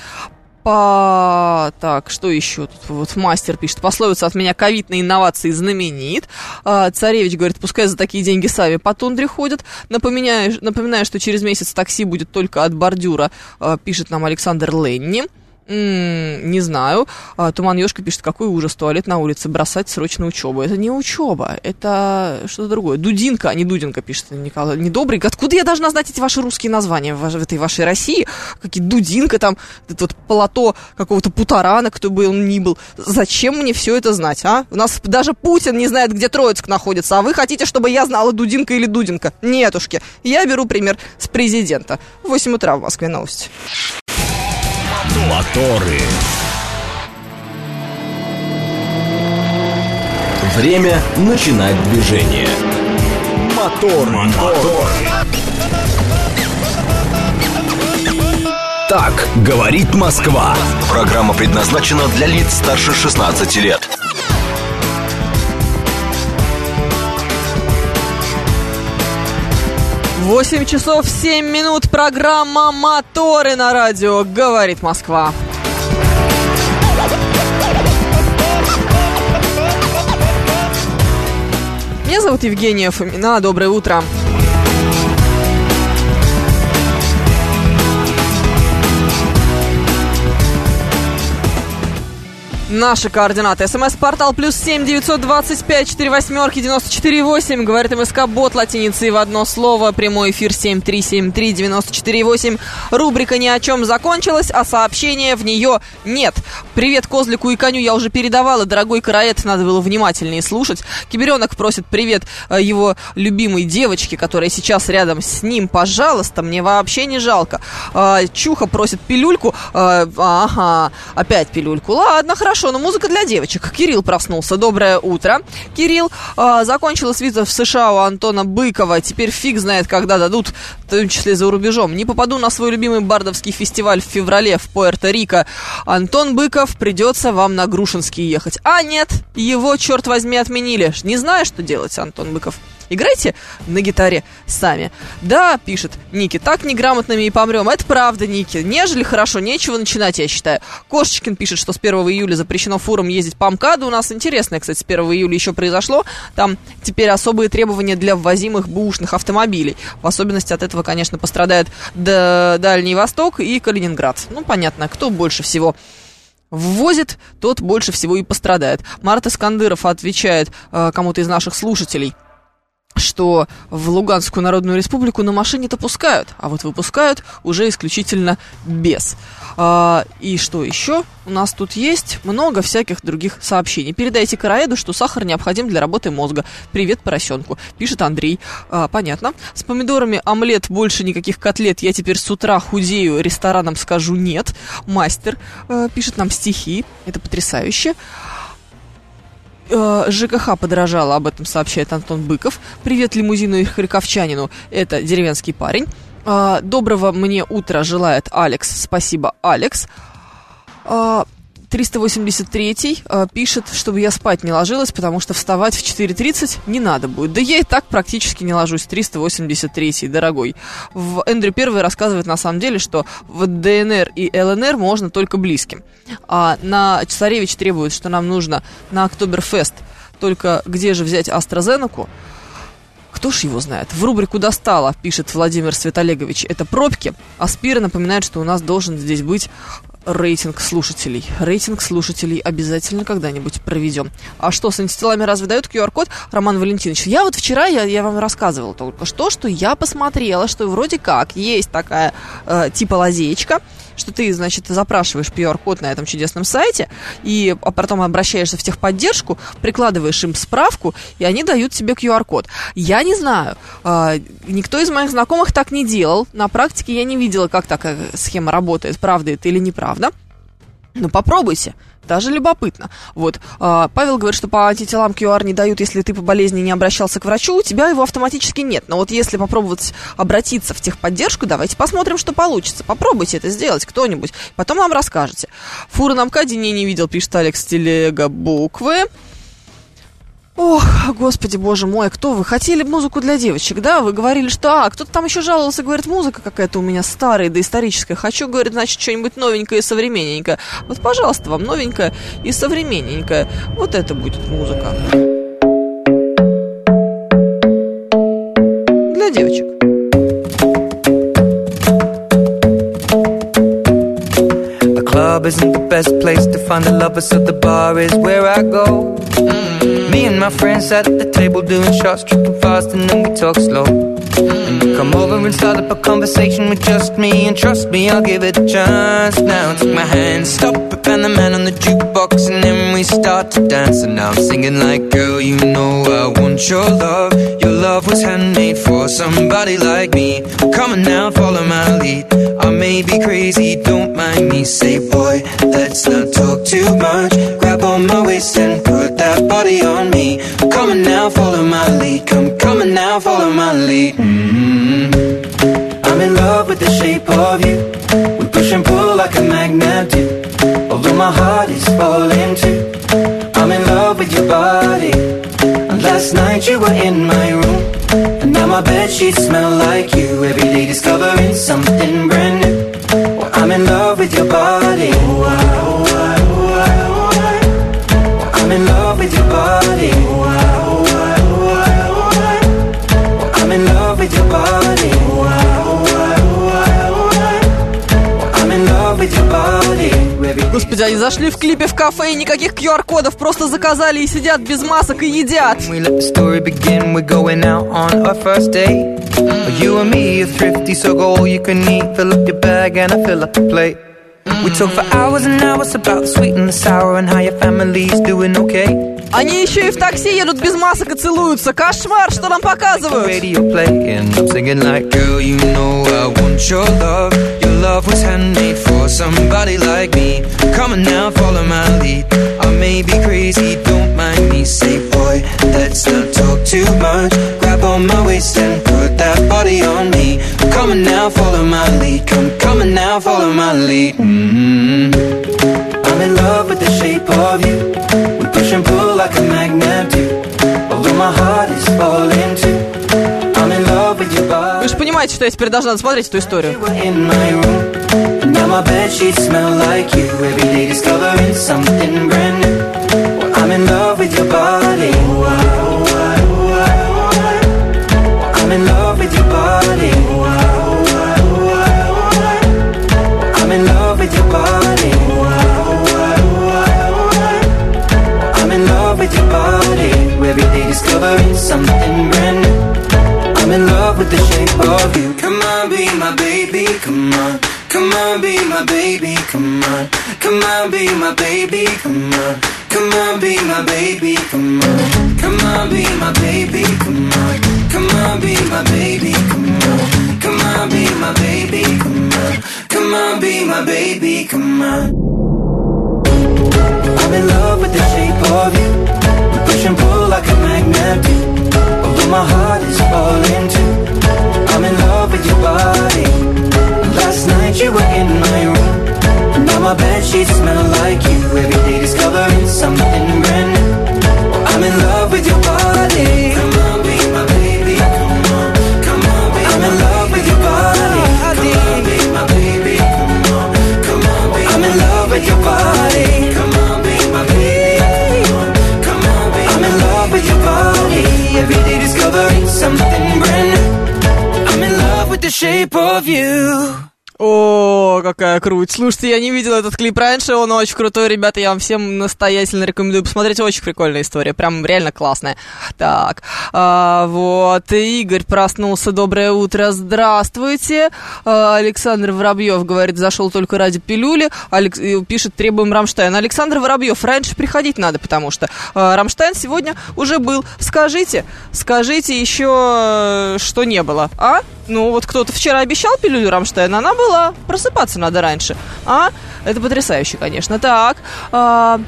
По... Так, что еще тут? Вот мастер пишет. Пословица от меня: ковид на инновации знаменит. А, Царевич говорит, пускай за такие деньги сами по тундре ходят. Напоминаю, напоминаю, что через месяц такси будет только от бордюра, а, пишет нам Александр Ленни. М-м, не знаю. А, Туман Ёшка пишет, какой ужас, туалет на улице, бросать срочно учебу. Это не учеба, это что-то другое. Дудинка, а не Дудинка, пишет Николай Недобрый. Откуда я должна знать эти ваши русские названия в, в этой вашей России? Какие Дудинка там, это вот полото какого-то Путарана, кто бы он ни был. Зачем мне все это знать, а? У нас даже Путин не знает, где Троицк находится, а вы хотите, чтобы я знала, Дудинка или Дудинка? Нетушки. Я беру пример с президента. В восемь утра в Москве новости. Моторы. Время начинать движение. Мотор, мотор. Так говорит Москва. Программа предназначена для лиц старше шестнадцати лет. восемь часов семь минут. Программа «Моторы» на радио «Говорит Москва». Меня зовут Евгения Фомина. Доброе утро. Наши координаты. СМС-портал плюс семь девятьсот двадцать пять четыре восьмерки девяносто четыре восемь. Говорит МСК-бот латиницей в одно слово. Прямой эфир семь три семь три девяносто четыре восемь. Рубрика «Ни о чем» закончилась, а сообщения в нее нет. Привет Козлику и Коню я уже передавала. Дорогой караэт, надо было внимательнее слушать. Киберенок просит привет его любимой девочке, которая сейчас рядом с ним. Пожалуйста, мне вообще не жалко. Чуха просит пилюльку. Ага, опять пилюльку. Ладно, хорошо. Хорошо, но музыка для девочек. Кирилл проснулся. Доброе утро. Кирилл, э, закончилась виза в США у Антона Быкова. Теперь фиг знает, когда дадут, в том числе за рубежом. Не попаду на свой любимый бардовский фестиваль в феврале в Пуэрто-Рико. Антон Быков, придется вам на Грушинский ехать. А нет, его, черт возьми, отменили. Не знаю, что делать, Антон Быков. Играйте на гитаре сами. Да, пишет Ники, так неграмотными и помрем. Это правда, Ники. Нежели хорошо, нечего начинать, я считаю. Кошечкин пишет, что с первого июля запрещено фурам ездить по МКАДу. У нас интересное, кстати, с первого июля еще произошло. Там теперь особые требования для ввозимых бэушных автомобилей. В особенности от этого, конечно, пострадает Дальний Восток и Калининград. Ну, понятно, кто больше всего ввозит, тот больше всего и пострадает. Марат Искандыров отвечает э, кому-то из наших слушателей. что в Луганскую Народную Республику на машине-то пускают, а вот выпускают уже исключительно без. А, и что еще? У нас тут есть много всяких других сообщений. Передайте Караэду, что сахар необходим для работы мозга. Привет поросенку, пишет Андрей. А, понятно. С помидорами омлет, больше никаких котлет. Я теперь с утра худею, ресторанам скажу нет. Мастер а, пишет нам стихи. Это потрясающе. ЖКХ подорожало, об этом сообщает Антон Быков. Привет лимузину и харьковчанину, это деревенский парень. Доброго мне утра желает Алекс, спасибо, Алекс. триста восемьдесят третий пишет, чтобы я спать не ложилась, потому что вставать в четыре тридцать не надо будет. Да я и так практически не ложусь, триста восемьдесят третий, дорогой. В Эндрю Первый рассказывает на самом деле, что в ДНР и ЛНР можно только близким. А на Царевич требует, что нам нужно на Октоберфест. Только где же взять AstraZeneca? Кто ж его знает? В рубрику «Достало», пишет Владимир Светолегович, это пробки. А Спира напоминает, что у нас должен здесь быть рейтинг слушателей. Рейтинг слушателей обязательно когда-нибудь проведем. А что, с антителами разве дают ку ар код? Роман Валентинович, я вот вчера, я, я вам рассказывала только что, что я посмотрела, что вроде как есть такая э, типа лазеечка, что ты, значит, запрашиваешь ку ар код на этом чудесном сайте, и а потом обращаешься в техподдержку, прикладываешь им справку, и они дают тебе ку ар код. Я не знаю, э, никто из моих знакомых так не делал. На практике я не видела, как такая схема работает, правда это или неправда. Ну, попробуйте, даже любопытно. Вот, э, Павел говорит, что по антителам ку ар не дают, если ты по болезни не обращался к врачу, у тебя его автоматически нет. Но вот если попробовать обратиться в техподдержку, давайте посмотрим, что получится. Попробуйте это сделать кто-нибудь, потом нам расскажете. Фуры на МКАДе не, не видел, пишет Алекс Телега буквы. Ох, господи, боже мой, кто вы? Хотели музыку для девочек, да? Вы говорили, что, а, кто-то там еще жаловался, говорит, музыка какая-то у меня старая, доисторическая. Хочу, говорит, значит, что-нибудь новенькое и современненькое. Вот, пожалуйста, вам новенькое и современненькое. Вот это будет музыка. Для девочек. Club isn't the best place to find a lover, so the bar is where I go. Mm-hmm. Me and my friends at the table doing shots, tripping fast, and then we talk slow. Mm-hmm. And you come over and start up a conversation with just me, and trust me, I'll give it a chance. Now take my hand, stop it, and the man on the jukebox, and then we start to dance. And now I'm singing like, girl, you know I want your love. Your love was handmade for somebody like me. Come on now, follow my lead. I may be crazy, don't mind me. Say, boy, let's not talk too much. Grab on my waist and put that body on me. Come on now, follow my lead. Come, come on now, follow my lead. Mm-hmm. I'm in love with the shape of you. We push and pull like a magnet do. Although my heart is falling too. I'm in love with your body. And last night you were in my room. And now my bedsheets smell like you. Every day discovering something brand new. Well, I'm in love with your body. Oh, I, oh, I, oh, I, oh, I. Well, I'm in love with your body. Oh, I, oh, I, oh, I, oh, I. Well, I'm in love with your body. Oh, I, oh, I, oh, I, oh, I. Well, I'm in love with your body. Господи, они зашли в клипе в кафе и никаких ку ар кодов, просто заказали и сидят без масок и едят. We let the story begin, we're going out on our first date. Mm. You and me are thrifty, so go all you can eat. Fill up your bag and I fill up the plate. Mm. We talk for hours and hours about the sweet and the sour and how your family's doing okay. Они еще и в такси едут без масок и целуются. Кошмар, что нам показывают. Radio playing, I'm singing like, girl, you know I want your love. Your love was handmade for somebody like me. Come on now, follow my lead. I may be crazy, don't mind me. Say, boy, let's not talk too much. Grab on my waist and put that body on me. Come on now, follow my lead. Come, come on now, follow my lead. Mm-hmm. I'm in love with the shape of you. We push and pull like a magnet do. Although my heart is falling too. I'm in love with your body. Вы же понимаете, что я теперь должна досмотреть эту историю. Now my bedsheets smell like you. Every day discovering something brand new. Well, I'm in love with your body. Oh, I, oh, I, oh, I, oh, I. Well, I'm in love with your body. Oh, I, oh, I, oh, I, oh, I. Well, I'm in love with your body. Oh, I, oh, I, oh, I, oh, I. Well, I'm in love with your body. Every day discovering something brand new. come on. Come on, be my baby, come on. Come on, be my baby, come on. Come on, be my baby, come on. Come on, be my baby, come on. Come on, be my baby, come on. Come on, be my baby, come on. Come on, be my baby, come on. I'm in love with the shape of you. We push and pull like a magnet do. Although my heart is falling too. I'm in love with your body. Last night you were in my room. Now my bedsheets smell like you. Every day discovering something brand new. I'm in love with your body. Come on, be my baby. Come on, come on, be I'm in love with your body. Come on, be my baby. Come on, come on, be I'm in love with your body. Come on, be my baby. Come on, come on, be I'm in love with your body. Every day discovering something brand new. I'm in love with the shape of you. О, какая круть. Слушайте, я не видела этот клип раньше, он очень крутой, ребята, я вам всем настоятельно рекомендую посмотреть, очень прикольная история, прям реально классная. Так, а, вот, Игорь проснулся, доброе утро, здравствуйте. А, Александр Воробьев говорит, зашел только ради пилюли, Алекс, пишет, требуем Рамштайн. Александр Воробьев, раньше приходить надо, потому что а, Рамштайн сегодня уже был. Скажите, скажите еще, что не было, а? Ну, вот кто-то вчера обещал пилюлю Рамштайн, она была. Просыпаться надо раньше. А? Это потрясающе, конечно. Так. А...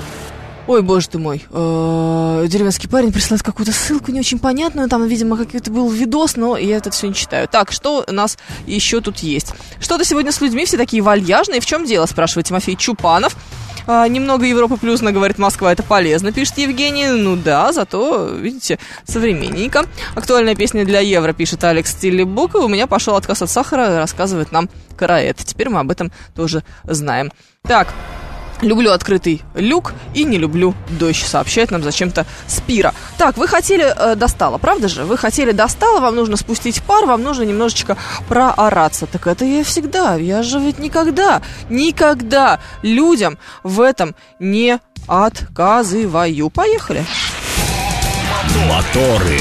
Ой, боже ты мой. А... Деревенский парень прислал какую-то ссылку не очень понятную. Там, видимо, какой-то был видос, но я это все не читаю. Так, что у нас еще тут есть? Что-то сегодня с людьми все такие вальяжные. В чем дело, спрашивает Тимофей Чупанов. А, немного Европы плюсно, говорит, Москва, это полезно, пишет Евгений. Ну да, зато, видите, современненько. Актуальная песня для евро, пишет Алекс Тиллибук. У меня пошел отказ от сахара, рассказывает нам Караэт. Теперь мы об этом тоже знаем. Так, люблю открытый люк и не люблю дождь, сообщает нам зачем-то Спира. Так, вы хотели э, достало, правда же? Вы хотели достало, вам нужно спустить пар, вам нужно немножечко проораться. Так это я всегда, я же ведь никогда, никогда людям в этом не отказываю. Поехали. Моторы.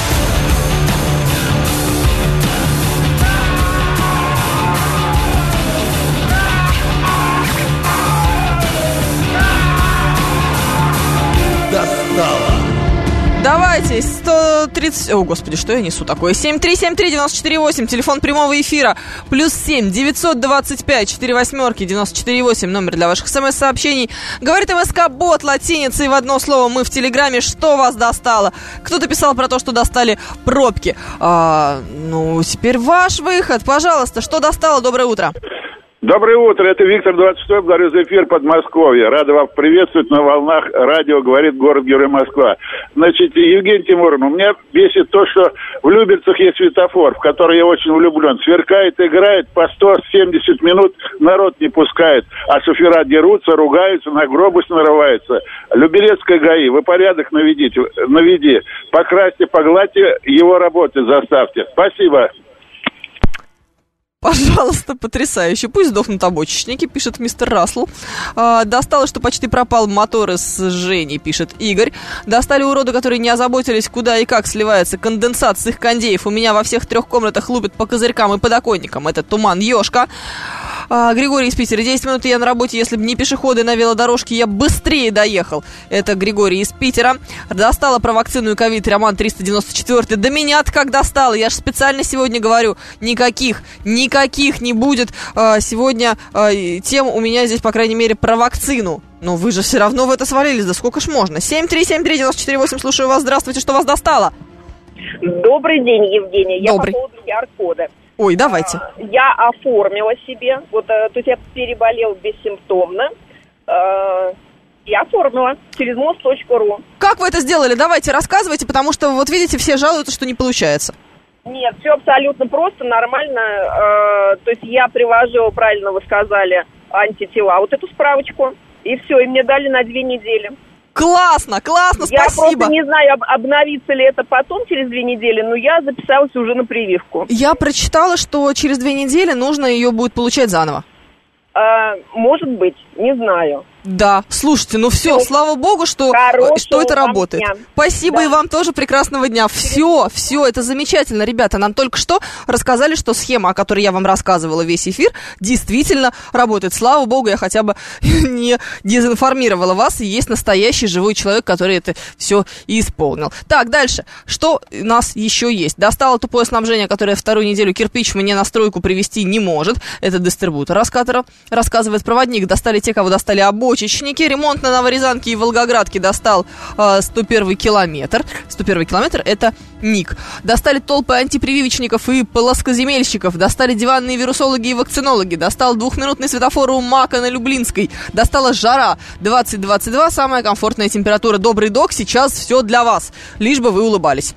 Давайте, сто тридцать... О, господи, что я несу такое? семь три семь три девять четыре восемь, телефон прямого эфира. Плюс семь девятьсот двадцать пять четыре восьмерки девяносто четыре восемь, номер для ваших смс-сообщений. Говорит МСК-бот латиницей в одно слово. Мы в Телеграме. Что вас достало? Кто-то писал про то, что достали пробки. А, ну, теперь ваш выход. Пожалуйста, что достало? Доброе утро. Доброе утро, это Виктор двадцать шестой, благодарю за эфир Подмосковья. Рада вас приветствовать на волнах радио «Говорит город-герой Москва». Значит, Евгений Тимуровна, у меня бесит то, что в Люберцах есть светофор, в который я очень влюблен. Сверкает, играет, по сто семьдесят минут народ не пускает, а шофера дерутся, ругаются, на гробус нарываются. Люберецкая ГАИ, вы порядок наведите, наведи, покрасьте, погладьте, его работы заставьте. Спасибо. Пожалуйста, потрясающе. Пусть сдохнут обочечники, пишет мистер Рассел. А, достало, что почти пропал мотор из Жени, пишет Игорь. Достали уроды, которые не озаботились, куда и как сливается конденсат с их кондеев. У меня во всех трех комнатах лупят по козырькам и подоконникам. Это туман Ёшка. А, Григорий из Питера. десять минут я на работе, если бы не пешеходы на велодорожке, я быстрее доехал. Это Григорий из Питера. Достала про вакцину и ковид Роман триста девяносто четыре. Да меня-то как достало. Я же специально сегодня говорю, никаких, никаких не будет а, сегодня а, тем у меня здесь, по крайней мере, про вакцину. Но вы же все равно в это свалились. Да сколько ж можно? семь три семь три девять четыре восемь. Слушаю вас. Здравствуйте. Что вас достало? Добрый день, Евгения. Я Добрый. По поводу ку ар-кода. Ой, давайте. Я оформила себе, вот, то есть я переболел бессимптомно, и оформила через мост точка ру. Как вы это сделали? Давайте, рассказывайте, потому что, вот видите, все жалуются, что не получается. Нет, все абсолютно просто, нормально, то есть я привожу, правильно вы сказали, антитела, вот эту справочку, и все, и мне дали на две недели. Классно, классно, я спасибо. Я просто не знаю, обновится ли это потом, через две недели, но я записалась уже на прививку. Я прочитала, что через две недели нужно ее будет получать заново. А, может быть. Не знаю. Да, слушайте, ну все, Всё. слава богу, что, что это вам работает. дня. Спасибо, Да. и вам тоже прекрасного дня. Все, все, это замечательно, ребята. Нам только что рассказали, что схема, о которой я вам рассказывала весь эфир, действительно работает. Слава богу, я хотя бы не дезинформировала вас, и есть настоящий живой человек, который это все и исполнил. Так, дальше. Что у нас еще есть? Достало тупое снабжение, которое вторую неделю кирпич мне на стройку привезти не может. Это дистрибутор раскатора. Рассказывает проводник. Достали те, кого достали обои. Точечники. Ремонт на Новорязанке и Волгоградке достал э, сто первый километр. сто первый километр это ник. Достали толпы антипрививочников и плоскоземельщиков. Достали диванные вирусологи и вакцинологи. Достал двухминутный светофор у Мака на Люблинской. Достала жара двадцать двадцать два. Самая комфортная температура. Добрый док, сейчас все для вас. Лишь бы вы улыбались.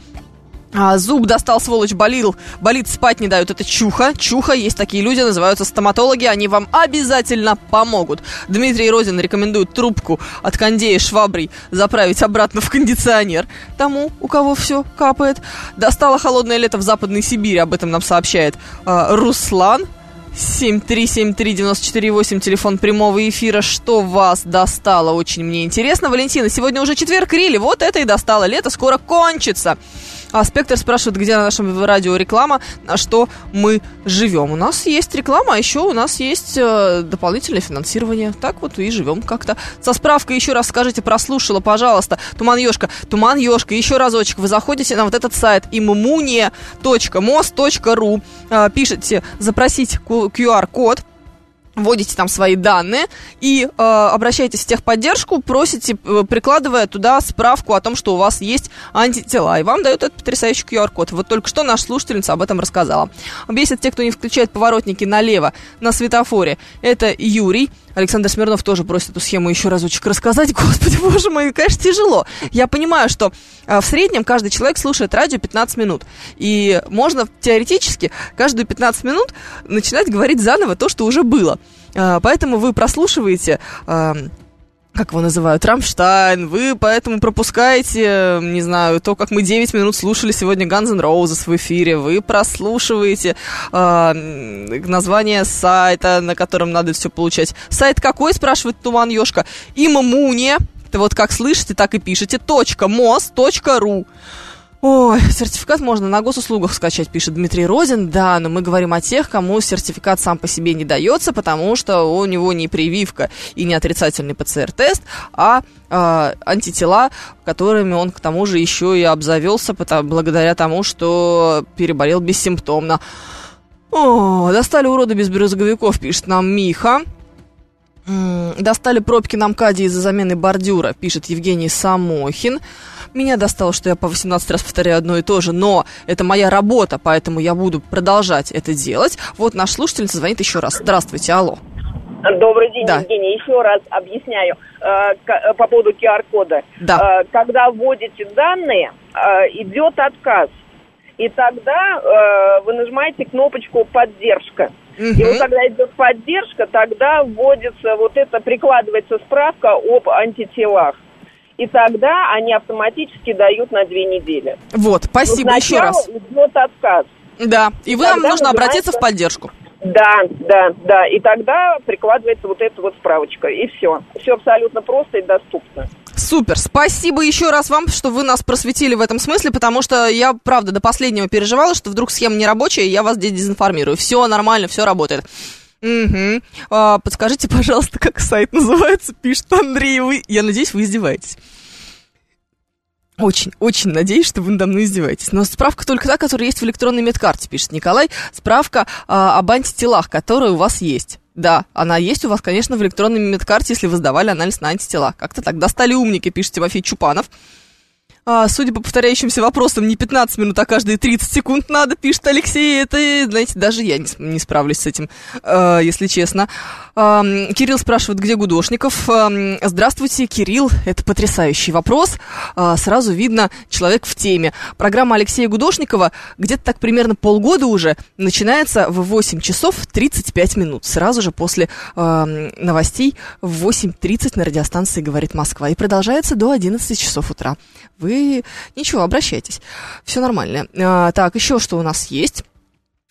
А, зуб достал, сволочь, болел, болит, спать не дают. Это чуха. Чуха, есть такие люди, называются стоматологи. Они вам обязательно помогут. Дмитрий Розин рекомендует трубку от кондея шваброй заправить обратно в кондиционер тому, у кого все капает. Достало холодное лето в Западной Сибири. Об этом нам сообщает а, Руслан. семь три семь три девять четыре восемь, телефон прямого эфира. Что вас достало? Очень мне интересно. Валентина, сегодня уже четверг, Рили. Вот это и достало. Лето скоро кончится. А Спектр спрашивает, где на нашем радио реклама, на что мы живем. У нас есть реклама, а еще у нас есть э, дополнительное финансирование. Так вот и живем как-то. Со справкой еще раз скажите, прослушала, пожалуйста. Туман Ёшка, Туман Ёшка, еще разочек. Вы заходите на вот этот сайт иммуния точка мос точка ру, э, пишите «запросить ку ар код», вводите там свои данные и э, обращаетесь в техподдержку, просите, э, прикладывая туда справку о том, что у вас есть антитела. И вам дают этот потрясающий ку ар код. Вот только что наша слушательница об этом рассказала. Бесит те, кто не включает поворотники налево на светофоре. Это Юрий. Александр Смирнов тоже просит эту схему еще разочек рассказать. Господи, боже мой, конечно, тяжело. Я понимаю, что э, в среднем каждый человек слушает радио пятнадцать минут. И можно теоретически каждые пятнадцать минут начинать говорить заново то, что уже было. Э, поэтому вы прослушиваете... Э, как его называют, Рамштайн, вы поэтому пропускаете, не знаю, то, как мы девять минут слушали сегодня Guns N' Roses в эфире, вы прослушиваете э, название сайта, на котором надо все получать. Сайт какой, спрашивает Туман Ёшка? Иммуния, это вот как слышите, так и пишете, .мос точка ру. Ой, сертификат можно на госуслугах скачать, пишет Дмитрий Розин. Да, но мы говорим о тех, кому сертификат сам по себе не дается, потому что у него не прививка и не отрицательный пэ цэ эр-тест, а э, антитела, которыми он к тому же еще и обзавелся, потому, благодаря тому, что переболел бессимптомно. О, достали уроды без брызговиков, пишет нам Миха. Достали пробки на МКАДе из-за замены бордюра, пишет Евгений Самохин. Меня достало, что я по восемнадцать раз повторяю одно и то же, но это моя работа, поэтому я буду продолжать это делать. Вот наш слушательница звонит еще раз. Здравствуйте, алло. Добрый день, да. Евгений. Еще раз объясняю э, по поводу ку ар кода. Да. Э, когда вводите данные, э, идет отказ. И тогда э, вы нажимаете кнопочку «Поддержка». Угу. И вот когда идет поддержка, тогда вводится вот это, прикладывается справка об антителах. И тогда они автоматически дают на две недели. Вот, спасибо еще раз. Идет отказ. Да, и, и вам нужно обратиться в поддержку. Да, да, да. И тогда прикладывается вот эта вот справочка. И все. Все абсолютно просто и доступно. Супер. Спасибо еще раз вам, что вы нас просветили в этом смысле, потому что я, правда, до последнего переживала, что вдруг схема не рабочая, и я вас здесь дезинформирую. Все нормально, все работает. Угу. А, подскажите, пожалуйста, как сайт называется, пишет Андрей. Вы... Я надеюсь, вы издеваетесь. Очень, очень надеюсь, что вы надо мной издеваетесь. Но справка только та, которая есть в электронной медкарте, пишет Николай. Справка а, об антителах, которая у вас есть. Да, она есть у вас, конечно, в электронной медкарте, если вы сдавали анализ на антитела. Как-то так. Достали умники, пишет Тимофей Чупанов. А, судя по повторяющимся вопросам, не пятнадцать минут, а каждые тридцать секунд надо, пишет Алексей. Это, знаете, даже я не, не справлюсь с этим, э, если честно. Э, Кирилл спрашивает, где Гудошников. Э, здравствуйте, Кирилл. Это потрясающий вопрос. Э, сразу видно, человек в теме. Программа Алексея Гудошникова где-то так примерно полгода уже начинается в восемь часов тридцать пять минут. Сразу же после э, новостей в восемь тридцать на радиостанции «Говорит Москва». И продолжается до одиннадцати часов утра. Вы ничего, обращайтесь. Все нормально. А, так, еще что у нас есть?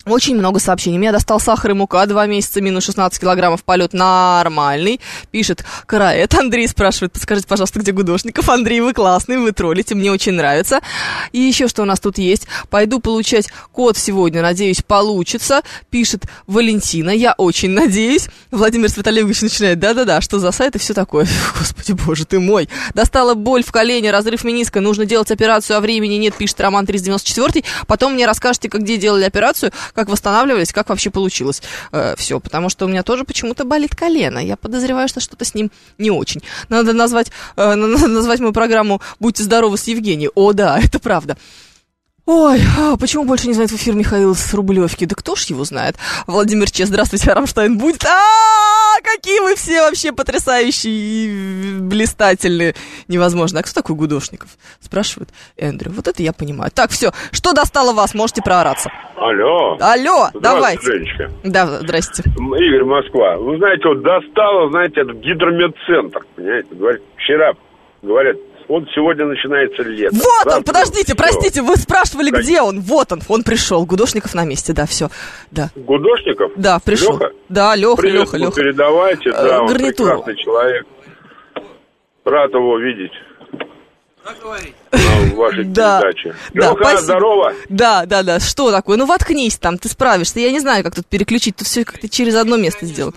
Очень много сообщений. Меня достал сахар и мука, два месяца, минус шестнадцать килограммов, полет нормальный. Пишет Караэт. Андрей спрашивает, подскажите, пожалуйста, где Гудошников? Андрей, вы классный, вы троллите, мне очень нравится. И еще что у нас тут есть. Пойду получать код сегодня, надеюсь, получится. Пишет Валентина, я очень надеюсь. Владимир Светолегович начинает, да-да-да, что за сайт и все такое. Господи, боже ты мой. Достала боль в колене, разрыв мениска, нужно делать операцию, а времени нет, пишет Роман триста девяносто четыре. Потом мне расскажете, как, где делали операцию, как восстанавливались, как вообще получилось э, все, потому что у меня тоже почему-то болит колено. Я подозреваю, что что-то с ним не очень. Надо назвать, э, назвать мою программу «Будьте здоровы» с Евгенией. О, да, это правда. Ой, а почему больше не знает в эфир Михаил с Рублевки? Да кто ж его знает? Владимир Че, здравствуйте, Рамштайн будет. А, какие вы все вообще потрясающие и блистательные. Невозможно. А кто такой Гудошников? Спрашивает Эндрю. Вот это я понимаю. Так, все, что достало вас? Можете проораться. Алло. Алло, давайте. Женечка. Да, здрасте. Игорь, Москва. Вы знаете, вот достало, знаете, этот гидромедцентр, понимаете? Говорит, вчера, говорят, вот сегодня начинается лето. Вот завтра он, подождите, все. простите, вы спрашивали, Как... где он. Вот он, он пришел. Гудошников на месте, да, все. Да. Гудошников? Да, пришел. Леха? Да, Леха, Привет, Леха, Леха. передавайте, да, э, он гарнитуру. прекрасный человек. Рад его видеть. Как говорить? На вашей Да. передаче. Да, Леха, спасибо. здорово. Да, да, да. Что такое? Ну, воткнись там, ты справишься. Я не знаю, как тут переключить. Тут все как-то через одно место сделал.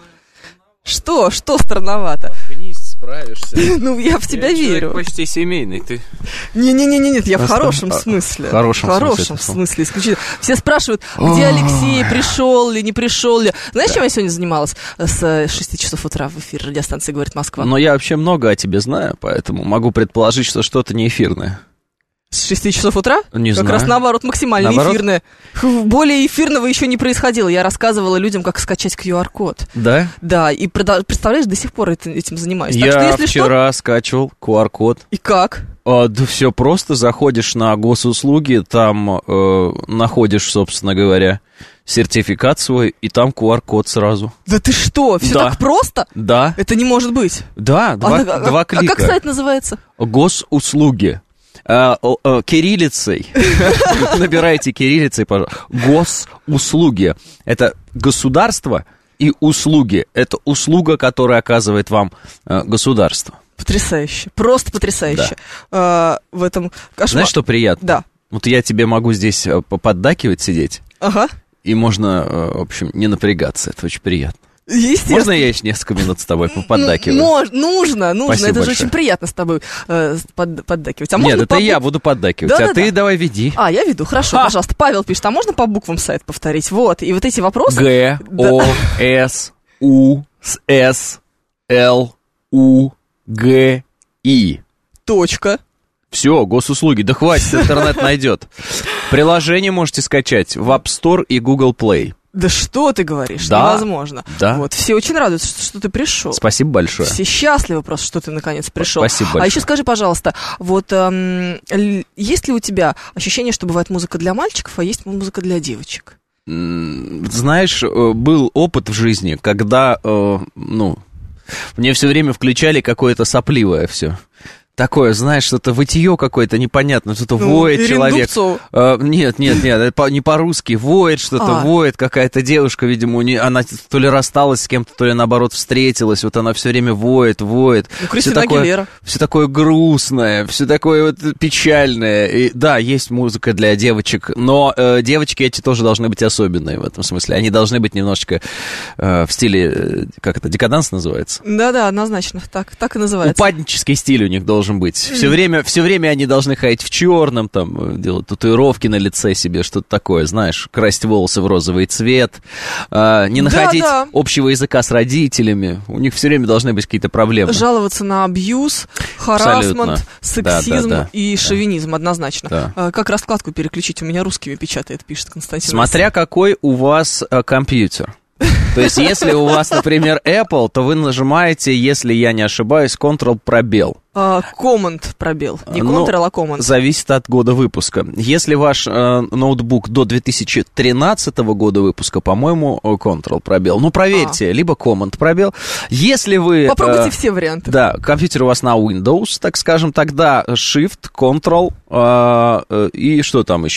Что? Что странновато? Воткнись, справишься. Ну, я в тебя Я верю. человек почти семейный, ты... Не-не-не, нет, я в Просто- хорошем а, смысле. в хорошем В хорошем смысле, это смысле, исключительно. Все спрашивают, где Алексей, пришел ли, не пришел ли. Знаешь, чем я сегодня занималась с шести часов утра в эфире радиостанции «Говорит Москва»? Но я вообще много о тебе знаю, поэтому могу предположить, что что-то не эфирное. С шести часов утра? Не как знаю. раз наоборот, максимально Наоборот? эфирное. Фу, более эфирного еще не происходило. Я рассказывала людям, как скачать ку ар код. Да? Да, и прода- представляешь, до сих пор это- этим занимаюсь. Так Я что, если вчера скачивал ку ар код. И как? А, да все просто, заходишь на госуслуги, там э, находишь, собственно говоря, сертификат свой, и там ку ар код сразу. Да ты что, все Да. так просто? Да. Это не может быть. Да, два, А, а- два а клика. как сайт называется? Госуслуги. А, о, о, кириллицей. Набирайте кириллицей, пожалуйста. Госуслуги. Это государство и услуги. Это услуга, которую оказывает вам э, государство. Потрясающе. Просто потрясающе. А, в этом кошмар. Знаешь, что приятно? Да. Вот я тебе могу здесь э, поподдакивать, сидеть, Ага. и можно, э, в общем, не напрягаться. Это очень приятно. Естественно. Можно я еще несколько минут с тобой поподдакиваю? Ну, мож- нужно, нужно. Спасибо это же большое. очень приятно с тобой э, под- поддакивать. А Нет, можно это по я букв- буду поддакивать, Да, а да, ты да. давай веди. А, я веду, хорошо, Ха! пожалуйста. Павел пишет, а можно по буквам сайт повторить? Вот, и вот эти вопросы... Г, Да. О, С, У, С, Л, У, Г, И. Точка. Все, госуслуги, да хватит, интернет найдет. Приложение можете скачать в App Store и Google Play. Да что ты говоришь? Да. Невозможно. Да. Вот, все очень радуются, что, что ты пришел. Спасибо большое. Все счастливы просто, что ты наконец пришел. Спасибо А большое. еще скажи, пожалуйста, вот эм, л- есть ли у тебя ощущение, что бывает музыка для мальчиков, а есть музыка для девочек? М, Знаешь, э, был опыт в жизни, когда, э, ну, мне все время включали какое-то сопливое все. Такое, знаешь, что-то вытье какое-то непонятное, что-то Ну, воет Ирина человек. Дубцова. Э, нет, нет, нет, это по- не по-русски, воет что-то, А. воет какая-то девушка, видимо, у нее, она то ли рассталась с кем-то, то ли наоборот встретилась, вот она все время воет, воет. Ну, Кристина Всё такое, Агилера. все такое грустное, все такое вот печальное. И, да, есть музыка для девочек, но э, девочки эти тоже должны быть особенные в этом смысле. Они должны быть немножечко э, в стиле, э, как это, декаданс называется? Да-да, однозначно, так, так и называется. Упаднический стиль у них должен быть. Все время, все время они должны ходить в черном, там, делать татуировки на лице себе, что-то такое, знаешь, красить волосы в розовый цвет, э, не Да, находить да. общего языка с родителями. У них все время должны быть какие-то проблемы. Жаловаться на абьюз, Абсолютно. харассмент, сексизм Да, да, да. и Да. шовинизм, однозначно. Да. А, как раскладку переключить? У меня русскими печатает, пишет Константин. Смотря какой у вас э, компьютер. То есть, если у вас, например, Apple, то вы нажимаете, если я не ошибаюсь, Ctrl-пробел. А, Command пробел. Не Ну, Ctrl, а Command. Зависит от года выпуска. Если ваш э, ноутбук до две тысячи тринадцатого года выпуска, по-моему, э, Ctrl-пробел. Ну, проверьте, либо Command-пробел. Если вы... Попробуйте э, все варианты. Да, компьютер у вас на Windows, так скажем, тогда Shift, Ctrl э, э, и что там еще?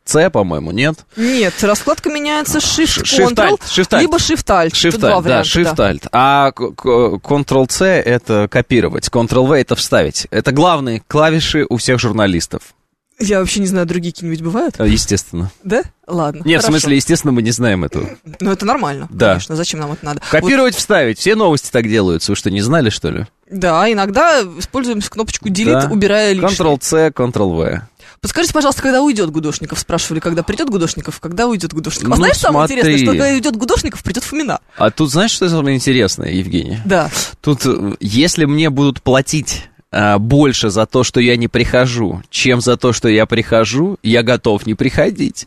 C, по-моему, нет? Нет, раскладка меняется Shift, Shift-Alt, Ctrl, Shift-Alt. либо Shift-Alt. Тут два Shift-Alt, да, варианта, Shift-Alt. А Ctrl-C — это копировать, Ctrl-V — это вставить. Это главные клавиши у всех журналистов. Я вообще не знаю, другие какие-нибудь бывают? Естественно. Да? Ладно, Нет, хорошо. в смысле, естественно, мы не знаем этого. Ну, это нормально, Да. конечно. Зачем нам это надо? Копировать, вставить. Все новости так делаются. Вы что, не знали, что ли? Да, иногда используем кнопочку Delete, Да. убирая лишнее. Ctrl-C, Ctrl-V. Подскажите, пожалуйста, когда уйдет Гудошников? Спрашивали, когда придет Гудошников, когда уйдет Гудошников. Ну, а знаешь, самое смотри. интересное, что когда уйдет Гудошников, придет Фомина. А тут знаешь, что самое интересное, Евгений? Да. Тут, э, если мне будут платить а, больше за то, что я не прихожу, чем за то, что я прихожу, я готов не приходить.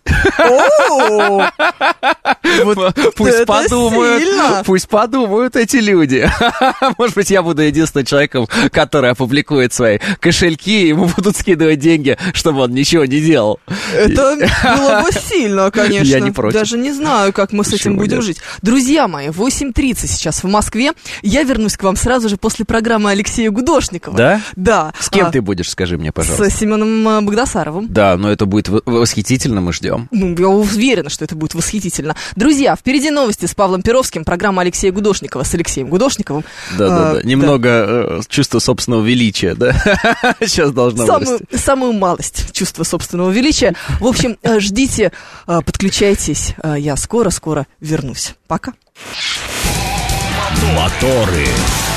Пусть подумают, пусть подумают эти люди. Может быть, я буду единственным человеком, который опубликует свои кошельки, и ему будут скидывать деньги, чтобы он ничего не делал. Это было бы сильно, конечно. Я не против. Даже не знаю, как мы с этим Почему будем нет? жить. Друзья мои, восемь тридцать сейчас в Москве. Я вернусь к вам сразу же после программы Алексея Гудошникова. Да? Да. С кем А, ты будешь, скажи мне, пожалуйста. С Семеном э, Багдасаровым. Да, но это будет в- восхитительно, мы ждем. Ну, я уверена, что это будет восхитительно. Друзья, впереди новости с Павлом Перовским, программа Алексея Гудошникова с Алексеем Гудошниковым. Да-да-да, А, немного э, чувства собственного величия, да? Сейчас должно Самую, вырасти. самую малость чувства собственного величия. В общем, э, ждите, э, подключайтесь. Э, Я скоро-скоро вернусь. Пока. Моторы.